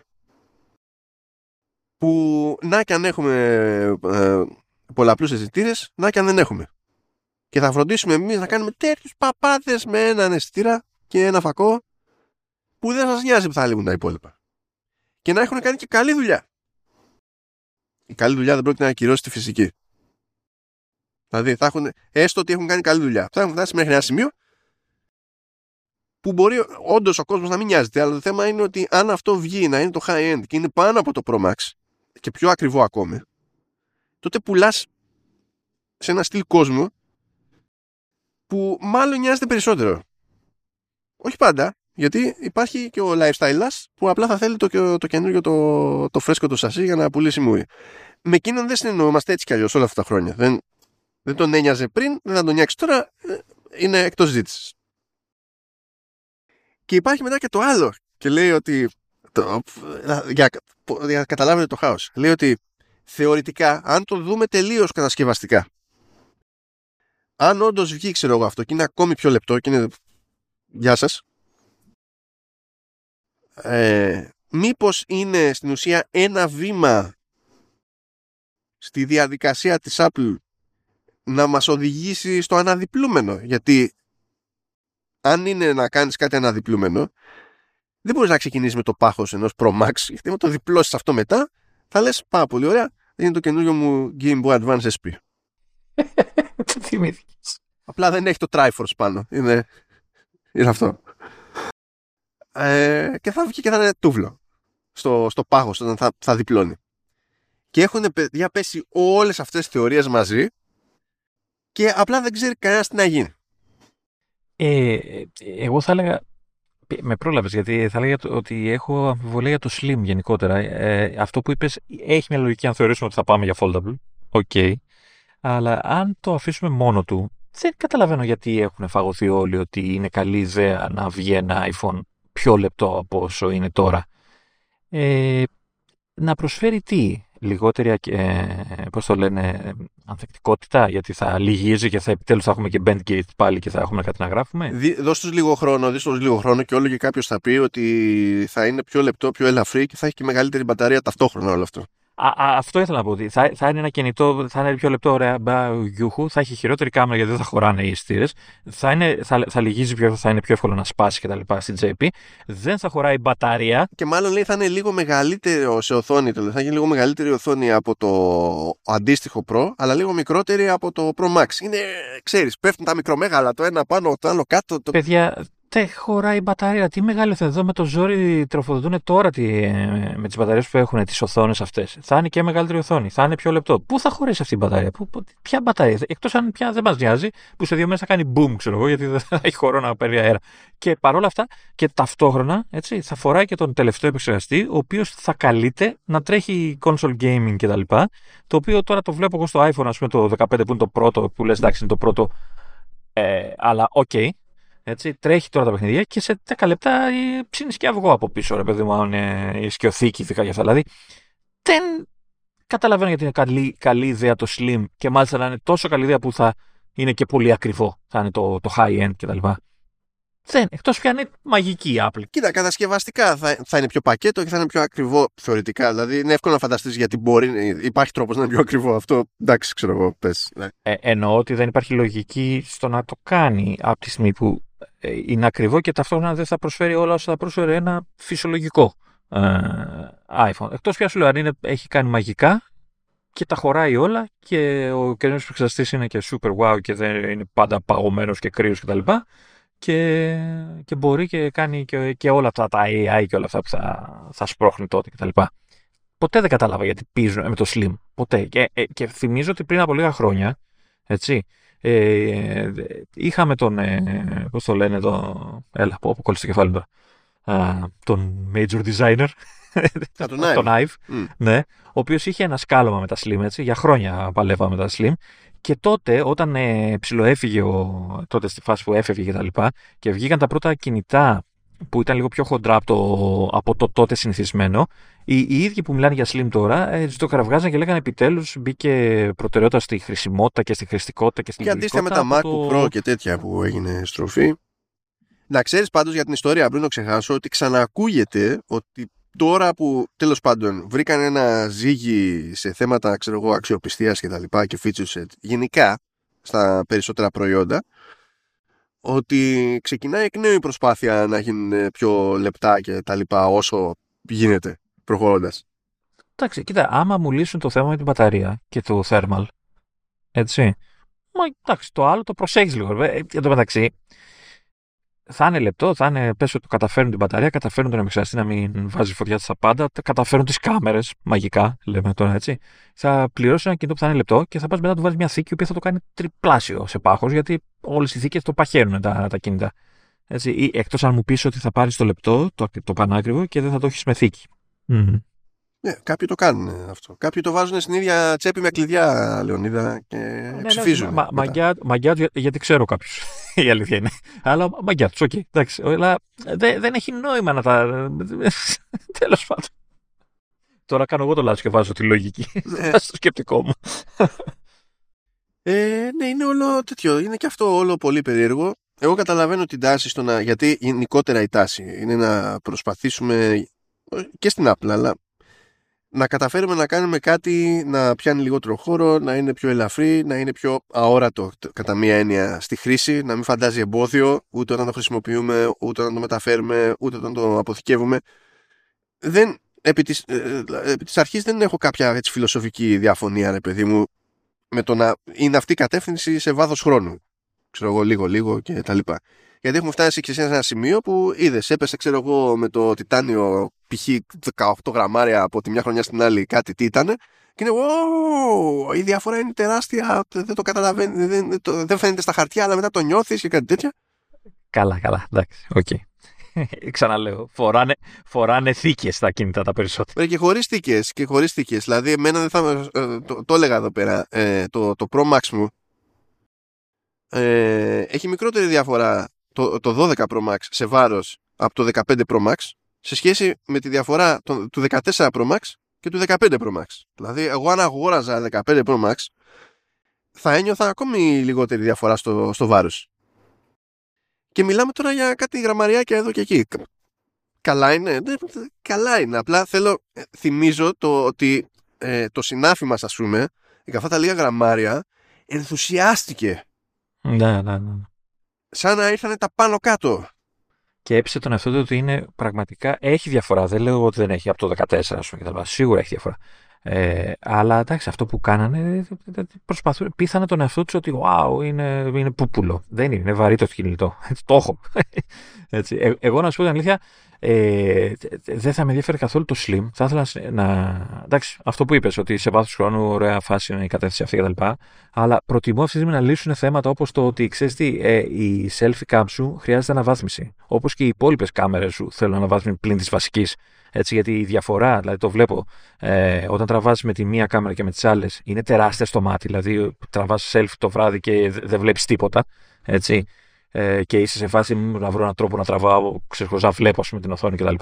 που να και αν έχουμε ε, πολλαπλούς αισθητήρες, να και αν δεν έχουμε. Και θα φροντίσουμε εμείς να κάνουμε τέτοιους παπάδες με έναν αισθητήρα και ένα φακό που δεν σας νοιάζει που θα λείπουν τα υπόλοιπα. Και να έχουν κάνει και καλή δουλειά. Η καλή δουλειά δεν πρόκειται να ακυρώσει τη φυσική. Δηλαδή θα έχουν, έστω ότι έχουν κάνει καλή δουλειά, θα έχουν φτάσει μέχρι ένα σημείο που μπορεί όντως ο κόσμος να μην νοιάζεται, αλλά το θέμα είναι ότι αν αυτό βγει να είναι το high end και είναι πάνω από το Pro Max και πιο ακριβό ακόμη, τότε πουλάς σε ένα στυλ κόσμο που μάλλον νοιάζεται περισσότερο. Όχι πάντα, γιατί υπάρχει και ο lifestyle που απλά θα θέλει το, το καινούργιο, το, το φρέσκο το σασί για να πουλήσει μούι. Με εκείνον δεν συνεννοούμαστε έτσι κι αλλιώς όλα αυτά τα χρόνια. Δεν, δεν τον ένοιαζε πριν, δεν θα τον νοιάξει τώρα, είναι εκτός ζήτησης. Και υπάρχει μετά και το άλλο και λέει ότι Το, για, για να καταλάβετε το χάος. Λέει ότι θεωρητικά, αν το δούμε τελείως κατασκευαστικά, αν όντως βγει, ξέρω εγώ, αυτό και είναι ακόμη πιο λεπτό και είναι γεια σας, ε, μήπως είναι στην ουσία ένα βήμα στη διαδικασία της Apple να μας οδηγήσει στο αναδιπλούμενο. Γιατί αν είναι να κάνεις κάτι αναδιπλούμενο, δεν μπορείς να ξεκινήσεις με το πάχος ενός Pro Max, γιατί με το διπλώσεις αυτό μετά θα λες πάρα πολύ ωραία, είναι το καινούριο μου Game Boy Advance ες πι. Το θυμήθηκες. Απλά δεν έχει το Triforce πάνω. Είναι, είναι αυτό. Ε, και θα βγει και θα είναι τούβλο στο, στο πάχος όταν θα, θα διπλώνει. Και έχουν παιδιά πέσει όλες αυτές τις θεωρίες μαζί και απλά δεν ξέρει κανένας τι να γίνει. Ε, εγώ θα έλεγα, με πρόλαβες, γιατί θα έλεγα ότι έχω αμφιβολία για το Slim γενικότερα. Ε, αυτό που είπες έχει μια λογική αν θεωρήσουμε ότι θα πάμε για foldable. Οκ. Okay. Αλλά αν το αφήσουμε μόνο του, δεν καταλαβαίνω γιατί έχουν φαγωθεί όλοι ότι είναι καλή ιδέα να βγει ένα iPhone πιο λεπτό από όσο είναι τώρα. Ε, να προσφέρει τι, λιγότερη, ε, πώς το λένε, ανθεκτικότητα, γιατί θα λυγίζει και θα επιτέλους θα έχουμε και bandgate πάλι και θα έχουμε κάτι να γράφουμε. Δώσ' τους λίγο χρόνο, δώσ' τους λίγο χρόνο και όλο και κάποιος θα πει ότι θα είναι πιο λεπτό, πιο ελαφρύ και θα έχει και μεγαλύτερη μπαταρία ταυτόχρονα όλο αυτό. Α, α, αυτό ήθελα να πω. Ότι θα, θα είναι ένα κινητό, θα είναι πιο λεπτό, ωραία, μπα, γιούχου, θα έχει χειρότερη κάμερα γιατί δεν θα χωράνε οι αισθητήρες, θα, είναι, θα, θα λυγίζει πιο, θα είναι πιο εύκολο να σπάσει κτλ. Στην τσέπη, δεν θα χωράει μπαταρία. Και μάλλον λέει θα είναι λίγο μεγαλύτερο σε οθόνη, δηλαδή θα έχει λίγο μεγαλύτερη οθόνη από το αντίστοιχο Pro, αλλά λίγο μικρότερη από το Pro Max. Είναι, ξέρεις, πέφτουν τα μικρομέγαλα το ένα πάνω, το άλλο κάτω. Το... Παιδιά, δεν χωράει μπαταρία. Τι μεγάλο θα εδώ με το ζόρι τροφοδοτούν τώρα τη, με τις μπαταρίες που έχουν τις οθόνες αυτές. Θα είναι και μεγαλύτερη οθόνη, θα είναι πιο λεπτό. Πού θα χωρέσει αυτή η μπαταρία, πού, πού, ποια μπαταρία, εκτός αν πια δεν μας νοιάζει, που σε δύο μέρες θα κάνει boom, ξέρω εγώ, γιατί δεν θα έχει χώρο να παίρνει αέρα. Και παρόλα αυτά, και ταυτόχρονα, έτσι, θα φοράει και τον τελευταίο επεξεργαστή, ο οποίος θα καλείται να τρέχει console gaming κτλ. Το οποίο τώρα το βλέπω εγώ στο iPhone, ας πούμε, το δεκαπέντε που είναι το πρώτο, που λες εντάξει είναι το πρώτο, ε, αλλά οκ. Okay. Έτσι, τρέχει τώρα τα παιχνίδια και σε δέκα λεπτά ψήνεις και αυγό από πίσω, ρε παιδί μου, αν είναι η σκιωθήκη, ειδικά για αυτά. Δηλαδή, δεν καταλαβαίνω γιατί είναι καλή, καλή ιδέα το Slim και μάλιστα να είναι τόσο καλή ιδέα που θα είναι και πολύ ακριβό. Θα είναι το, το high-end κτλ. Δεν, εκτός πια είναι μαγική η Apple. Κοίτα, κατασκευαστικά θα, θα είναι πιο πακέτο και θα είναι πιο ακριβό θεωρητικά. Δηλαδή, είναι εύκολο να φανταστείς γιατί μπορεί, υπάρχει τρόπος να είναι πιο ακριβό αυτό. Εντάξει, ξέρω εγώ, πες. Ναι. Ε, εννοώ ότι δεν υπάρχει λογική στο να το κάνει από τη στιγμή που είναι ακριβό και ταυτόχρονα δεν θα προσφέρει όλα όσα θα προσφέρει ένα φυσιολογικό ε, iPhone. Εκτός πια σου λέω, αν είναι, έχει κάνει μαγικά και τα χωράει όλα και ο καινούργιος επεξεργαστής είναι και super wow και δεν είναι πάντα παγωμένος και κρύος κτλ. Και, και μπορεί και κάνει και, και όλα αυτά τα έι άι και όλα αυτά που θα, θα σπρώχνει τότε κτλ. Ποτέ δεν κατάλαβα γιατί πίζουν με το Slim. Ποτέ. Και, ε, και θυμίζω ότι πριν από λίγα χρόνια, έτσι, ε, είχαμε τον, ε, πώς το λένε, το, έλα, πω, κόλλησε το κεφάλι τώρα, α, τον Major Designer, τον Ive, mm. ναι, ο οποίος είχε ένα σκάλωμα με τα Slim, έτσι, για χρόνια παλεύαμε με τα Slim. Και τότε, όταν ε, ψιλοέφυγε, ο, τότε στη φάση που έφευγε και τα λοιπά, και βγήκαν τα πρώτα κινητά που ήταν λίγο πιο χοντρά από το, από το τότε συνηθισμένο, οι, οι ίδιοι που μιλάνε για Slim τώρα, ε, το κραυγάζαν και λέγανε επιτέλους μπήκε προτεραιότητα στη χρησιμότητα και στη χρηστικότητα και στην και αντίστοιχα με τα MacBook το... Pro και τέτοια που έγινε στροφή. Να ξέρεις πάντως για την ιστορία, πριν το ξεχάσω, ότι ξανακούγεται ότι τώρα που τέλος πάντων βρήκαν ένα ζύγι σε θέματα, ξέρω εγώ, αξιοπιστίας και τα λοιπά και feature set γενικά στα περισσότερα προϊόντα, ότι ξεκινάει εκ νέου η προσπάθεια να γίνουν πιο λεπτά και τα λοιπά όσο γίνεται προχωρώντας. Εντάξει, κοίτα, άμα μου λύσουν το θέμα με την μπαταρία και το thermal, έτσι, μα εντάξει, το άλλο το προσέχεις λίγο. Ε, εν τω μεταξύ, θα είναι λεπτό, θα είναι, πες ότι το καταφέρουν την μπαταρία, καταφέρουν τον επεξεργαστή να μην βάζει φωτιά στα πάντα, καταφέρουν τις κάμερες, μαγικά, λέμε τώρα έτσι. Θα πληρώσει ένα κινητό που θα είναι λεπτό και θα πας μετά να του βάλεις μια θήκη που θα το κάνει τριπλάσιο σε πάχος, γιατί όλες οι θήκες το παχαίνουν τα, τα κινητά. Έτσι, ή εκτός αν μου πεις ότι θα πάρεις το λεπτό, το, το πανάκριβο και δεν θα το έχεις με θήκη. Mm. Ναι, κάποιοι το κάνουν αυτό. Κάποιοι το βάζουν στην ίδια τσέπη με κλειδιά, Λεωνίδα, και ναι, ψηφίζουν. Ναι, μα, μαγκιά, μαγκιά του, γιατί ξέρω κάποιους. Η αλήθεια είναι. Αλλά μαγκιά του, οκ. Okay, εντάξει. Αλλά δεν, δεν έχει νόημα να τα. Τέλος πάντων. Τώρα κάνω εγώ το λάθος και βάζω τη λογική. Ναι. Στο σκεπτικό μου. Ε, ναι, είναι όλο τέτοιο. Είναι και αυτό όλο πολύ περίεργο. Εγώ καταλαβαίνω την τάση στο να. Γιατί γενικότερα η τάση είναι να προσπαθήσουμε και στην Apple, αλλά να καταφέρουμε να κάνουμε κάτι να πιάνει λιγότερο χώρο, να είναι πιο ελαφρύ, να είναι πιο αόρατο κατά μία έννοια στη χρήση, να μην φαντάζει εμπόδιο ούτε όταν το χρησιμοποιούμε, ούτε όταν το μεταφέρουμε, ούτε όταν το αποθηκεύουμε. Δεν, επί της, ε, επί της αρχής δεν έχω κάποια έτσι, φιλοσοφική διαφωνία, ρε παιδί μου, με το να είναι αυτή η κατεύθυνση σε βάθος χρόνου. Ξέρω εγώ, λίγο-λίγο και τα λοιπά. Γιατί έχουμε φτάσει και σε ένα σημείο που είδες, έπεσε, ξέρω εγώ, με το τιτάνιο π.χ. δεκαοκτώ γραμμάρια από τη μια χρονιά στην άλλη, κάτι τι ήταν, και είναι, wow, η διαφορά είναι τεράστια, δεν το καταλαβαίνει, δεν, δεν, το, δεν φαίνεται στα χαρτιά, αλλά μετά το νιώθεις και κάτι τέτοια. Καλά, καλά, εντάξει, οκ. Okay. Ξαναλέω, φοράνε, φοράνε θήκες τα κινητά τα περισσότερα. Και χωρίς θήκες, και χωρίς θήκες. Δηλαδή, εμένα δεν θα, ε, το, το έλεγα εδώ πέρα, ε, το, το Pro Max μου ε, έχει μικρότερη διαφορά το, το δώδεκα Pro Max σε βάρος από το δεκαπέντε Pro Max σε σχέση με τη διαφορά το, του δεκατέσσερα Pro Max και του δεκαπέντε Pro Max. Δηλαδή, εγώ αν αγόραζα δεκαπέντε Pro Max θα ένιωθα ακόμη λιγότερη διαφορά στο, στο βάρος. Και μιλάμε τώρα για κάτι γραμμαριάκια εδώ και εκεί. Καλά είναι, ναι, καλά είναι. Απλά θέλω, θυμίζω το ότι ε, το συνάφι μας, ας πούμε, για αυτά τα λίγα γραμμάρια, ενθουσιάστηκε. Ναι, ναι, ναι. Σαν να ήρθανε τα πάνω κάτω. Και έπεισε τον εαυτό του ότι είναι πραγματικά. Έχει διαφορά. Δεν λέω ότι δεν έχει από το δεκατέσσερα, ας πούμε, σίγουρα έχει διαφορά. Ε, αλλά εντάξει, αυτό που κάνανε προσπαθούν, πείθανε τον εαυτό του ότι wow, είναι, είναι πούπουλο. Δεν είναι, είναι βαρύ το κινητό. Το έχω. Έτσι. Ε, εγώ να σου πω την αλήθεια, ε, δεν θα με ενδιαφέρει καθόλου το slim. Θα ήθελα να. Εντάξει, αυτό που είπες, ότι σε βάθος χρόνου ωραία φάση είναι η κατεύθυνση αυτή κτλ. Αλλά προτιμώ αυτή τη στιγμή να λύσουν θέματα όπως το ότι ξέρεις τι, ε, η selfie cam σου χρειάζεται αναβάθμιση. Όπως και οι υπόλοιπες κάμερες σου θέλουν αναβάθμιση πλην της βασικής. Έτσι, γιατί η διαφορά, δηλαδή το βλέπω, ε, όταν τραβάς με τη μία κάμερα και με τις άλλες, είναι τεράστια στο μάτι. Δηλαδή, τραβάς selfie το βράδυ και δεν βλέπεις τίποτα. Έτσι, ε, και είσαι σε φάση να βρω έναν τρόπο να τραβάω, ξέρω, να βλέπω με την οθόνη κτλ.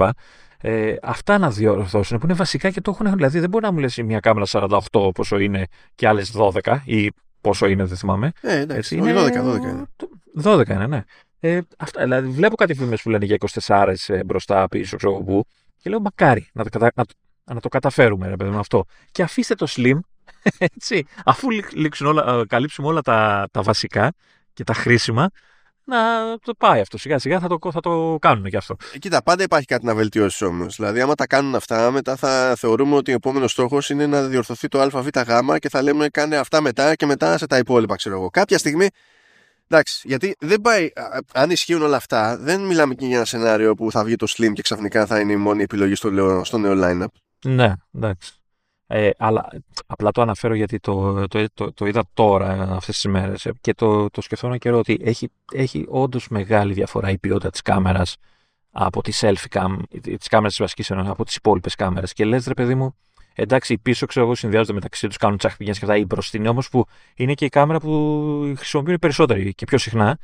Ε, αυτά να διορθώσουν που είναι βασικά και το έχουν. Δηλαδή, δεν μπορεί να μου λες μια κάμερα σαράντα οκτώ πόσο είναι και άλλες δώδεκα ή πόσο είναι, δεν θυμάμαι. Ε, εντάξει, είναι δώδεκα, δώδεκα είναι. δώδεκα είναι, ναι. Ε, αυτά, δηλαδή, βλέπω κάτι φήμες που λένε για είκοσι τέσσερα ε, μπροστά, πίσω, ξέρω που. Και λέω μακάρι να το, κατα... να, το... να το καταφέρουμε, ρε παιδί με αυτό. Και αφήστε το slim, έτσι, αφού λήξουν όλα, καλύψουμε όλα τα, τα βασικά και τα χρήσιμα, να το πάει αυτό. Σιγά σιγά θα το, θα το κάνουν και αυτό. Κοίτα, πάντα υπάρχει κάτι να βελτιώσει όμως. Δηλαδή, άμα τα κάνουν αυτά, μετά θα θεωρούμε ότι ο επόμενος στόχος είναι να διορθωθεί το ΑΒΓ και θα λέμε κάνε αυτά μετά και μετά σε τα υπόλοιπα, ξέρω εγώ. Κάποια στιγμή. Εντάξει, γιατί δεν πάει, αν ισχύουν όλα αυτά, δεν μιλάμε και για ένα σενάριο που θα βγει το Slim και ξαφνικά θα είναι η μόνη επιλογή στο, νέο, στο νέο line-up. Ναι, εντάξει. Ε, αλλά απλά το αναφέρω γιατί το, το, το, το είδα τώρα αυτές τις μέρες και το, το σκεφτόμουν καιρό ότι έχει, έχει όντως μεγάλη διαφορά η ποιότητα της κάμερας από τη selfie cam, της κάμερας της βασικής εννοώ, από τις υπόλοιπες κάμερες. Και λες, ρε παιδί μου, εντάξει, οι πίσω ξέρω εγώ συνδυάζονται μεταξύ τους, κάνουν τσαχπηγιές και αυτά. Η μπροστινή όμως που είναι και η κάμερα που χρησιμοποιούν οι περισσότεροι και πιο συχνά,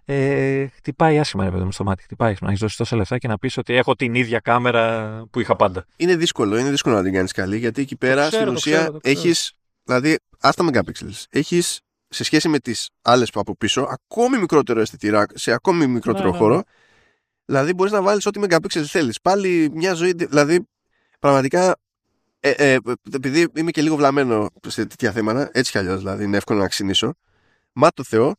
ε, χτυπάει άσχημα, ρε παιδί μου, στο μάτι. Χτυπάει άσχημα. Να έχεις δώσει τόσα λεφτά και να πεις ότι έχω την ίδια κάμερα που είχα πάντα. Είναι δύσκολο, είναι δύσκολο να την κάνεις καλή, γιατί εκεί πέρα ξέρω, στην ουσία έχεις, δηλαδή, άστα megapixels, έχεις σε σχέση με τις άλλες που από πίσω ακόμη μικρότερο αισθητήρα, σε ακόμη μικρότερο ναι, χώρο. Ναι, ναι. Δηλαδή, μπορείς να βάλεις ό,τι megapixels θέλεις. Πάλι μια ζωή, δηλαδή, πραγματικά. Ε, ε, επειδή είμαι και λίγο βλαμμένο σε τέτοια θέματα, έτσι κι αλλιώς δηλαδή είναι εύκολο να ξυνήσω, μα το Θεό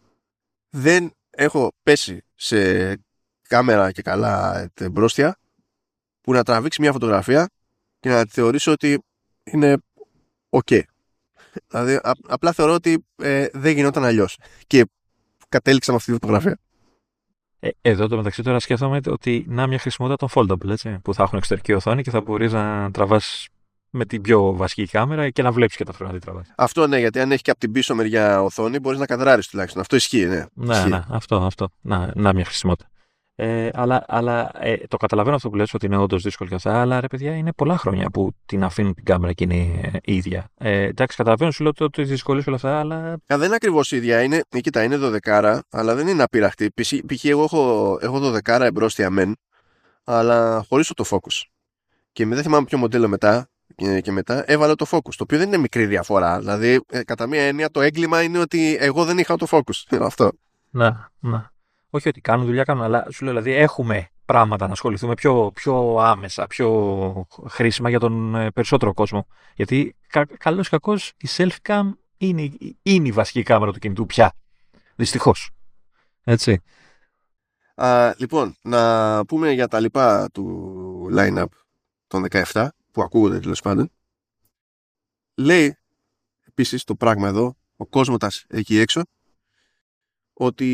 δεν έχω πέσει σε κάμερα και καλά μπροστιά που να τραβήξει μια φωτογραφία και να τη θεωρήσω ότι είναι ok. Δηλαδή α, απλά θεωρώ ότι ε, δεν γινόταν αλλιώς και κατέληξα με αυτή τη φωτογραφία. Ε, εδώ το μεταξύ τώρα σκέφτομαι ότι να μια χρησιμότητα των foldable, έτσι, που θα έχουν εξωτερική οθόνη και θα μπορείς να τραβάς με την πιο βασική κάμερα και να βλέπεις και τα φρόντα τραβάς. Αυτό ναι, γιατί αν έχει και από την πίσω μεριά οθόνη μπορείς να καδράρεις τουλάχιστον. Αυτό ισχύει, ναι. Ναι, ισχύει. ναι, αυτό, αυτό. Να, να μια χρησιμότητα. Ε, αλλά αλλά ε, το καταλαβαίνω αυτό που λες ότι είναι όντως δύσκολο και αυτά, αλλά ρε παιδιά είναι πολλά χρόνια που την αφήνουν την κάμερα και είναι ε, ίδια. Ε, εντάξει, καταλαβαίνω σου λέω το- τις δυσκολίες όλα αυτά, αλλά. Α, δεν είναι ακριβώς ίδια. Είναι, ε, κοίτα, είναι δωδεκάρα, αλλά δεν είναι απειραχτή. Π.χ. εγώ έχω, έχω δωδεκάρα εμπρόστια μεν, αλλά χωρίς το focus. Και δεν θυμάμαι ποιο μοντέλο μετά και, και μετά έβαλα το focus. Το οποίο δεν είναι μικρή διαφορά. Δηλαδή, ε, κατά μία έννοια, το έγκλημα είναι ότι εγώ δεν είχα το focus. Αυτό. Να, να. Όχι ότι κάνουν δουλειά, κάνουν, αλλά σου λέω δηλαδή έχουμε πράγματα να ασχοληθούμε πιο, πιο άμεσα, πιο χρήσιμα για τον ε, περισσότερο κόσμο. Γιατί κα, καλώς ή κακώς η selfie-cam είναι, είναι η βασική κάμερα του κινητού πια. Δυστυχώς. Έτσι. Α, λοιπόν, να πούμε για τα λοιπά του line-up των δεκαεπτά που ακούγονται τέλος πάντων. Λέει επίσης το πράγμα εδώ, ο κόσμος εκεί έξω, ότι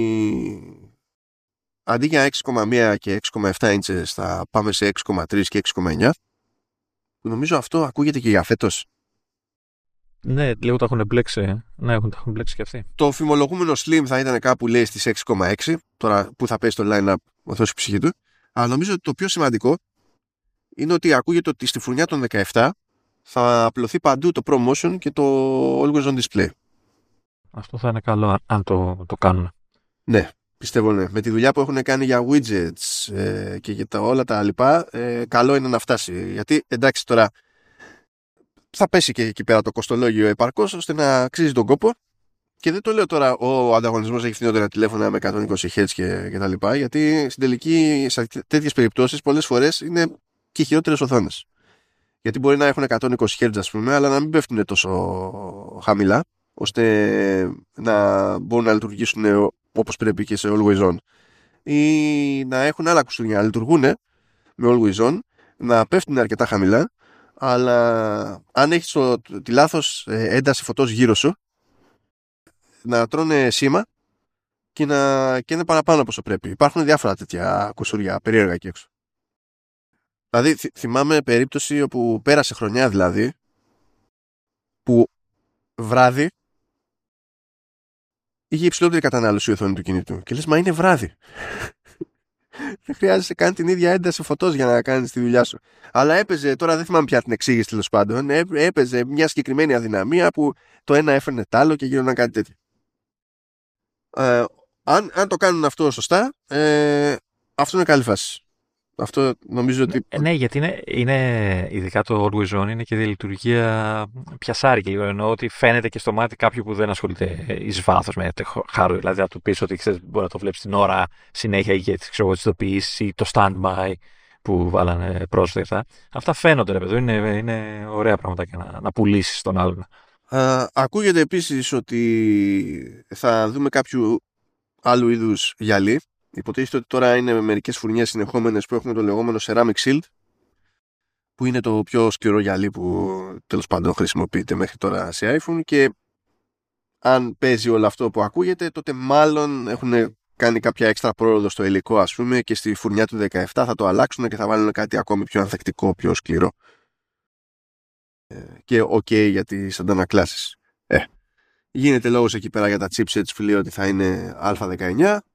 αντί για έξι κόμμα ένα και έξι κόμμα επτά inches θα πάμε σε έξι κόμμα τρία και έξι κόμμα εννιά. Νομίζω αυτό ακούγεται και για φέτος. Ναι, λίγο τα έχουν μπλέξει. Ναι, έχουν, τα έχουν μπλέξει και αυτοί. Το φημολογούμενο Slim θα ήταν κάπου λέει στις έξι κόμμα έξι, τώρα που θα πέσει το line-up ο Θεός η ψυχή του. Αλλά νομίζω ότι το πιο σημαντικό είναι ότι ακούγεται ότι στη φουρνιά των δεκαεπτά θα απλωθεί παντού το ProMotion και το Always On Display. Αυτό θα είναι καλό αν, αν το, το κάνουν. Ναι, πιστεύω ναι. Με τη δουλειά που έχουν κάνει για widgets ε, και για τα, όλα τα λοιπά, ε, καλό είναι να φτάσει. Γιατί εντάξει τώρα θα πέσει και εκεί πέρα το κοστολόγιο επαρκώς ώστε να αξίζει τον κόπο. Και δεν το λέω τώρα ο ανταγωνισμός έχει φθηνότερα τηλέφωνα με εκατόν είκοσι χερτζ και, και τα λοιπά, γιατί στην τελική σε τέτοιες περιπτώσεις πολλές φορές είναι και χειρότερες οθόνες. Γιατί μπορεί να έχουν εκατόν είκοσι χερτζ ας πούμε, αλλά να μην πέφτουν τόσο χαμηλά, ώστε να μπορούν να λειτουργήσουν όπως πρέπει και σε Always On. Ή να έχουν άλλα κουστούμια, να λειτουργούν με Always On, να πέφτουν αρκετά χαμηλά, αλλά αν έχεις το, τη λάθος ένταση φωτός γύρω σου, να τρώνε σήμα και να και είναι παραπάνω από όσο πρέπει. Υπάρχουν διάφορα τέτοια κουσούρια περίεργα εκεί έξω. Δηλαδή θυ, θυμάμαι περίπτωση όπου πέρασε χρονιά δηλαδή που βράδυ είχε υψηλότερη κατανάλωση η οθόνη του κινητού και λες μα είναι βράδυ. Δεν χρειάζεσαι καν την ίδια ένταση φωτός για να κάνεις τη δουλειά σου. Αλλά έπαιζε, τώρα δεν θυμάμαι πια την εξήγηση τέλος πάντων, έπαιζε μια συγκεκριμένη αδυναμία που το ένα έφερνε τ' άλλο και γίνονταν κάτι τέτοιο. Ε, αν, αν το κάνουν αυτό σωστά, ε, αυτό είναι καλή φάση. Αυτό νομίζω ότι. Ναι, ναι, γιατί είναι, είναι ειδικά το Always On είναι και η λειτουργία πιασάρικη. Εννοώ ότι φαίνεται και στο μάτι κάποιου που δεν ασχολείται εις βάθος με χάρου. Δηλαδή, να του πεις ότι ξέρεις, μπορεί να το βλέπεις την ώρα συνέχεια για τις ειδοποιήσεις ή το standby που βάλανε πρόσθετα. Αυτά φαίνονται, ρε παιδί, είναι, είναι ωραία πράγματα για να, να πουλήσεις τον άλλον. Α, ακούγεται επίσης ότι θα δούμε κάποιο άλλου είδους γυαλί. Υποτίθεται ότι τώρα είναι μερικές φουρνιές συνεχόμενες που έχουν το λεγόμενο Ceramic Shield, που είναι το πιο σκληρό γυαλί που τέλος πάντων χρησιμοποιείται μέχρι τώρα σε iPhone, και αν παίζει όλο αυτό που ακούγεται, τότε μάλλον έχουν κάνει κάποια έξτρα πρόοδο στο υλικό ας πούμε και στη φουρνιά του δεκαεπτά θα το αλλάξουν και θα βάλουν κάτι ακόμη πιο ανθεκτικό, πιο σκληρό και ok για τις αντανακλάσεις. Ε, γίνεται λόγος εκεί πέρα για τα chipsets που λέει ότι θα είναι α δεκαεννιά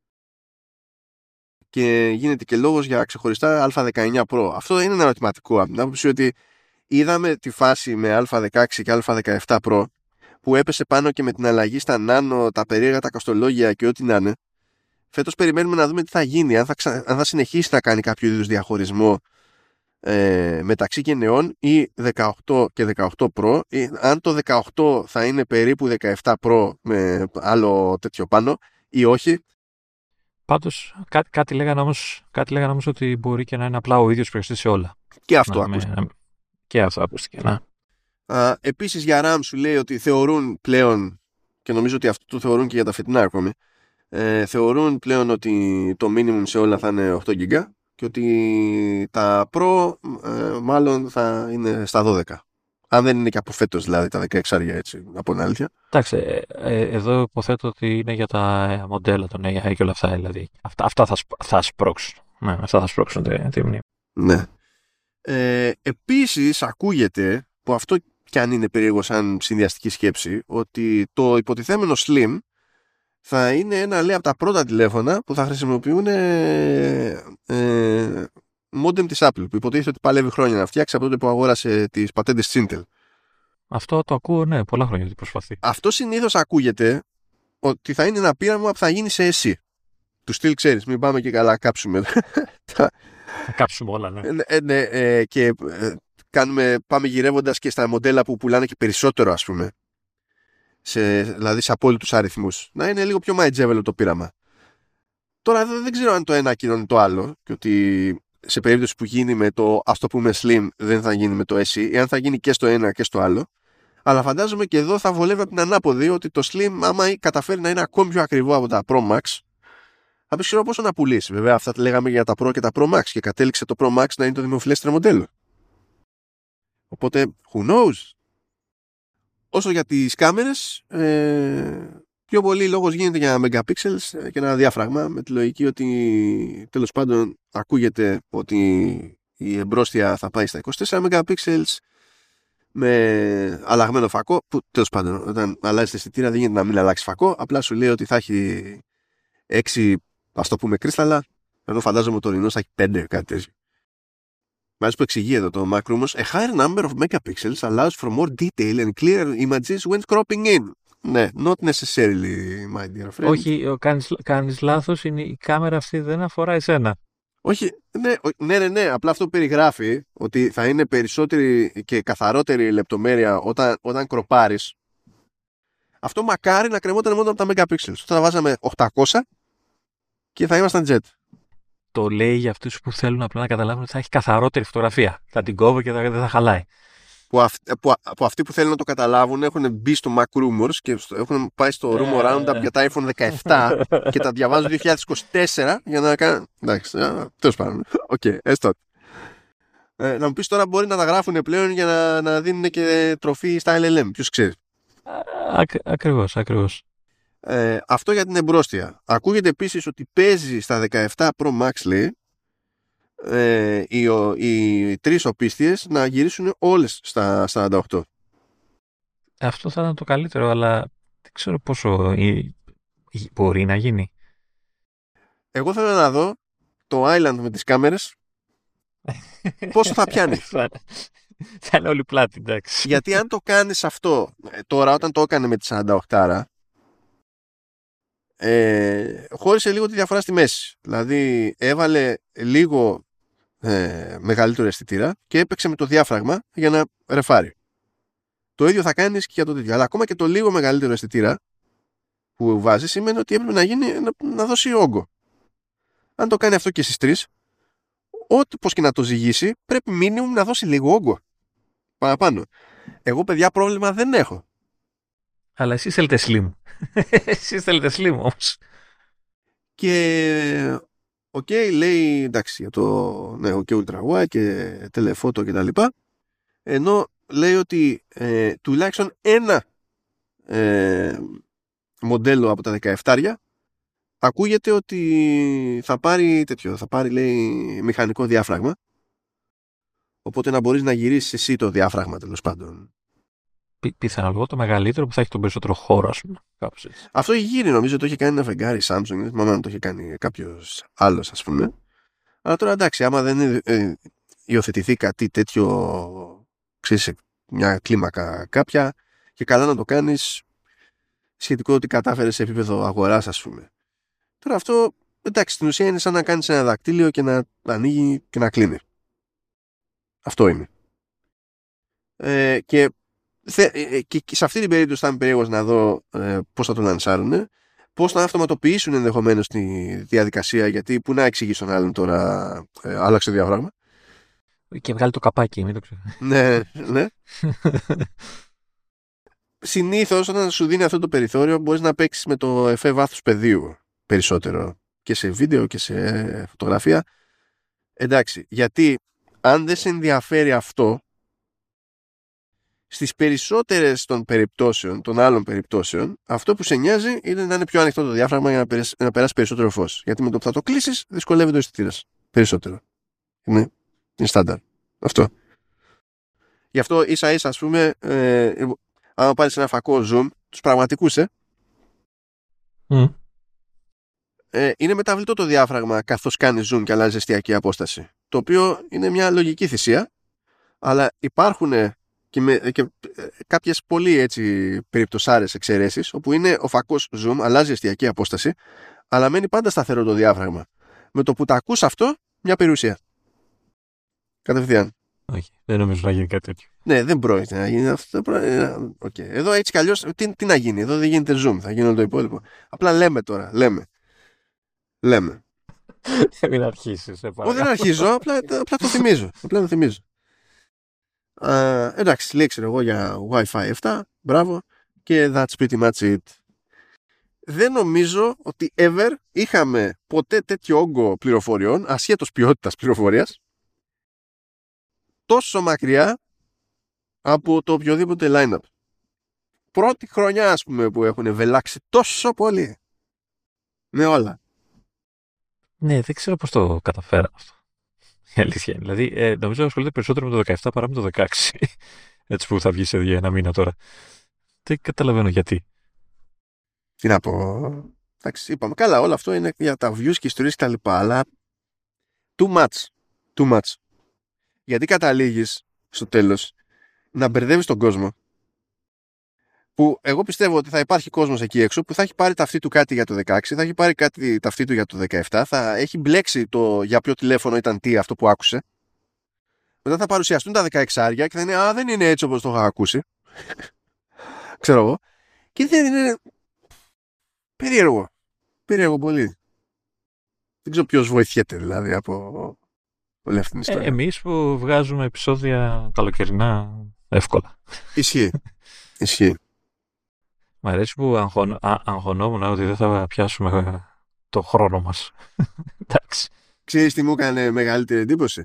και γίνεται και λόγος για ξεχωριστά α δεκαεννιά Pro. Αυτό είναι ένα ερωτηματικό από την άποψη ότι είδαμε τη φάση με α δεκαέξι και α δεκαεπτά Pro που έπεσε πάνω και με την αλλαγή στα nano, τα περίεργα, τα κοστολόγια και ό,τι να είναι. Φέτος περιμένουμε να δούμε τι θα γίνει, αν θα, ξα... αν θα συνεχίσει να κάνει κάποιο είδους διαχωρισμό ε, μεταξύ γενεών ή δεκαοκτώ και δεκαοκτώ Pro, ή αν το δεκαοκτώ θα είναι περίπου δεκαεπτά Pro με άλλο τέτοιο πάνω ή όχι. Πάντως κάτι, κάτι, λέγανε όμως, κάτι λέγανε όμως ότι μπορεί και να είναι απλά ο ίδιος προϊστής σε όλα. Και αυτό να, ακούστηκε. Με, και αυτό ακούστηκε, να. Uh, επίσης για RAM σου λέει ότι θεωρούν πλέον, και νομίζω ότι αυτό το θεωρούν και για τα φετινά ακόμη, ε, θεωρούν πλέον ότι το minimum σε όλα θα είναι οκτώ γίγα και ότι τα Pro ε, μάλλον θα είναι στα δώδεκα. Αν δεν είναι και από φέτος δηλαδή τα δεκαέξι άρια έτσι, από την αλήθεια. Εντάξει, ε, ε, εδώ υποθέτω ότι είναι για τα μοντέλα των έι άι και όλα αυτά δηλαδή. Αυτά, αυτά θα, θα σπρώξουν. Ναι, αυτά θα σπρώξουν τη, τη μνήμη. Ναι. Ε, επίσης ακούγεται, που αυτό κι αν είναι περίεργο σαν συνδυαστική σκέψη, ότι το υποτιθέμενο Slim θα είναι ένα, λέει, από τα πρώτα τηλέφωνα που θα χρησιμοποιούν ε, ε, modem της Apple, που υποτίθεται ότι παλεύει χρόνια να φτιάξει από τότε που αγόρασε τις πατέντες της Intel. Αυτό το ακούω, ναι, πολλά χρόνια ότι προσπαθεί. Αυτό συνήθως ακούγεται ότι θα είναι ένα πείραμα που θα γίνει σε εσύ. Του στυλ, ξέρεις, μην πάμε και καλά κάψουμε. Θα κάψουμε όλα, ναι. Ε, ναι, ε, και ε, κάνουμε, πάμε γυρεύοντας και στα μοντέλα που πουλάνε και περισσότερο, ας πούμε. Σε, δηλαδή σε απόλυτους αριθμούς. Να είναι λίγο πιο μαϊτζέβελο το πείραμα. Τώρα δεν ξέρω αν το ένα κοινώνει το άλλο και ότι σε περίπτωση που γίνει με το, ας το πούμε, Slim, δεν θα γίνει με το ες ι, ή αν θα γίνει και στο ένα και στο άλλο. Αλλά φαντάζομαι και εδώ θα βολεύει από την ανάποδη ότι το Slim, άμα καταφέρει να είναι ακόμη πιο ακριβό από τα Pro Max, θα πει ξέρω πόσο να πουλήσει. Βέβαια, αυτά τα λέγαμε για τα Pro και τα Pro Max και κατέληξε το Pro Max να είναι το δημοφιλέστερο μοντέλο. Οπότε, who knows. Όσο για τις κάμερες, ε, πιο πολύ λόγος γίνεται για megapixels και ένα διάφραγμα, με τη λογική ότι τέλος πάντων ακούγεται ότι η εμπρόστια θα πάει στα είκοσι τέσσερα megapixels με αλλαγμένο φακό, που τέλος πάντων όταν αλλάζει αισθητήρα δεν γίνεται να μην αλλάξει φακό, απλά σου λέει ότι θα έχει έξι, ας το πούμε, κρίσταλα, ενώ φαντάζομαι το τωρινό θα έχει πέντε, κάτι τέτοιο. Μάλιστα που εξηγεί εδώ το Mac όμως, a higher number of megapixels allows for more detail and clearer images when cropping in. Ναι, not necessarily, my dear friend. Όχι, κάνεις, κάνεις λάθος, είναι, η κάμερα αυτή δεν αφορά εσένα. Όχι, ναι, ναι, ναι, ναι, απλά αυτό περιγράφει ότι θα είναι περισσότερη και καθαρότερη λεπτομέρεια όταν, όταν κροπάρεις. Αυτό μακάρι να κρεμόταν μόνο από τα megapixels. Θα βάζαμε οκτακόσια και θα ήμασταν jet. Το λέει για αυτούς που θέλουν απλά να καταλάβουν ότι θα έχει καθαρότερη φωτογραφία. Θα την κόβω και δεν θα χαλάει. Που, αυ, που, που αυτοί που θέλουν να το καταλάβουν έχουν μπει στο Mac Rumors και έχουν πάει στο Rumor Roundup για τα iPhone δεκαεπτά και τα διαβάζουν δύο χιλιάδες είκοσι τέσσερα για να κάνουν. Εντάξει, τέλος πάντων. Οκ, έστω. Ε, να μου πεις τώρα μπορεί να τα γράφουν πλέον για να, να δίνουν και τροφή στα ελ ελ εμ. Ποιος ξέρει. Ακ, ακριβώς, ακριβώς. Ε, αυτό για την εμπρόστια. Ακούγεται επίσης ότι παίζει στα δεκαεπτά Pro Max, λέει, ε, οι, οι τρεις οπίστιες να γυρίσουν όλες στα σαράντα οκτώ. Αυτό θα ήταν το καλύτερο, αλλά δεν ξέρω πόσο ή, ή, μπορεί να γίνει. Εγώ θέλω να δω το Island με τις κάμερες πόσο θα πιάνει. Θα είναι όλοι πλάτη, εντάξει. Γιατί αν το κάνεις αυτό τώρα, όταν το έκανε με τη σαράντα οκτώ, ε, χώρισε λίγο τη διαφορά στη μέση. Δηλαδή έβαλε λίγο ε, μεγαλύτερο αισθητήρα και έπαιξε με το διάφραγμα για να ρεφάρει. Το ίδιο θα κάνεις και για το τέτοιο. Αλλά ακόμα και το λίγο μεγαλύτερο αισθητήρα που βάζει σημαίνει ότι έπρεπε να, γίνει, να, να δώσει όγκο. Αν το κάνει αυτό και στις τρεις, ό,τι πως και να το ζυγίσει, πρέπει μίνιμουμ να δώσει λίγο όγκο. Παραπάνω. Εγώ, παιδιά, πρόβλημα δεν έχω. Αλλά εσείς θέλετε slim. Εσείς θέλετε slim όμως. Και οκ, okay, λέει εντάξει για το ναι, okay, Ultra Wide και telephoto και τα λοιπά. Ενώ λέει ότι ε, τουλάχιστον ένα ε, μοντέλο από τα δεκαεπτά ακούγεται ότι θα πάρει τέτοιο, θα πάρει λέει μηχανικό διάφραγμα. Οπότε να μπορείς να γυρίσεις εσύ το διάφραγμα τέλος πάντων. Πι, πιθανολογώ το μεγαλύτερο που θα έχει τον περισσότερο χώρο, ας πούμε. Αυτό έχει γίνει, νομίζω το είχε κάνει ένα φεγγάρι Samsung, δεν θυμάμαι αν το είχε κάνει κάποιος άλλος, ας πούμε. Αλλά τώρα εντάξει, άμα δεν ε, υιοθετηθεί κάτι τέτοιο, ξέρεις, μια κλίμακα κάποια, και καλά να το κάνεις σχετικό ότι κατάφερες σε επίπεδο αγοράς, ας πούμε. Τώρα αυτό, εντάξει, στην ουσία είναι σαν να κάνεις ένα δακτύλιο και να ανοίγει και να κλείνει. Αυτό είναι. Ε, και, θε, ε, και, και σε αυτή την περίπτωση θα είμαι περίεργος να δω ε, πώς θα το λανσάρουνε, πώς θα αυτοματοποιήσουν ενδεχομένως τη διαδικασία, γιατί που να εξηγήσει στον άλλον τώρα ε, άλλαξε το διάφραγμα. Και βγάλει το καπάκι, μην το ξέρω. Ναι, ναι. Συνήθως όταν σου δίνει αυτό το περιθώριο μπορείς να παίξεις με το εφέ βάθους πεδίου περισσότερο και σε βίντεο και σε φωτογραφία. Εντάξει, γιατί αν δεν σε ενδιαφέρει αυτό, στις περισσότερες των περιπτώσεων, των άλλων περιπτώσεων, αυτό που σε νοιάζει είναι να είναι πιο ανοιχτό το διάφραγμα για να περάσει, να περάσει περισσότερο φως. Γιατί με το που θα το κλείσεις δυσκολεύεται ο αισθητήρας περισσότερο. Είναι, είναι στάνταρ. Αυτό. Γι' αυτό ίσα ίσα, ας πούμε, ε, άμα πάρεις ένα φακό zoom, τους πραγματικούς, ε, Mm. Ε, είναι μεταβλητό το διάφραγμα καθώς κάνει zoom και αλλάζει εστιακή απόσταση. Το οποίο είναι μια λογική θυσία, αλλά υπάρχουν και, με, και κάποιες πολύ έτσι περιπτωσάρες εξαιρέσεις, όπου είναι ο φακός zoom, αλλάζει εστιακή απόσταση, αλλά μένει πάντα σταθερό το διάφραγμα. Με το που τα ακούς αυτό, μια περιουσία. Κατευθείαν. Όχι, δεν νομίζω να γίνει κάτι τέτοιο. Ναι, δεν πρόκειται να γίνει αυτό. Okay. Εδώ έτσι κι αλλιώς, τι, τι να γίνει, εδώ δεν γίνεται zoom, θα γίνει όλο το υπόλοιπο. Απλά λέμε τώρα, λέμε. Λέμε. Μην αρχίσεις. Όχι, δεν αρχίζω, απλά, απλά το θυμίζω. Απλά το θυμίζω. Uh, εντάξει, λέει ξέρω εγώ για Wi-Fi επτά, μπράβο, και that's pretty much it. Δεν νομίζω ότι ever είχαμε ποτέ τέτοιο όγκο πληροφοριών, ασχέτως ποιότητας πληροφορίας, τόσο μακριά από το οποιοδήποτε line-up. Πρώτη χρονιά, ας πούμε, που έχουν βελάξει τόσο πολύ με όλα. Ναι, δεν ξέρω πώς το καταφέραν αυτό. Η αλήθεια είναι. Δηλαδή, ε, νομίζω ασχολείται περισσότερο με το δεκαεπτά παρά με το δεκαέξι. Έτσι που θα βγει σε για ένα μήνα τώρα. Δεν καταλαβαίνω γιατί. Τι να πω. Εντάξει, είπαμε. Καλά, όλο αυτό είναι για τα views και ιστορίες και τα λοιπά. Αλλά too much. Too much. Γιατί καταλήγεις στο τέλος να μπερδεύεις τον κόσμο. Που εγώ πιστεύω ότι θα υπάρχει κόσμος εκεί έξω που θα έχει πάρει ταυτί του κάτι για το δεκαέξι, θα έχει πάρει κάτι ταυτί του για το δεκαεπτά, θα έχει μπλέξει το για ποιο τηλέφωνο ήταν τι αυτό που άκουσε. Μετά θα παρουσιαστούν τα δεκαεξάρια και θα είναι «Α, δεν είναι έτσι όπως το είχα ακούσει». Ξέρω εγώ. Και δεν είναι... Περίεργο. Περίεργο πολύ. Δεν ξέρω ποιος βοηθιέται δηλαδή από όλη αυτή την ιστορία. Ε, εμείς που βγάζουμε επεισόδια καλοκαιρινά εύκολα. Ισχύει. Ισχύει. Μ' αρέσει που αγχων, α, αγχωνόμουν ότι δεν θα πιάσουμε το χρόνο μας. Εντάξει. Ξέρεις τι μου έκανε μεγαλύτερη εντύπωση?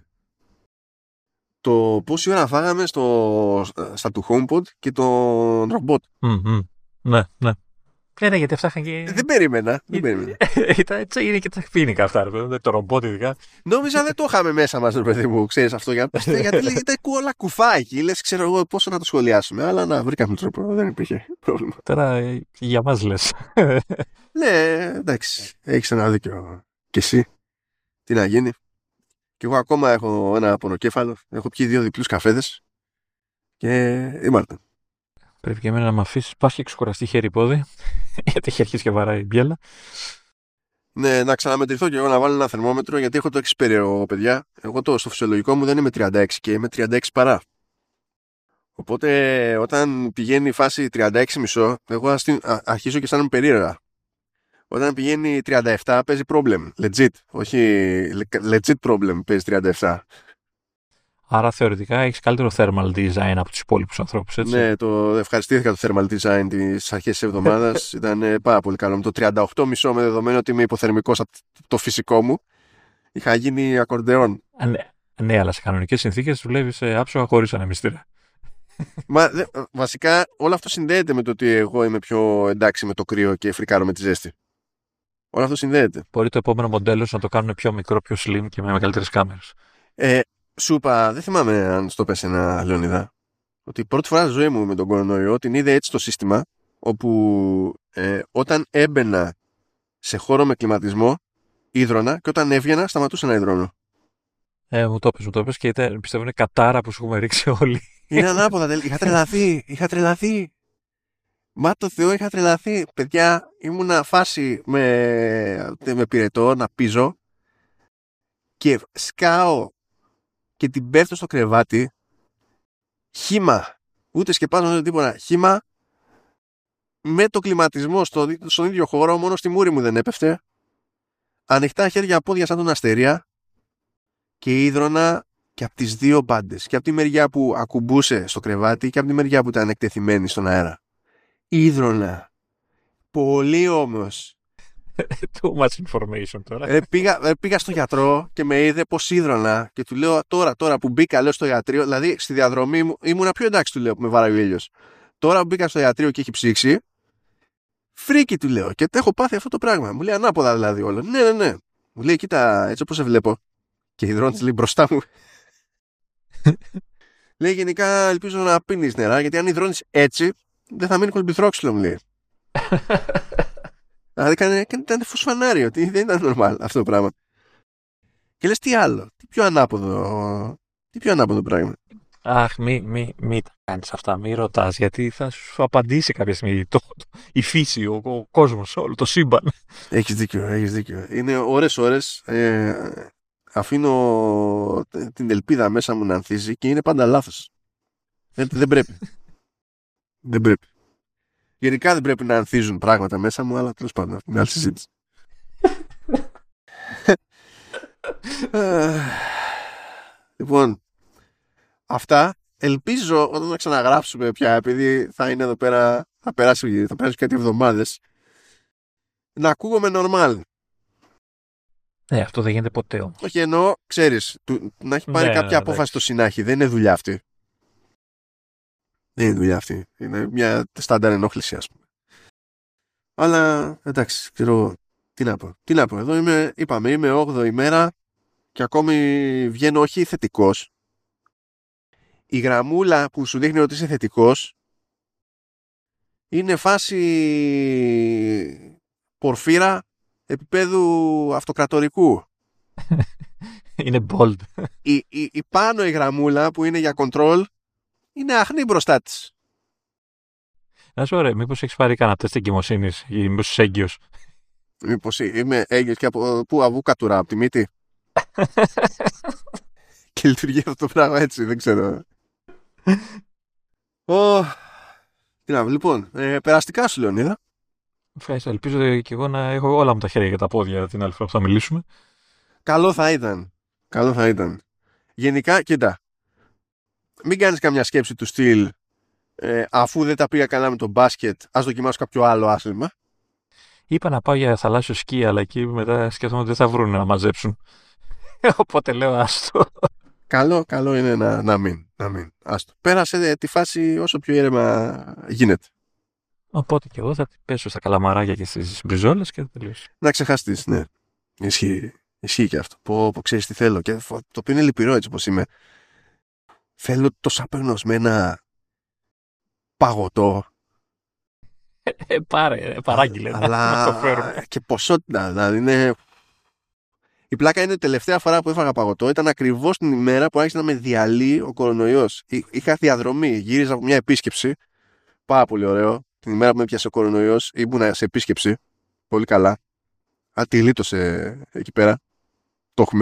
Το πόση ώρα φάγαμε στο, στα του HomePod και τον ρομπότ. Mm-hmm. Ναι, ναι. Ναι, ναι, γιατί αυτά είχαν και... Δεν περίμενα. Δεν περίμενα. Ήταν έτσι, είναι και τα χπίνικα αυτά, ρε παιδί, το ρομπότ ειδικά. Νόμιζα δεν το είχαμε μέσα μας, ρε παιδί μου, ξέρεις αυτό. Για... γιατί ήταν όλα κουφά εκεί. Λες, ξέρω εγώ πόσο να το σχολιάσουμε. Αλλά να, βρήκαμε τρόπο. Δεν υπήρχε πρόβλημα. Τώρα για μας λες. Ναι, εντάξει. Έχεις ένα δίκιο. Και εσύ. Τι να γίνει. Και εγώ ακόμα έχω ένα πονοκέφαλο. Έχω πιει δύο διπλούς καφέδες. Και είμαστε. Πρέπει και εμένα να με αφήσεις. Πας και ξεκουραστεί χέρι-πόδι. Γιατί έχει αρχίσει και βαράει η μπιέλα. Ναι, να ξαναμετρηθώ και εγώ να βάλω ένα θερμόμετρο, γιατί έχω το εξής περίεργο, παιδιά. Εγώ το στο φυσιολογικό μου δεν είμαι τριάντα έξι και είμαι τριάντα έξι παρά. Οπότε όταν πηγαίνει η φάση τριάντα έξι κόμμα πέντε, εγώ αστυ... α, αρχίζω και αισθάνομαι περίεργα. Όταν πηγαίνει τριάντα επτά παίζει problem. Legit. Όχι legit problem παίζει τριάντα επτά. Άρα θεωρητικά έχεις καλύτερο thermal design από τους υπόλοιπους ανθρώπους, έτσι. Ναι, το ευχαριστήθηκα το thermal design της αρχές της εβδομάδας. Ήταν πάρα πολύ καλό. Με το τριάντα οκτώ κόμμα πέντε με δεδομένο ότι είμαι υποθερμικός από το φυσικό μου, είχα γίνει ακορντεόν. Ναι, ναι, αλλά σε κανονικές συνθήκες δουλεύεις άψογα χωρίς ανεμιστήρα. Μα δε, βασικά όλο αυτό συνδέεται με το ότι εγώ είμαι πιο εντάξει με το κρύο και φρικάρω με τη ζέστη. Όλο αυτό συνδέεται. Μπορεί το επόμενο μοντέλο να το κάνουν πιο μικρό, πιο slim και με μεγαλύτερες κάμερες. Ε, σου είπα, δεν θυμάμαι αν στο πες ένα, Λεωνίδα, ότι πρώτη φορά στη ζωή μου με τον κορονοϊό την είδε έτσι το σύστημα, όπου ε, όταν έμπαινα σε χώρο με κλιματισμό ίδρωνα και όταν έβγαινα σταματούσε να υδρώνω. Ε, μου το πες, μου το πες και ήταν, πιστεύω είναι κατάρα που σου έχουμε ρίξει όλοι. Είναι ανάποδα, είχα τρελαθεί, είχα τρελαθεί. Μα το Θεό, είχα τρελαθεί. Παιδιά, ήμουνα φάση με, με πυρετό να πίζω και σκάω και την πέφτω στο κρεβάτι. Χύμα. Ούτε σκεπάζω ούτε τίποτα. Χύμα με το κλιματισμό στο, στον ίδιο χώρο, μόνο στη μούρη μου δεν έπεφτε. Ανοιχτά χέρια πόδια σαν τον Αστερία και ίδρωνα και από τις δύο μπάντες. Και από τη μεριά που ακουμπούσε στο κρεβάτι και από τη μεριά που ήταν εκτεθειμένη στον αέρα. Ίδρωνα. Πολύ όμως. Too much information τώρα. Ε, πήγα, ε, πήγα στο γιατρό και με είδε πως ίδρωνα και του λέω τώρα, τώρα που μπήκα λέω στο ιατρείο, δηλαδή στη διαδρομή μου ήμουνα πιο εντάξει του λέω που με βάραγε ο ήλιος. Τώρα που μπήκα στο ιατρείο και έχει ψήξει, φρίκι του λέω και έχω πάθει αυτό το πράγμα. Μου λέει ανάποδα δηλαδή όλο. Ναι, ναι, ναι. Μου λέει κοίτα έτσι όπως σε βλέπω και υδρώνεις λέει μπροστά μου. Λέει γενικά ελπίζω να πίνεις νερά γιατί αν υδρώνεις έτσι δεν θα μείνει κολυμπηθρόξυλο μου λέει. Δηλαδή ήταν φωσφανάριο, δεν ήταν normal αυτό το πράγμα. Και λες τι άλλο, τι πιο ανάποδο, τι πιο ανάποδο πράγμα. Αχ, μη, μη, μη τα κάνεις αυτά, μη ρωτάς, γιατί θα σου απαντήσει κάποια στιγμή το, το, η φύση, ο, ο κόσμος, όλο το σύμπαν. Έχεις δίκιο, έχεις δίκιο. Είναι ώρες ώρες, ε, αφήνω την ελπίδα μέσα μου να ανθίζει και είναι πάντα λάθος. Δεν, δεν πρέπει. Δεν πρέπει. Γενικά δεν πρέπει να ανθίζουν πράγματα μέσα μου, αλλά τέλος πάντων, αυτή είναι άλλη συζήτηση. Λοιπόν, αυτά. Ελπίζω όταν θα ξαναγράψουμε πια, επειδή θα είναι εδώ πέρα, θα περάσει, θα περάσει κάτι εβδομάδες, να ακούγομαι normal. Ναι, αυτό δεν γίνεται ποτέ όμως. Όχι, εννοώ, ξέρεις, του, να έχει πάρει ναι, κάποια ναι, απόφαση στο συνάχη. Δεν είναι δουλειά αυτή. Δεν είναι δουλειά αυτή. Είναι μια στάνταρ ενόχληση, ας πούμε. Αλλά εντάξει, ξέρω. Τι να πω. Τι να πω. Εδώ είμαι, είπαμε, είμαι όγδοη ημέρα και ακόμη βγαίνω όχι θετικός. Η γραμμούλα που σου δείχνει ότι είσαι θετικός είναι φάση πορφύρα επίπεδου αυτοκρατορικού. Είναι bold. Η, η, η πάνω η γραμμούλα που είναι για control είναι αχνή μπροστά της. Να σου ωραία, μήπως έχεις πάρει κανένα τεστ εγκυμοσύνης ή μήπως είσαι έγκυος. Μήπως είμαι έγκυος και από πού αβού κατουρά, από τη μύτη. Και λειτουργεί αυτό το πράγμα έτσι, δεν ξέρω. Oh, τι να, λοιπόν, ε, περαστικά σου, Λεωνίδα. Ευχαριστώ. Ελπίζω και εγώ να έχω όλα μου τα χέρια και τα πόδια την άλλη φορά που θα μιλήσουμε. Καλό θα ήταν. Καλό θα ήταν. Γενικά, κοίτα. Μην κάνεις καμιά σκέψη του στυλ ε, αφού δεν τα πήγα καλά με το μπάσκετ, ας δοκιμάσω κάποιο άλλο άθλημα. Είπα να πάω για θαλάσσιο σκι, αλλά εκεί μετά σκέφτομαι ότι δεν θα βρουν να μαζέψουν. Οπότε λέω άστο. Καλό, καλό είναι να, να μην. Να μην. Άστο. Πέρασε τη φάση όσο πιο ήρεμα γίνεται. Οπότε και εγώ θα την πέσω στα καλαμαράκια και στις μπριζόλες και θα τελειώσει. Να ξεχαστείς, ναι. Ισχύει, ισχύει και αυτό. Πω, πω ξέρεις τι θέλω. Και το οποίο είναι λυπηρό έτσι όπως είμαι. Θέλω το σαπερνοσμένα παγωτό. Ε, πάρε, παράγγειλε. Αλλά και ποσότητα. Δηλαδή είναι... Η πλάκα είναι η τελευταία φορά που έφαγα παγωτό ήταν ακριβώς την ημέρα που άρχισε να με διαλύει ο κορονοϊός. Είχα διαδρομή, γύριζα από μια επίσκεψη. Πάρα πολύ ωραίο. Την ημέρα που με πιάσε ο κορονοϊός ήμουνα σε επίσκεψη. Πολύ καλά. Ατυλίτωσε εκεί πέρα. Το έχουμε.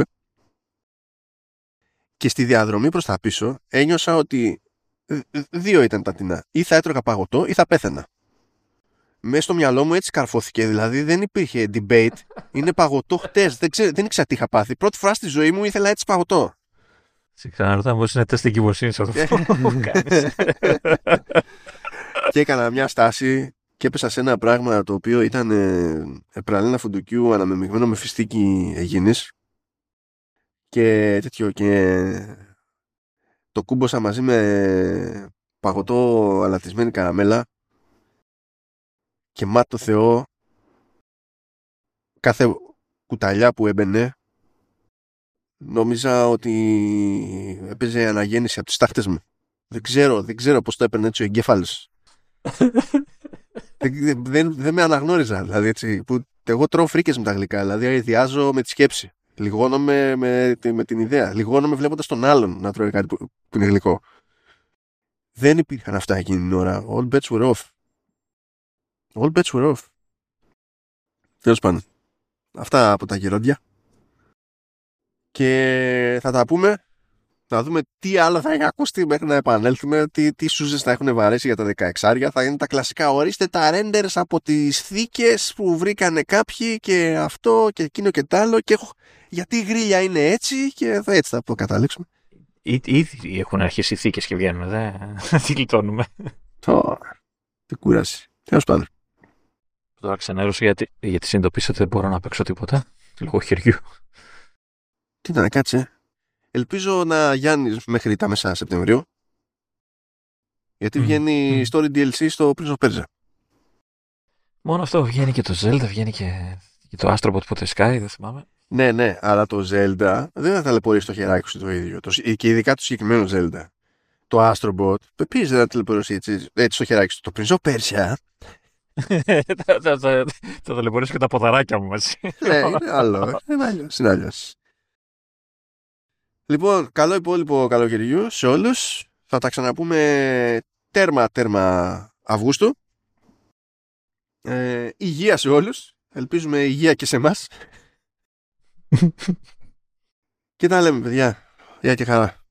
Και στη διαδρομή προς τα πίσω ένιωσα ότι δύο ήταν τα τεινά. Ή θα έτρωγα παγωτό ή θα πέθαινα. Μέσα στο μυαλό μου έτσι καρφώθηκε. Δηλαδή δεν υπήρχε debate. Είναι παγωτό χτες. Δεν, ξέρω, δεν ήξερα τι είχα πάθει. Πρώτη φορά στη ζωή μου ήθελα έτσι παγωτό. Σε ξαναρωτάμε πώς είναι τεστ εγκυμοσύνης αυτό που κάνεις. Και έκανα μια στάση και έπεσα σε ένα πράγμα το οποίο ήταν ε, πραλίνα φουντουκιού αναμεμειγμένο με φιστίκι αιγίνης και τέτοιο και το κούμποσα μαζί με παγωτό αλατισμένη καραμέλα και μάτ το Θεό κάθε κουταλιά που έμπαινε νόμιζα ότι έπαιζε αναγέννηση από τις τάχτες μου. Δεν ξέρω, δεν ξέρω πώς το έπαιρνε έτσι ο εγκέφαλος. δεν, δεν, δεν με αναγνώριζα. Δηλαδή έτσι, που εγώ τρώω φρίκες με τα γλυκά. Δηλαδή αειδιάζω με τη σκέψη. Λιγώνομαι με, με την ιδέα. Λιγώνομαι βλέποντας τον άλλον να τρώει κάτι που, που είναι γλυκό. Δεν υπήρχαν αυτά εκείνη την ώρα. All bets were off. All bets were off. Τέλος πάντων. Αυτά από τα γερόντια. Και θα τα πούμε. Να δούμε τι άλλο θα έχει ακουστεί μέχρι να επανέλθουμε, τι, τι σούζες θα έχουν βαρέσει για τα δεκαεξάρια. Θα είναι τα κλασικά, ορίστε τα renders από τις θήκες που βρήκανε κάποιοι και αυτό και εκείνο και τ' άλλο και έχω... γιατί η γρίλια είναι έτσι και θα έτσι θα το καταλήξουμε. Ήδη έχουν αρχίσει οι θήκες και βγαίνουν, δεν τι γλιτώνουμε. Τώρα, τι κούραση. Τέλος πάντων. Τώρα ξενέρωσε γιατί, γιατί συνειδητοποίησα ότι δεν μπορώ να παίξω τίποτα λόγω χεριού. Τι να κάτσε. Ελπίζω να γιάνεις μέχρι τα μέσα Σεπτεμβρίου. Γιατί mm. βγαίνει mm. story ντι ελ σι στο Prince of Persia. Μόνο αυτό βγαίνει και το Zelda, βγαίνει και, και το Astrobot ποτέ Sky, δεν θυμάμαι. Ναι, ναι, αλλά το Zelda δεν θα ταλαιπωρήσει το χεράκι σου το ίδιο. Το, και ειδικά το συγκεκριμένο Zelda. Το Astrobot, επίσης δεν θα ταλαιπωρήσει έτσι, έτσι στο χεράκι σου. Το Prince of Persia Θα ταλαιπωρήσω και τα ποδαράκια μου μαζί. Ναι, είναι άλλο. Είναι αλλιώς. Είναι αλλιώς. Λοιπόν, καλό υπόλοιπο καλοκαιριού σε όλους. Θα τα ξαναπούμε τέρμα τέρμα Αυγούστου. Ε, υγεία σε όλους. Ελπίζουμε υγεία και σε εμάς. Και τα λέμε, παιδιά. Γεια και χαρά.